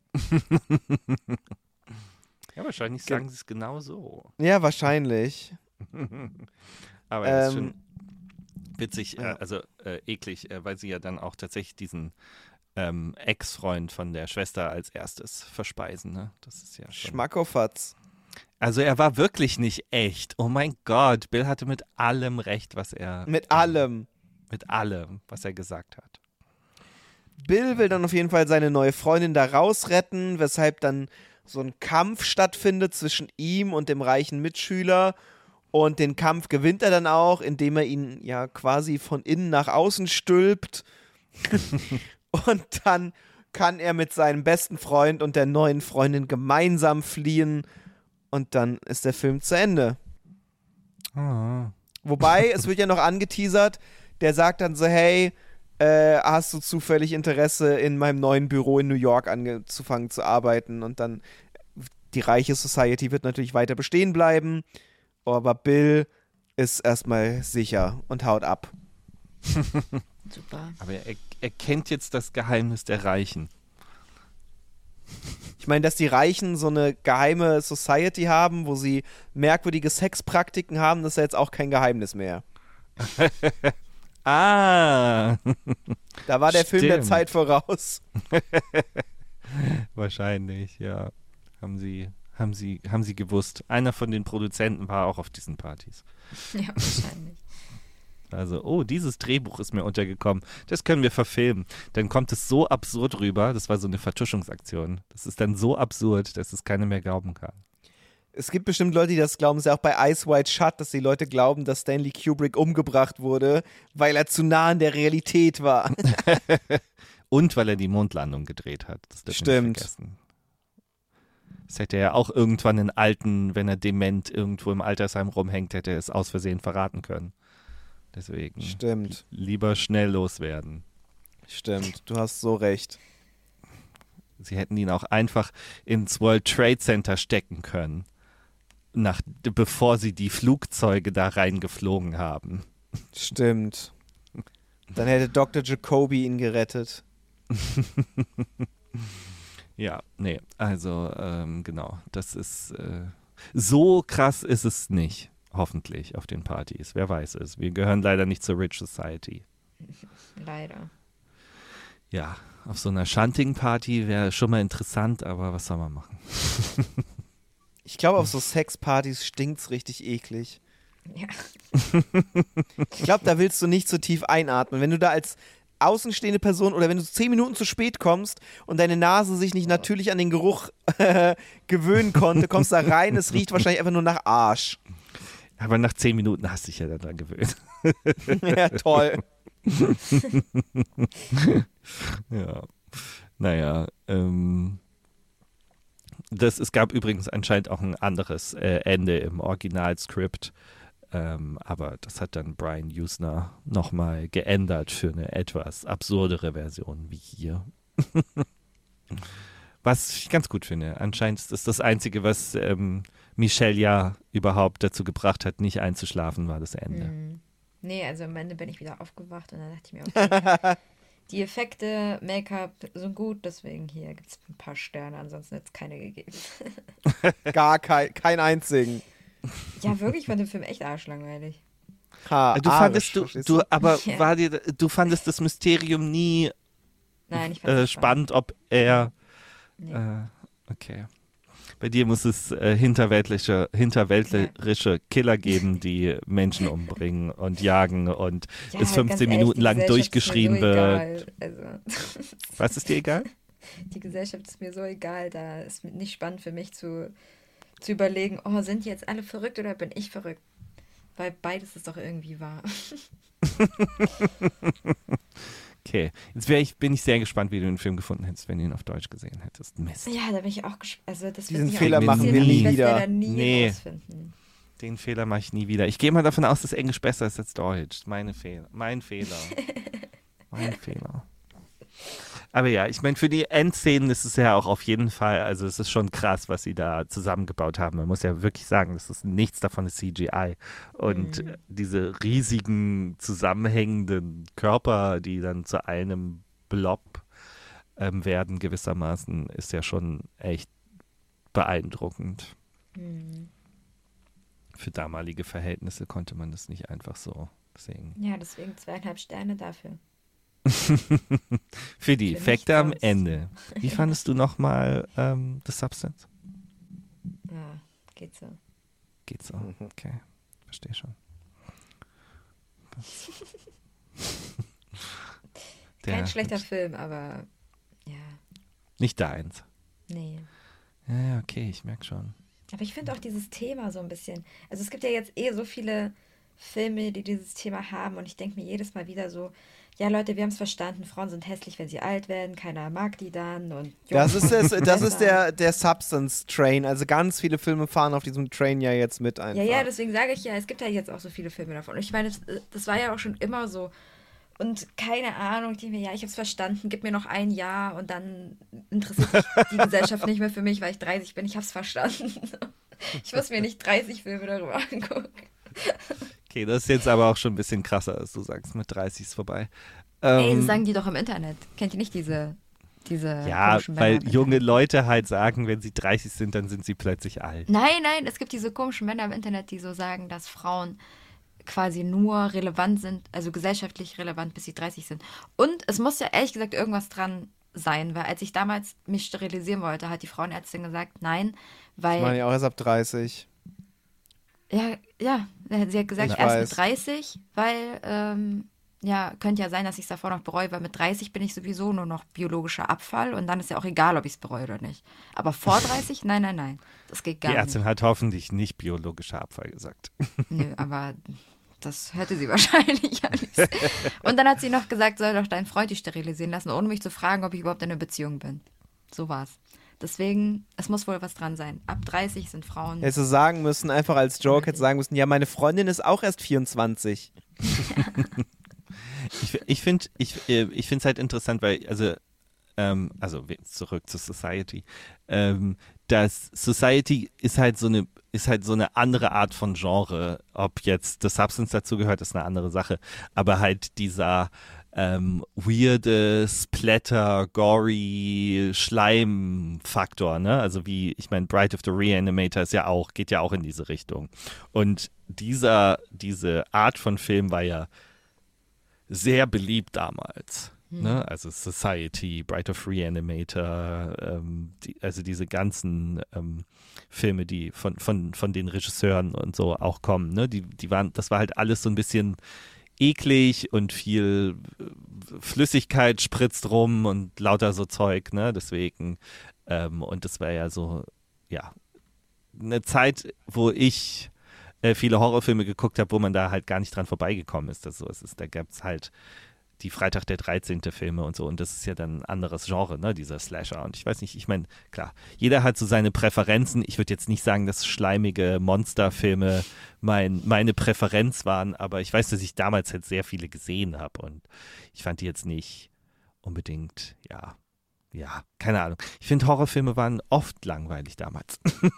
S1: Ja, wahrscheinlich sagen sie es genau so.
S2: Ja, wahrscheinlich.
S1: Aber das ist
S2: Ähm,
S1: schon witzig,
S2: ja.
S1: äh, also äh, eklig, äh, weil sie ja dann auch tatsächlich diesen ähm, Ex-Freund von der Schwester als erstes verspeisen. Ne? Das ist ja schon.
S2: Schmackofatz.
S1: Also er war wirklich nicht echt. Oh mein Gott, Bill hatte mit allem recht, was er.
S2: Mit allem.
S1: Mit allem, was er gesagt hat.
S2: Bill will dann auf jeden Fall seine neue Freundin da rausretten, weshalb dann so ein Kampf stattfindet zwischen ihm und dem reichen Mitschüler. Und den Kampf gewinnt er dann auch, indem er ihn ja quasi von innen nach außen stülpt. Und dann kann er mit seinem besten Freund und der neuen Freundin gemeinsam fliehen. Und dann ist der Film zu Ende.
S1: Oh.
S2: Wobei, es wird ja noch angeteasert, der sagt dann so, hey, äh, hast du zufällig Interesse, in meinem neuen Büro in New York angefangen zu arbeiten? Und dann, die reiche Society wird natürlich weiter bestehen bleiben, aber Bill ist erstmal sicher und haut ab.
S3: Super.
S1: Aber er, er kennt jetzt das Geheimnis der Reichen.
S2: Ich meine, dass die Reichen so eine geheime Society haben, wo sie merkwürdige Sexpraktiken haben, das ist ja jetzt auch kein Geheimnis mehr.
S1: Ah!
S2: Da war der Film der
S1: Stimmt.
S2: Zeit voraus.
S1: Wahrscheinlich, ja. Haben sie, haben sie, haben sie gewusst. Einer von den Produzenten war auch auf diesen Partys.
S3: Ja, wahrscheinlich.
S1: Also, oh, dieses Drehbuch ist mir untergekommen. Das können wir verfilmen. Dann kommt es so absurd rüber. Das war so eine Vertuschungsaktion. Das ist dann so absurd, dass es keiner mehr glauben kann.
S2: Es gibt bestimmt Leute, die das glauben. Es ist ja auch bei Eyes Wide Shut, dass die Leute glauben, dass Stanley Kubrick umgebracht wurde, weil er zu nah an der Realität war.
S1: Und weil er die Mondlandung gedreht hat. Das dürfen wir nicht
S2: Stimmt.
S1: vergessen. Das hätte er auch irgendwann einen Alten, wenn er dement irgendwo im Altersheim rumhängt, hätte er es aus Versehen verraten können. Deswegen
S2: Stimmt.
S1: lieber schnell loswerden.
S2: Stimmt, du hast so recht.
S1: Sie hätten ihn auch einfach ins World Trade Center stecken können, nach, bevor sie die Flugzeuge da reingeflogen haben.
S2: Stimmt. Dann hätte Doktor Jacoby ihn gerettet.
S1: Ja, nee, also ähm, genau, das ist äh, so krass ist es nicht, hoffentlich auf den Partys. Wer weiß es. Wir gehören leider nicht zur Rich Society.
S3: Leider.
S1: Ja, auf so einer schantigen Party wäre schon mal interessant, aber was soll man machen?
S2: Ich glaube, auf so Sexpartys stinkt's richtig eklig.
S3: Ja.
S2: Ich glaube, da willst du nicht so tief einatmen. Wenn du da als außenstehende Person oder wenn du zehn Minuten zu spät kommst und deine Nase sich nicht natürlich an den Geruch äh, gewöhnen konnte, kommst da rein, es riecht wahrscheinlich einfach nur nach Arsch.
S1: Aber nach zehn Minuten hast du dich ja dann dran gewöhnt.
S2: Ja, toll.
S1: Ja, naja, ähm, das, es gab übrigens anscheinend auch ein anderes äh, Ende im Originalskript, ähm, aber das hat dann Brian Usner nochmal geändert für eine etwas absurdere Version wie hier. Was ich ganz gut finde. Anscheinend ist das das Einzige, was ähm, Michelle ja überhaupt dazu gebracht hat, nicht einzuschlafen, war das Ende.
S3: Mhm. Nee, also am Ende bin ich wieder aufgewacht und dann dachte ich mir, okay, die Effekte, Make-up sind gut, deswegen hier gibt es ein paar Sterne, ansonsten hätte es keine gegeben.
S2: Gar kein, kein einzigen.
S3: Ja, wirklich, ich fand den Film echt arschlangweilig.
S2: Ha,
S1: Du
S2: Arisch,
S1: fandest du,
S2: verstehst
S1: du, aber
S3: Ja.
S1: war dir, du fandest das Mysterium nie
S3: Nein, ich fand
S1: äh,
S3: es
S1: spannend, ob er
S3: Nee.
S1: Äh, okay. Bei dir muss es äh, hinterweltliche, hinterweltlerische Killer geben, die Menschen umbringen und jagen und
S3: Ja,
S1: es
S3: ganz
S1: fünfzehn
S3: ehrlich,
S1: Minuten
S3: die
S1: lang
S3: Gesellschaft
S1: durchgeschrien
S3: ist mir so
S1: wird.
S3: egal. Also,
S1: Was ist dir egal?
S3: die Gesellschaft ist mir so egal, da ist nicht spannend für mich zu, zu überlegen, oh, sind jetzt alle verrückt oder bin ich verrückt? Weil beides ist doch irgendwie wahr.
S1: Okay, jetzt wär ich, bin ich sehr gespannt, wie du den Film gefunden hättest, wenn du ihn auf Deutsch gesehen hättest. Mist.
S3: Ja, da bin ich auch gespannt. Also, das
S2: Diesen
S3: wird mich
S2: Fehler
S3: auch
S1: machen wir
S3: interessieren,
S1: nie
S3: ich werd's
S2: wieder.
S3: leider nie
S1: Nee.
S3: rausfinden.
S1: Den Fehler mache ich nie wieder. Ich gehe mal davon aus, dass Englisch besser ist als Deutsch. Meine Fehler. Mein Fehler. Mein Fehler. Aber ja, ich meine, für die Endszenen ist es ja auch auf jeden Fall, also es ist schon krass, was sie da zusammengebaut haben. Man muss ja wirklich sagen, das ist nichts davon ist C G I. Und
S3: Mhm.
S1: diese riesigen zusammenhängenden Körper, die dann zu einem Blob ähm, werden gewissermaßen, ist ja schon echt beeindruckend.
S3: Hm.
S1: Für damalige Verhältnisse konnte man das nicht einfach so sehen.
S3: Ja, deswegen zweieinhalb Sterne dafür.
S1: Für die
S3: Für
S1: Effekte am
S3: nichts sonst.
S1: Ende. Wie fandest du nochmal ähm, The Substance?
S3: Ja, geht so.
S1: Geht so. Okay, verstehe schon. Der-
S3: Kein schlechter Film, aber ja,
S1: Nicht deins.
S3: nee.
S1: Ja, ja, okay, ich merke schon.
S3: Aber ich finde auch dieses Thema so ein bisschen. Also es gibt ja jetzt eh so viele Filme, die dieses Thema haben und ich denke mir jedes Mal wieder so, ja Leute, wir haben es verstanden, Frauen sind hässlich, wenn sie alt werden, keiner mag die dann und
S2: Das
S3: Jungs
S2: ist, das,
S3: sind
S2: das ist
S3: besser.
S2: der, der Substance-Train. Also ganz viele Filme fahren auf diesem Train ja jetzt mit einfach.
S3: Ja, ja, deswegen sage ich ja, es gibt ja jetzt auch so viele Filme davon. Und ich meine, das, das war ja auch schon immer so. Und keine Ahnung, die mir, ja, ich habe es verstanden, gib mir noch ein Jahr und dann interessiert sich die Gesellschaft nicht mehr für mich, weil ich dreißig bin. Ich habe es verstanden. Ich muss mir nicht dreißig Filme darüber angucken.
S1: Okay, das ist jetzt aber auch schon ein bisschen krasser, als du sagst, mit dreißig ist vorbei.
S3: Ey,
S1: Ähm,
S3: das sagen die doch im Internet. Kennt ihr nicht diese, diese
S1: ja,
S3: komischen Männer
S1: weil
S3: im
S1: junge
S3: Internet?
S1: Leute halt sagen, wenn sie dreißig sind, dann sind sie plötzlich alt.
S3: Nein, nein, es gibt diese komischen Männer im Internet, die so sagen, dass Frauen quasi nur relevant sind, also gesellschaftlich relevant, bis sie dreißig sind. Und es muss ja ehrlich gesagt irgendwas dran sein, weil als ich damals mich sterilisieren wollte, hat die Frauenärztin gesagt, nein, weil
S2: Ich meine ja auch erst ab dreißig.
S3: Ja, ja, sie hat gesagt,
S2: Ich
S3: erst
S2: weiß.
S3: mit dreißig, weil, ähm, ja, könnte ja sein, dass ich es davor noch bereue, weil mit dreißig bin ich sowieso nur noch biologischer Abfall und dann ist ja auch egal, ob ich es bereue oder nicht. Aber vor dreißig, nein, nein, nein, das geht
S1: Die
S3: gar
S1: Ärztin
S3: nicht.
S1: hat hoffentlich nicht biologischer Abfall gesagt.
S3: Nö, aber das hörte sie wahrscheinlich alles. Und dann hat sie noch gesagt, soll doch dein Freund dich sterilisieren lassen, ohne mich zu fragen, ob ich überhaupt in einer Beziehung bin. So war's. Deswegen, es muss wohl was dran sein. Ab dreißig sind Frauen.
S2: Hättest du sagen müssen, einfach als Joke hättest du sagen müssen, ja, meine Freundin ist auch erst vierundzwanzig.
S1: Ich, ich finde ich, äh, ich finde es halt interessant, weil, also, ähm, also we- zurück zu Society, ähm, dass Society ist halt so eine, ist halt so eine andere Art von Genre. Ob jetzt The Substance dazu gehört, ist eine andere Sache. Aber halt dieser ähm, weirde, splatter, gory Schleim-Faktor, ne? Also wie, ich meine, Bride of the Reanimator ist ja auch, geht ja auch in diese Richtung. Und dieser, diese Art von Film war ja sehr beliebt damals. Ne? Also Society, Bride of Reanimator, ähm, die, also diese ganzen ähm, Filme, die von, von, von den Regisseuren und so auch kommen, ne? Die, die waren, das war halt alles so ein bisschen eklig und viel äh, Flüssigkeit spritzt rum und lauter so Zeug, ne? Deswegen, ähm, und das war ja so, ja, eine Zeit, wo ich äh, viele Horrorfilme geguckt habe, wo man da halt gar nicht dran vorbeigekommen ist. Das so es ist. Da gab es halt die Freitag der dreizehnte Filme und so. Und das ist ja dann ein anderes Genre, ne, dieser Slasher. Und ich weiß nicht, ich meine, klar, jeder hat so seine Präferenzen. Ich würde jetzt nicht sagen, dass schleimige Monsterfilme mein, meine Präferenz waren, aber ich weiß, dass ich damals halt sehr viele gesehen habe. Und ich fand die jetzt nicht unbedingt, ja, ja, keine Ahnung. Ich finde, Horrorfilme waren oft langweilig damals.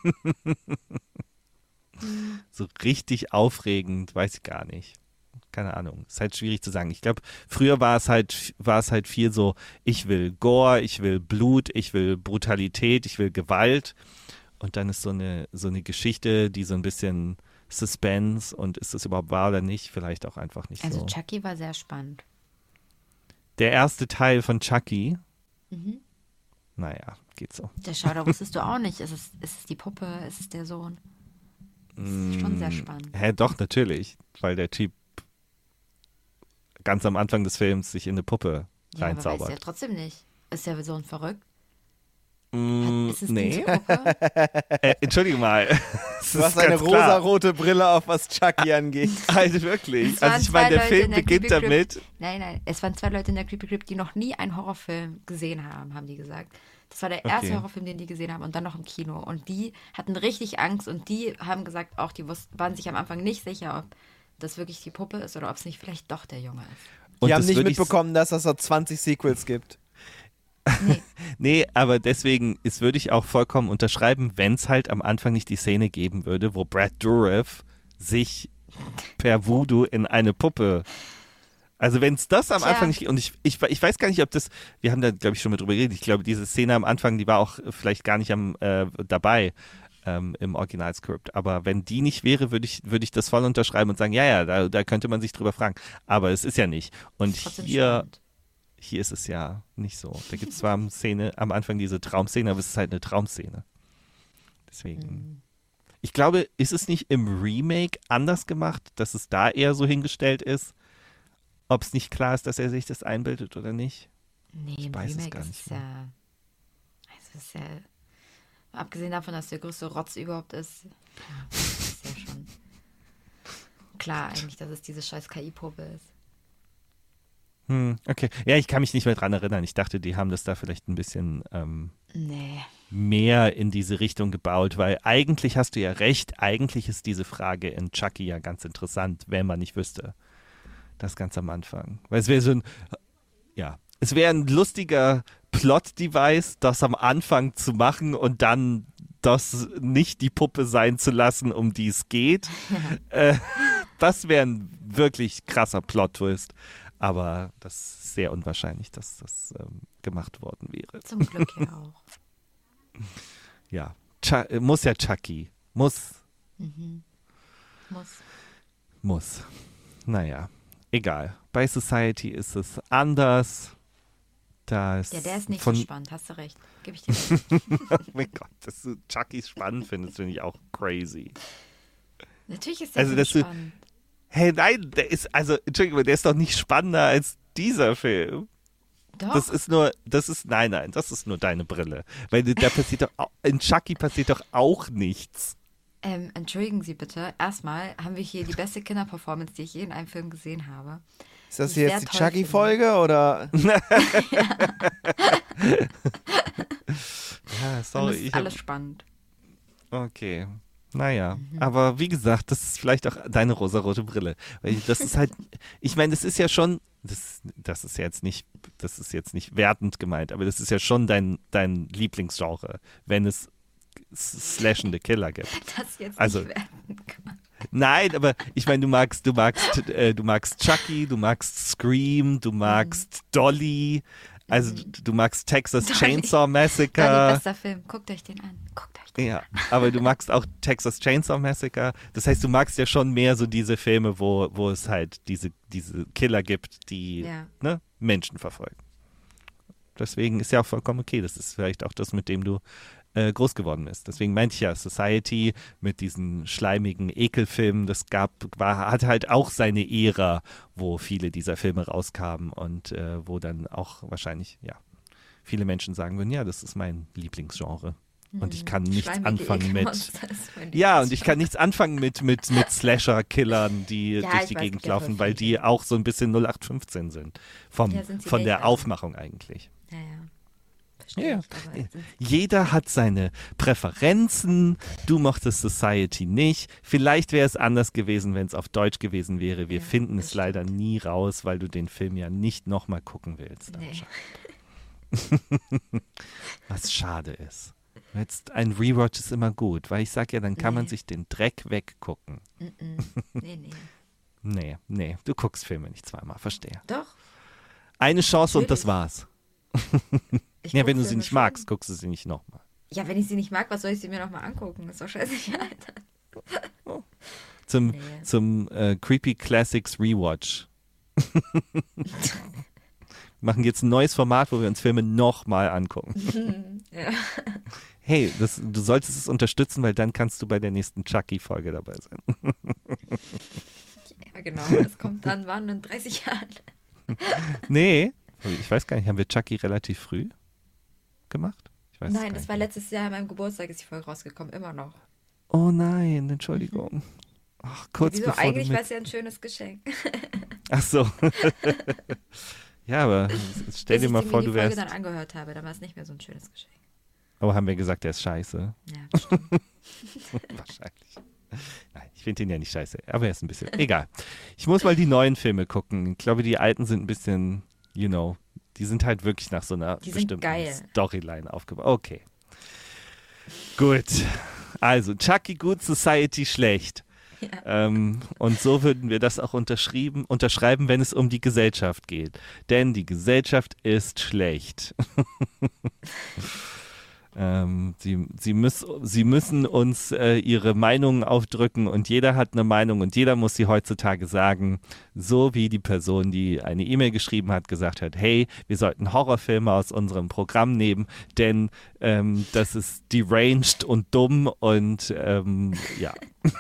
S1: So richtig aufregend, weiß ich gar nicht. Keine Ahnung, ist halt schwierig zu sagen. Ich glaube, früher war es halt, war es halt viel so, ich will Gore, ich will Blut, ich will Brutalität, ich will Gewalt. Und dann ist so eine, so eine Geschichte, die so ein bisschen Suspense und ist das überhaupt wahr oder nicht, vielleicht auch einfach nicht
S3: Also
S1: so.
S3: Chucky war sehr spannend.
S1: Der erste Teil von Chucky,
S3: Mhm.
S1: naja, geht so.
S3: Der Schau, da wusstest du auch nicht, ist es, ist es die Puppe, ist es der Sohn? Das ist schon sehr spannend.
S1: Hä, doch, natürlich, weil der Typ ganz am Anfang des Films sich in eine Puppe
S3: Ja, aber weißt du ja
S1: reinzaubert.
S3: trotzdem nicht. Ist der Sohn verrückt?
S1: Mm,
S3: Ist es
S1: nee,
S3: die Puppe?
S1: äh, entschuldige mal.
S2: Du hast eine rosarote Brille auf, was Chucky angeht.
S1: Also wirklich.
S3: Es waren
S1: Also ich meine,
S3: zwei
S1: der
S3: Leute
S1: Film
S3: in der
S1: beginnt
S3: Creepy
S1: damit.
S3: Nein, nein, es waren zwei Leute in der Creepy Crypt, die noch nie einen Horrorfilm gesehen haben, haben die gesagt. Das war der erste
S1: Okay.
S3: Horrorfilm, den die gesehen haben und dann noch im Kino. Und die hatten richtig Angst und die haben gesagt, auch die wussten, waren sich am Anfang nicht sicher, ob das wirklich die Puppe ist oder ob es nicht vielleicht doch der Junge ist.
S1: Und
S2: Die haben
S1: das
S2: nicht
S1: würd ich-
S2: mitbekommen, dass es so zwanzig Sequels gibt.
S3: Nee,
S1: Nee, aber deswegen ist, würde ich auch vollkommen unterschreiben, wenn es halt am Anfang nicht die Szene geben würde, wo Brad Dourif sich per Voodoo in eine Puppe. Also wenn es das am
S3: Tja.
S1: Anfang nicht, und ich, ich, ich weiß gar nicht, ob das, wir haben da glaube ich schon mit drüber geredet, ich glaube diese Szene am Anfang, die war auch vielleicht gar nicht am, äh, dabei ähm, im Originalskript, aber wenn die nicht wäre, würde ich, würde ich das voll unterschreiben und sagen, ja, ja, da, da könnte man sich drüber fragen, aber es ist ja nicht. Und
S3: trotzdem
S1: hier,
S3: spannend.
S1: hier ist es ja nicht so. Da gibt es zwar am, Szene, am Anfang diese Traumszene, aber es ist halt eine Traumszene. Deswegen.
S3: Mhm.
S1: Ich glaube, ist es nicht im Remake anders gemacht, dass es da eher so hingestellt ist, ob es nicht klar ist, dass er sich das einbildet oder nicht?
S3: Nee,
S1: Ich
S3: im
S1: weiß es
S3: Remake
S1: gar
S3: ist
S1: nicht
S3: es ja. Es ist ja. Abgesehen davon, dass der größte Rotz überhaupt ist. Ja, ist ja schon klar eigentlich, dass es diese scheiß K I-Puppe ist.
S1: Hm, okay. Ja, ich kann mich nicht mehr dran erinnern. Ich dachte, die haben das da vielleicht ein bisschen ähm,
S3: Nee.
S1: mehr in diese Richtung gebaut, weil eigentlich hast du ja recht, eigentlich ist diese Frage in Chucky ja ganz interessant, wenn man nicht wüsste. Das ganz am Anfang. Weil es wäre so ein, ja, es wäre ein lustiger Plot-Device, das am Anfang zu machen und dann das nicht die Puppe sein zu lassen, um die es geht. äh, das wäre ein wirklich krasser Plot-Twist. Aber das ist sehr unwahrscheinlich, dass das ähm, gemacht worden wäre.
S3: Zum Glück ja auch.
S1: Ja, Ch- äh, muss ja Chucky. Muss,
S3: Mhm. Muss.
S1: muss. Naja, egal. Bei Society ist es anders. Da ist
S3: Ja, der ist nicht
S1: von,
S3: so spannend, hast du recht. Gib ich dir recht.
S1: Oh mein Gott, dass du Chuckys spannend findest, finde ich auch crazy.
S3: Natürlich ist der
S1: Also,
S3: Film
S1: dass du-
S3: spannend.
S1: Hey, nein, der ist, also, Entschuldigung, der ist doch nicht spannender als dieser Film.
S3: Doch.
S1: Das ist nur, das ist, nein, nein, das ist nur deine Brille. Weil da passiert doch, au- in Chucky passiert doch auch nichts.
S3: Ähm, entschuldigen Sie bitte. Erstmal haben wir hier die beste Kinderperformance, die ich je in einem Film gesehen habe.
S2: Ist das
S3: Ich
S2: hier
S3: sehr
S2: jetzt die
S3: toll
S2: Chucky-Folge oder?
S1: Ja,
S3: Und
S1: sorry.
S3: das ist
S1: Ich hab,
S3: alles spannend.
S1: okay. Naja,
S3: Mhm.
S1: aber wie gesagt, das ist vielleicht auch deine rosarote Brille. Weil das ist halt, ich meine, das ist ja schon, das, das ist jetzt nicht, das ist jetzt nicht wertend gemeint, aber das ist ja schon dein, dein Lieblingsgenre, wenn es slashende Killer gibt.
S3: Das jetzt
S1: Also-
S3: nicht wertend gemacht.
S1: Nein, aber ich meine, du magst, du magst, äh, du magst Chucky, du magst Scream, du magst Dolly, also du, du magst Texas
S3: Dolly.
S1: Chainsaw
S3: Dolly,
S1: Massacre.
S3: bester Film. Guckt euch den an. Guckt euch den
S1: Ja, aber du magst auch Texas Chainsaw Massacre. Das heißt, du magst ja schon mehr so diese Filme, wo, wo es halt diese, diese Killer gibt, die
S3: Ja.
S1: ne, Menschen verfolgen. Deswegen ist ja auch vollkommen okay. Das ist vielleicht auch das, mit dem du äh, groß geworden bist. Deswegen meinte ich ja, Society mit diesen schleimigen Ekelfilmen, das gab, war, hat halt auch seine Ära, wo viele dieser Filme rauskamen und äh, wo dann auch wahrscheinlich, ja, viele Menschen sagen würden, ja, das ist mein Lieblingsgenre. Und ich kann nichts
S3: Schleimige
S1: anfangen mit.
S3: Ekelmonster ist mein
S1: Ja, und
S3: Lieblingsgenre.
S1: ich kann nichts anfangen mit, mit, mit Slasher-Killern, die
S3: Ja,
S1: durch
S3: ich
S1: die
S3: weiß,
S1: Gegend
S3: gibt ja
S1: laufen,
S3: voll
S1: weil
S3: viele.
S1: die auch so ein bisschen null acht fünfzehn sind. Vom,
S3: Ja, sind sie
S1: von der
S3: welche?
S1: Aufmachung eigentlich.
S3: Ja, ja. Verstehe
S1: Ja,
S3: ich, aber
S1: ja.
S3: es sind-
S1: Jeder hat seine Präferenzen. Du mochtest Society nicht. Vielleicht wäre es anders gewesen, wenn es auf Deutsch gewesen wäre. Wir
S3: Ja,
S1: finden
S3: das
S1: es leider nie raus, weil du den Film ja nicht nochmal gucken willst.
S3: Nee.
S1: Was schade ist. Jetzt ein Rewatch ist immer gut, weil ich sage ja, dann kann man
S3: Nee.
S1: sich den Dreck weggucken.
S3: Mm-mm. Nee, nee.
S1: Nee, nee, du guckst Filme nicht zweimal, verstehe.
S3: Doch.
S1: Eine Chance und das
S3: Natürlich.
S1: war's.
S3: Ich
S1: Ja,
S3: guck
S1: wenn du sie
S3: Filme
S1: nicht
S3: schon.
S1: magst, guckst du sie nicht nochmal.
S3: Ja, wenn ich sie nicht mag, was soll ich sie mir nochmal angucken? Ist doch scheißegal, Alter.
S1: Zum,
S3: Nee.
S1: zum äh, Creepy Classics Rewatch. Wir machen jetzt ein neues Format, wo wir uns Filme nochmal angucken.
S3: Ja.
S1: Hey, das, du solltest es unterstützen, weil dann kannst du bei der nächsten Chucky-Folge dabei sein.
S3: Ja, genau. Das kommt dann wann in dreißig Jahren.
S1: Nee, ich weiß gar nicht, haben wir Chucky relativ früh gemacht? Ich weiß es
S3: Nein,
S1: gar
S3: das
S1: nicht
S3: war
S1: mehr.
S3: letztes Jahr an meinem Geburtstag ist die Folge rausgekommen, immer noch.
S1: Oh nein, Entschuldigung. Ach, kurz
S3: Wieso?
S1: bevor
S3: Eigentlich
S1: du
S3: war
S1: mit...
S3: es ja ein schönes Geschenk.
S1: Ach so. Ja, aber stell
S3: Bis
S1: dir
S3: ich
S1: mal
S3: mir
S1: vor,
S3: die
S1: du
S3: Folge
S1: wärst...
S3: dann angehört habe, dann war es nicht mehr so ein schönes Geschenk.
S1: Aber haben wir gesagt, der ist scheiße?
S3: Ja, bestimmt.
S1: Wahrscheinlich. Nein, ich finde ihn ja nicht scheiße, aber er ist ein bisschen... Egal. Ich muss mal die neuen Filme gucken. Ich glaube, die alten sind ein bisschen, you know, die sind halt wirklich nach so einer
S3: Die sind
S1: bestimmten
S3: geil.
S1: Storyline aufgebaut. Okay. Gut. Also, Chucky gut, Society schlecht.
S3: Ja.
S1: Ähm, und so würden wir das auch unterschrieben, unterschreiben, wenn es um die Gesellschaft geht. Denn die Gesellschaft ist schlecht. Ähm, sie, sie, müß, sie müssen uns äh, ihre Meinungen aufdrücken und jeder hat eine Meinung und jeder muss sie heutzutage sagen, so wie die Person, die eine E-Mail geschrieben hat, gesagt hat, hey, wir sollten Horrorfilme aus unserem Programm nehmen, denn ähm, das ist deranged und dumm und ähm, ja.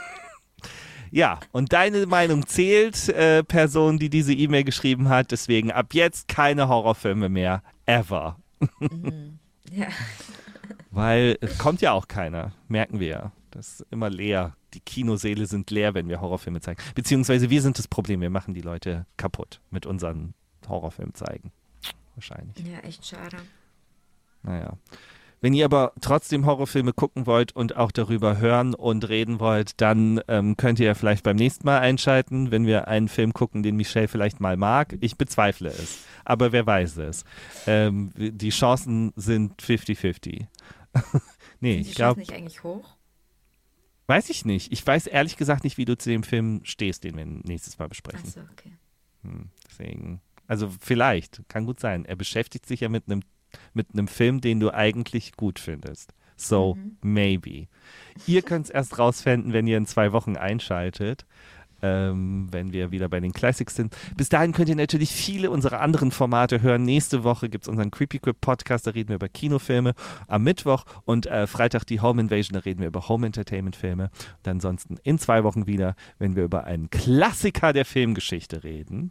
S1: Ja, und deine Meinung zählt, äh, Person, die diese E-Mail geschrieben hat, deswegen ab jetzt keine Horrorfilme mehr, ever.
S3: Mhm. Ja.
S1: Weil es kommt ja auch keiner, merken wir ja. Das ist immer leer. Die Kinosäle sind leer, wenn wir Horrorfilme zeigen. Beziehungsweise wir sind das Problem, wir machen die Leute kaputt mit unseren Horrorfilmen zeigen. Wahrscheinlich.
S3: Ja, echt schade.
S1: Naja. Wenn ihr aber trotzdem Horrorfilme gucken wollt und auch darüber hören und reden wollt, dann ähm, könnt ihr ja vielleicht beim nächsten Mal einschalten, wenn wir einen Film gucken, den Michelle vielleicht mal mag. Ich bezweifle es, aber wer weiß es. Ähm, die Chancen sind fifty fifty. Nee,
S3: Sind die
S1: ich glaube.
S3: nicht eigentlich hoch?
S1: Weiß ich nicht. Ich weiß ehrlich gesagt nicht, wie du zu dem Film stehst, den wir nächstes Mal besprechen.
S3: Achso, okay.
S1: Hm, deswegen. Also vielleicht, kann gut sein. Er beschäftigt sich ja mit einem mit einem Film, den du eigentlich gut findest. So,
S3: Mhm.
S1: maybe. Ihr könnt es erst rausfinden, wenn ihr in zwei Wochen einschaltet, ähm, wenn wir wieder bei den Classics sind. Bis dahin könnt ihr natürlich viele unserer anderen Formate hören. Nächste Woche gibt es unseren Creepy Crip Podcast, da reden wir über Kinofilme. Am Mittwoch und äh, Freitag die Home Invasion, da reden wir über Home Entertainment Filme. Und ansonsten in zwei Wochen wieder, wenn wir über einen Klassiker der Filmgeschichte reden.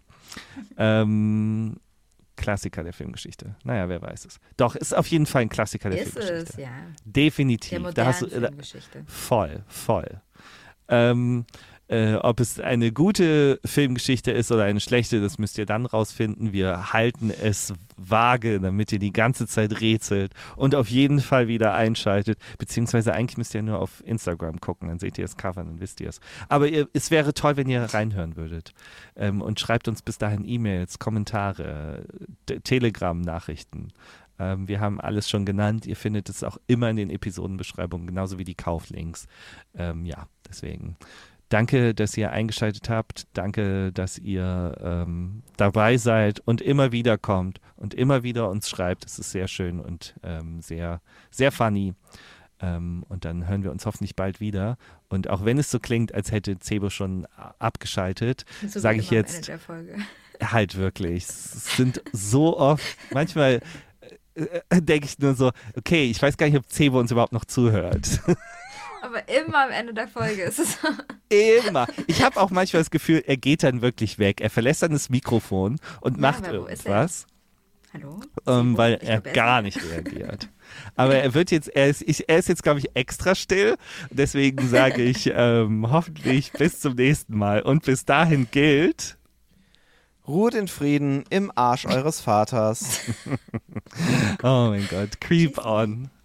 S1: ähm, Klassiker der Filmgeschichte. Naja, wer weiß es. Doch, ist auf jeden Fall ein Klassiker der
S3: Ist
S1: Filmgeschichte.
S3: es, ja.
S1: Definitiv.
S3: Der
S1: Da hast
S3: modernen
S1: du, äh,
S3: Filmgeschichte.
S1: voll, voll. Ähm, äh, ob es eine gute Filmgeschichte ist oder eine schlechte, das müsst ihr dann rausfinden. Wir halten es vage, damit ihr die ganze Zeit rätselt und auf jeden Fall wieder einschaltet. Beziehungsweise eigentlich müsst ihr nur auf Instagram gucken, dann seht ihr das Cover, dann wisst ihr es. Aber ihr, es wäre toll, wenn ihr reinhören würdet. Ähm, und schreibt uns bis dahin E-Mails, Kommentare, D- Telegram-Nachrichten. Ähm, wir haben alles schon genannt. Ihr findet es auch immer in den Episodenbeschreibungen, genauso wie die Kauflinks. Ähm, ja, deswegen. Danke, dass ihr eingeschaltet habt. Danke, dass ihr ähm, dabei seid und immer wieder kommt und immer wieder uns schreibt. Es ist sehr schön und ähm, sehr, sehr funny. Ähm, und dann hören wir uns hoffentlich bald wieder. Und auch wenn es so klingt, als hätte Cebo schon abgeschaltet,
S3: So
S1: sage
S3: wie
S1: ich
S3: immer am
S1: jetzt
S3: Ende der Folge.
S1: halt wirklich. Es sind so oft, manchmal äh, denke ich nur so, okay, ich weiß gar nicht, ob Cebo uns überhaupt noch zuhört.
S3: Aber immer am Ende der Folge ist es so.
S1: Immer. Ich habe auch manchmal das Gefühl, er geht dann wirklich weg. Er verlässt dann das Mikrofon und
S3: Ja,
S1: macht
S3: aber wo ist
S1: irgendwas,
S3: Hallo?
S1: ähm,
S3: Cebo?
S1: weil
S3: Ich
S1: er
S3: glaub, ist
S1: gar
S3: nicht.
S1: nicht reagiert. Aber er wird jetzt, er ist, ich, er ist jetzt, glaube ich, extra still. Deswegen sage ich ähm, hoffentlich bis zum nächsten Mal. Und bis dahin gilt.
S2: Ruht in Frieden im Arsch eures Vaters.
S1: Oh mein Gott, creep on.